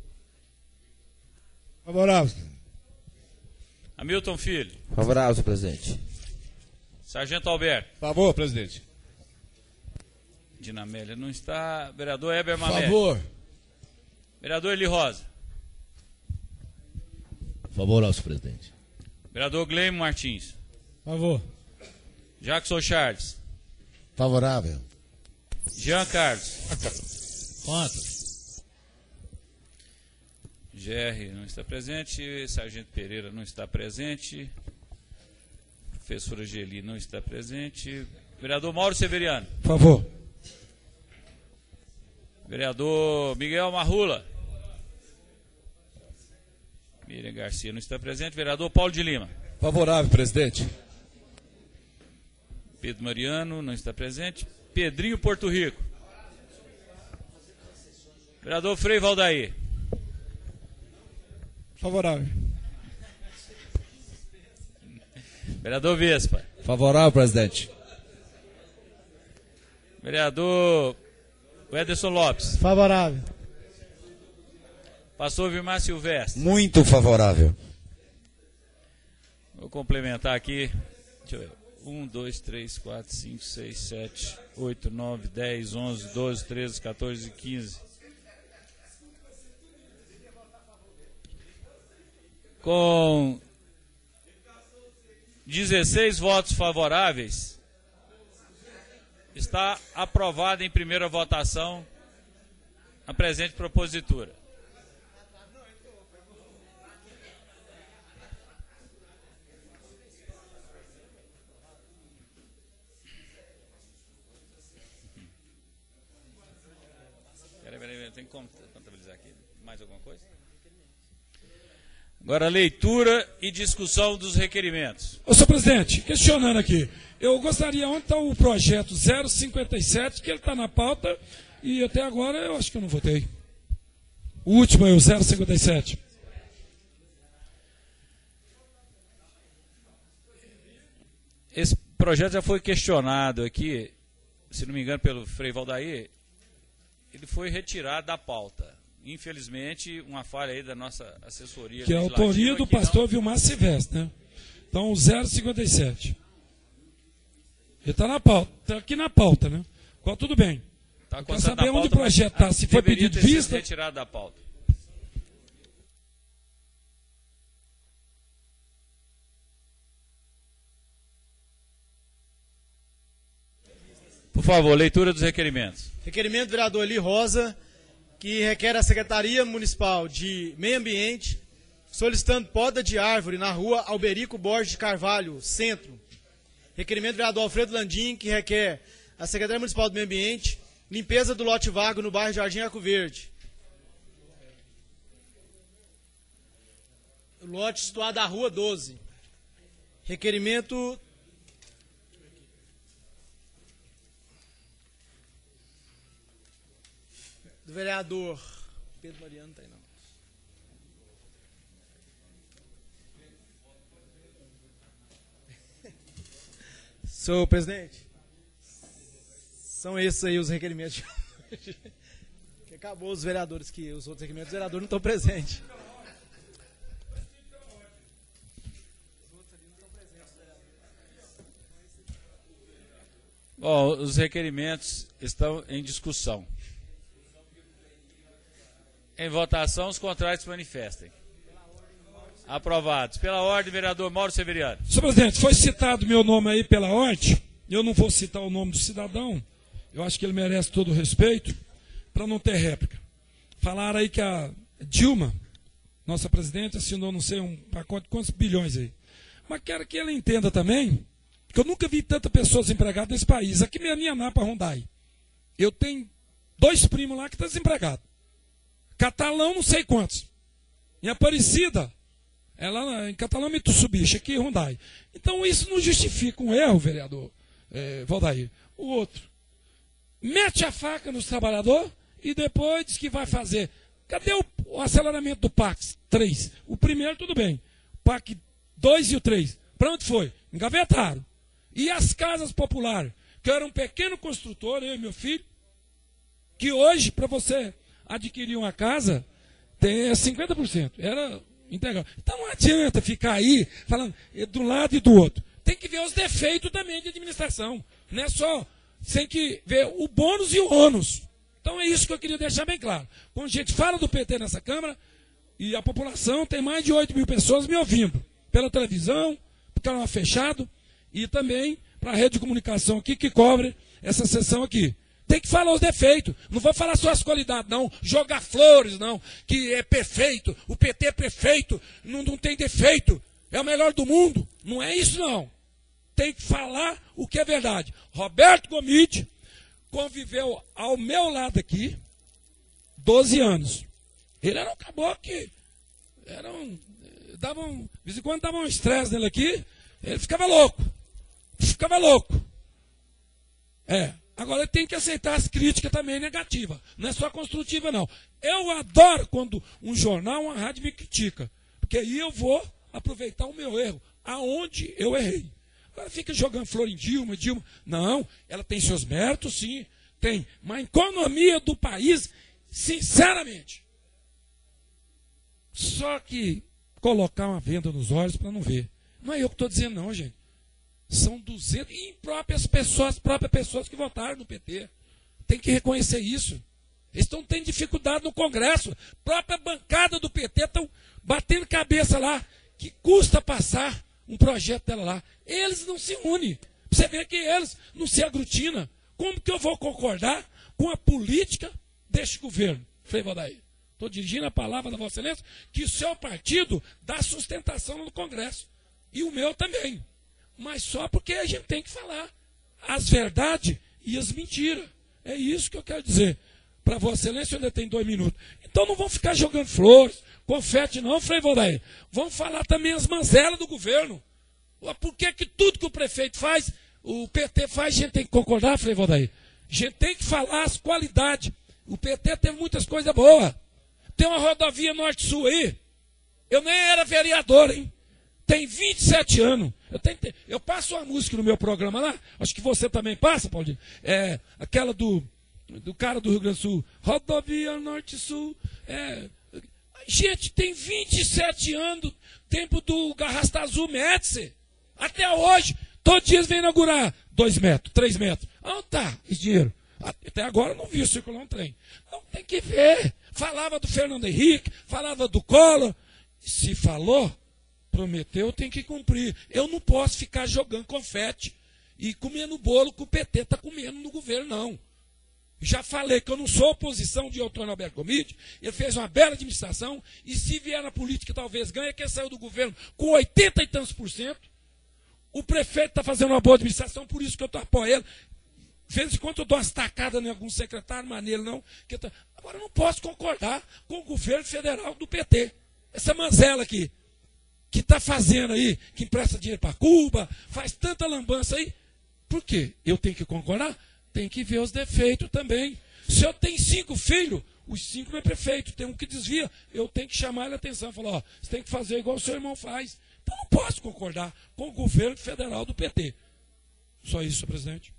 Favorável. Hamilton Filho. Favorável, senhor presidente. Sargento Alberto. Favor, presidente. Dinamélia não está. Vereador Heber Mamé. Favor. Vereador Eli Rosa. Favorável, senhor presidente. Vereador Gleimo Martins. Favor. Jackson Charles. Favorável. Jean Carlos. Contra. G R não está presente. Sargento Pereira não está presente. Professora Geli não está presente. Vereador Mauro Severiano. Favor. Vereador Miguel Marrula. Miriam Garcia não está presente. Vereador Paulo de Lima. Favorável, presidente. Pedro Mariano não está presente. Pedrinho Porto Rico. Vereador Frei Valdair. Favorável. Vereador Vespa. Favorável, presidente. Vereador Ederson Lopes. Favorável. Pastor Vilmar Silvestre. Muito favorável. Vou complementar aqui. Deixa eu ver. um, dois, três, quatro, cinco, seis, sete, oito, nove, dez, onze, doze, treze, quatorze, quinze. Com dezesseis votos favoráveis, está aprovada em primeira votação a presente propositura. Peraí, peraí, tem que contabilizar aqui mais alguma coisa? Agora, leitura e discussão dos requerimentos. Ô, senhor presidente, questionando aqui. Eu gostaria, onde está o projeto zero cinquenta e sete, que ele está na pauta, e até agora eu acho que eu não votei. O último é o zero cinquenta e sete. Esse projeto já foi questionado aqui, se não me engano, pelo Frei Valdair. Ele foi retirado da pauta. Infelizmente, uma falha aí da nossa assessoria. Que é a autoria do pastor não... Vilmar Silvestre, né? Então, o zero cinquenta e sete. Ele está na pauta, está aqui na pauta, né? Qual tudo bem. Tá Quer saber onde o projeto está, se foi pedido vista. Retirado da pauta. Por favor, leitura dos requerimentos. Requerimento do vereador Eli Rosa, que requer à Secretaria Municipal de Meio Ambiente, solicitando poda de árvore na rua Alberico Borges de Carvalho, centro. Requerimento do vereador Alfredo Landim, que requer à Secretaria Municipal do Meio Ambiente, limpeza do lote vago no bairro Jardim Arco Verde. O lote situado à rua doze. Requerimento do vereador Pedro Mariano, tá aí não. Senhor presidente, são esses aí os requerimentos de hoje. Que acabou os vereadores, que os outros requerimentos, os vereadores não estão presentes. Bom, os requerimentos estão em discussão. Em votação, os contrários se manifestem. Aprovados. Pela ordem, vereador Mauro Severiano. Senhor presidente, foi citado meu nome aí pela ordem. Eu não vou citar o nome do cidadão. Eu acho que ele merece todo o respeito, para não ter réplica. Falaram aí que a Dilma, nossa presidente, assinou, não sei, um pacote de quantos bilhões aí. Mas quero que ele entenda também que eu nunca vi tanta pessoas desempregadas nesse país. Aqui mesmo em Anápolis, Rondai. Eu tenho dois primos lá que estão desempregados. Catalão, não sei quantos. Em Aparecida, é lá em Catalão, Mitsubishi, aqui em Rondai. Então isso não justifica um erro, vereador é, Valdair. O outro, mete a faca nos trabalhadores e depois diz que vai fazer. Cadê o, o aceleramento do P A C três? O primeiro, tudo bem. O P A C dois e o três. Para onde foi? Engavetaram. E as casas populares, que eu era um pequeno construtor, eu e meu filho, que hoje, para você adquirir uma casa, tem cinquenta por cento. Era integral. Então não adianta ficar aí falando de um lado e do outro. Tem que ver os defeitos também de administração. Não é só, tem que ver o bônus e o ônus. Então é isso que eu queria deixar bem claro. Quando a gente fala do P T nessa Câmara, e a população tem mais de oito mil pessoas me ouvindo, pela televisão, pelo canal fechado, e também para a rede de comunicação aqui que cobre essa sessão aqui. Tem que falar os defeitos. Não vou falar só as qualidades, não. Jogar flores, não. Que é perfeito. O P T é perfeito. Não, não tem defeito. É o melhor do mundo. Não é isso, não. Tem que falar o que é verdade. Roberto Gomide conviveu ao meu lado aqui doze anos. Ele era um caboclo que era um, dava um, de vez em quando dava um estresse nele aqui. Ele ficava louco. Ficava louco. É. Agora ele tem que aceitar as críticas também negativas. Não é só construtiva, não. Eu adoro quando um jornal, uma rádio me critica. Porque aí eu vou aproveitar o meu erro. Aonde eu errei. Agora fica jogando flor em Dilma, Dilma. Não, ela tem seus méritos, sim. Tem. Mas a economia do país, sinceramente. Só que colocar uma venda nos olhos para não ver. Não é eu que estou dizendo, não, gente. São duzentas e próprias pessoas, próprias pessoas que votaram no P T. Tem que reconhecer isso. Eles estão tendo dificuldade no Congresso. A própria bancada do P T estão batendo cabeça lá, que custa passar um projeto dela lá. Eles não se unem. Você vê que eles não se aglutinam. Como que eu vou concordar com a política deste governo? Frei Valdair, estou dirigindo a palavra da Vossa Excelência, que o seu partido dá sustentação no Congresso. E o meu também. Mas só porque a gente tem que falar as verdades e as mentiras. É isso que eu quero dizer. Para Vossa Excelência, ainda tem dois minutos. Então não vão ficar jogando flores, confete não, Frei Valdair. Vamos falar também as mazelas do governo. Por que que tudo que o prefeito faz, o P T faz, a gente tem que concordar, Frei Valdair? A gente tem que falar as qualidades. O P T teve muitas coisas boas. Tem uma rodovia norte-sul aí. Eu nem era vereador, hein? Tem vinte e sete anos. Eu, tenho, eu passo uma música no meu programa lá, acho que você também passa, Paulinho. É aquela do, do cara do Rio Grande do Sul. Rodovia Norte-Sul. É, gente, tem vinte e sete anos, tempo do Garrasta Azul Médici. Até hoje, todos os dias vem inaugurar dois metros, três metros. Onde está esse dinheiro? Até agora eu não vi circular um trem. Não, tem que ver. Falava do Fernando Henrique, falava do Collor. Se falou, prometeu, tem que cumprir. Eu não posso ficar jogando confete. e comendo o bolo que o P T está comendo no governo, não. Já falei que eu não sou oposição de Antônio Alberto Gomide, ele fez uma bela administração, e se vier na política talvez ganhe, que ele saiu do governo com oitenta e tantos por cento. O prefeito está fazendo uma boa administração, por isso que eu apoio ele. De vez em quando eu dou umas tacadas em algum secretário, mas nele não. Que eu tô... Agora eu não posso concordar com o governo federal do P T. Essa manzela aqui, que está fazendo aí, que empresta dinheiro para Cuba, faz tanta lambança aí. Por quê? Eu tenho que concordar? Tem que ver os defeitos também. Se eu tenho cinco filhos, os cinco não é prefeito, tem um que desvia, eu tenho que chamar ele a atenção, falar, ó, você tem que fazer igual o seu irmão faz. Então não posso concordar com o governo federal do P T. Só isso, senhor presidente.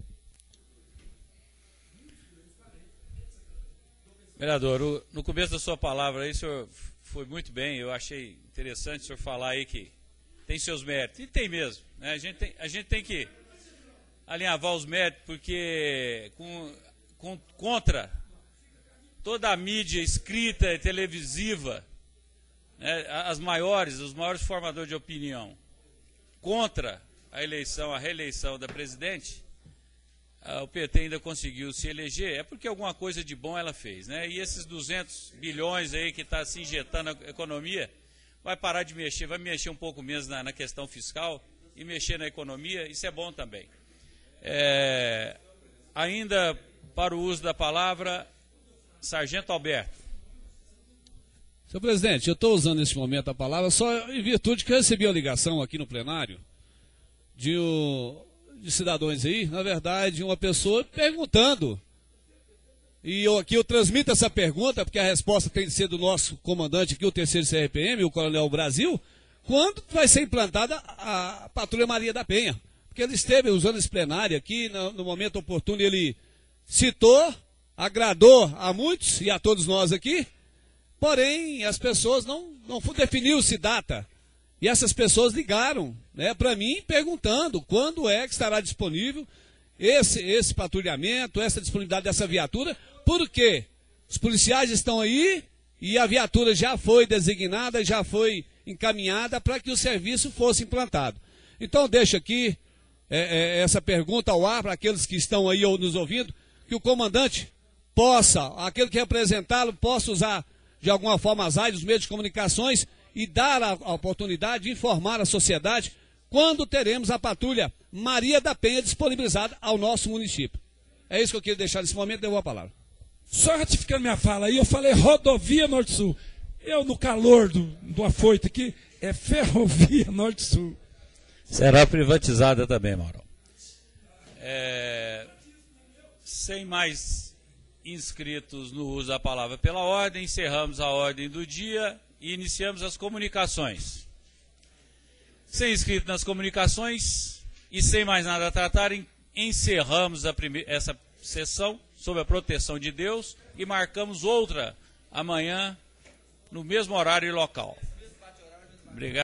Vereador, no começo da sua palavra aí, o senhor foi muito bem, eu achei interessante o senhor falar aí que tem seus méritos, e tem mesmo, né? A gente tem, a gente tem que alinhavar os méritos, porque com, com, contra toda a mídia escrita e televisiva, né, as maiores, os maiores formadores de opinião, contra a eleição, a reeleição da presidente, o P T ainda conseguiu se eleger, é porque alguma coisa de bom ela fez, né? E esses duzentos bilhões aí que está se injetando na economia, vai parar de mexer, vai mexer um pouco menos na, na questão fiscal e mexer na economia, isso é bom também. É, ainda para o uso da palavra, Sargento Alberto. Senhor presidente, eu estou usando nesse momento a palavra só em virtude que eu recebi a ligação aqui no plenário de, o, de cidadãos aí, na verdade, uma pessoa perguntando. E eu aqui eu transmito essa pergunta, porque a resposta tem de ser do nosso comandante aqui, o terceiro C R P M, o Coronel Brasil, quando vai ser implantada a, a Patrulha Maria da Penha. Porque ele esteve usando esse plenário aqui, no, no momento oportuno ele citou, agradou a muitos e a todos nós aqui, porém as pessoas não, não definiu-se data. E essas pessoas ligaram, né, para mim perguntando quando é que estará disponível esse, esse patrulhamento, essa disponibilidade dessa viatura, porque os policiais estão aí e a viatura já foi designada, já foi encaminhada para que o serviço fosse implantado. Então deixo aqui é, é, essa pergunta ao ar para aqueles que estão aí ou nos ouvindo, que o comandante possa, aquele que representá-lo, possa usar de alguma forma as áreas, os meios de comunicações e dar a, a oportunidade de informar a sociedade quando teremos a patrulha Maria da Penha disponibilizada ao nosso município. É isso que eu queria deixar nesse momento, devolvo a palavra. Só ratificando minha fala aí, eu falei rodovia Norte-Sul. Eu, no calor do, do afoito aqui, é ferrovia Norte-Sul. Será privatizada também, Mauro. É, sem mais inscritos no uso da palavra pela ordem, encerramos a ordem do dia e iniciamos as comunicações. Sem inscrito nas comunicações e sem mais nada a tratar, encerramos a prime- essa sessão sob a proteção de Deus e marcamos outra amanhã no mesmo horário e local. Obrigado.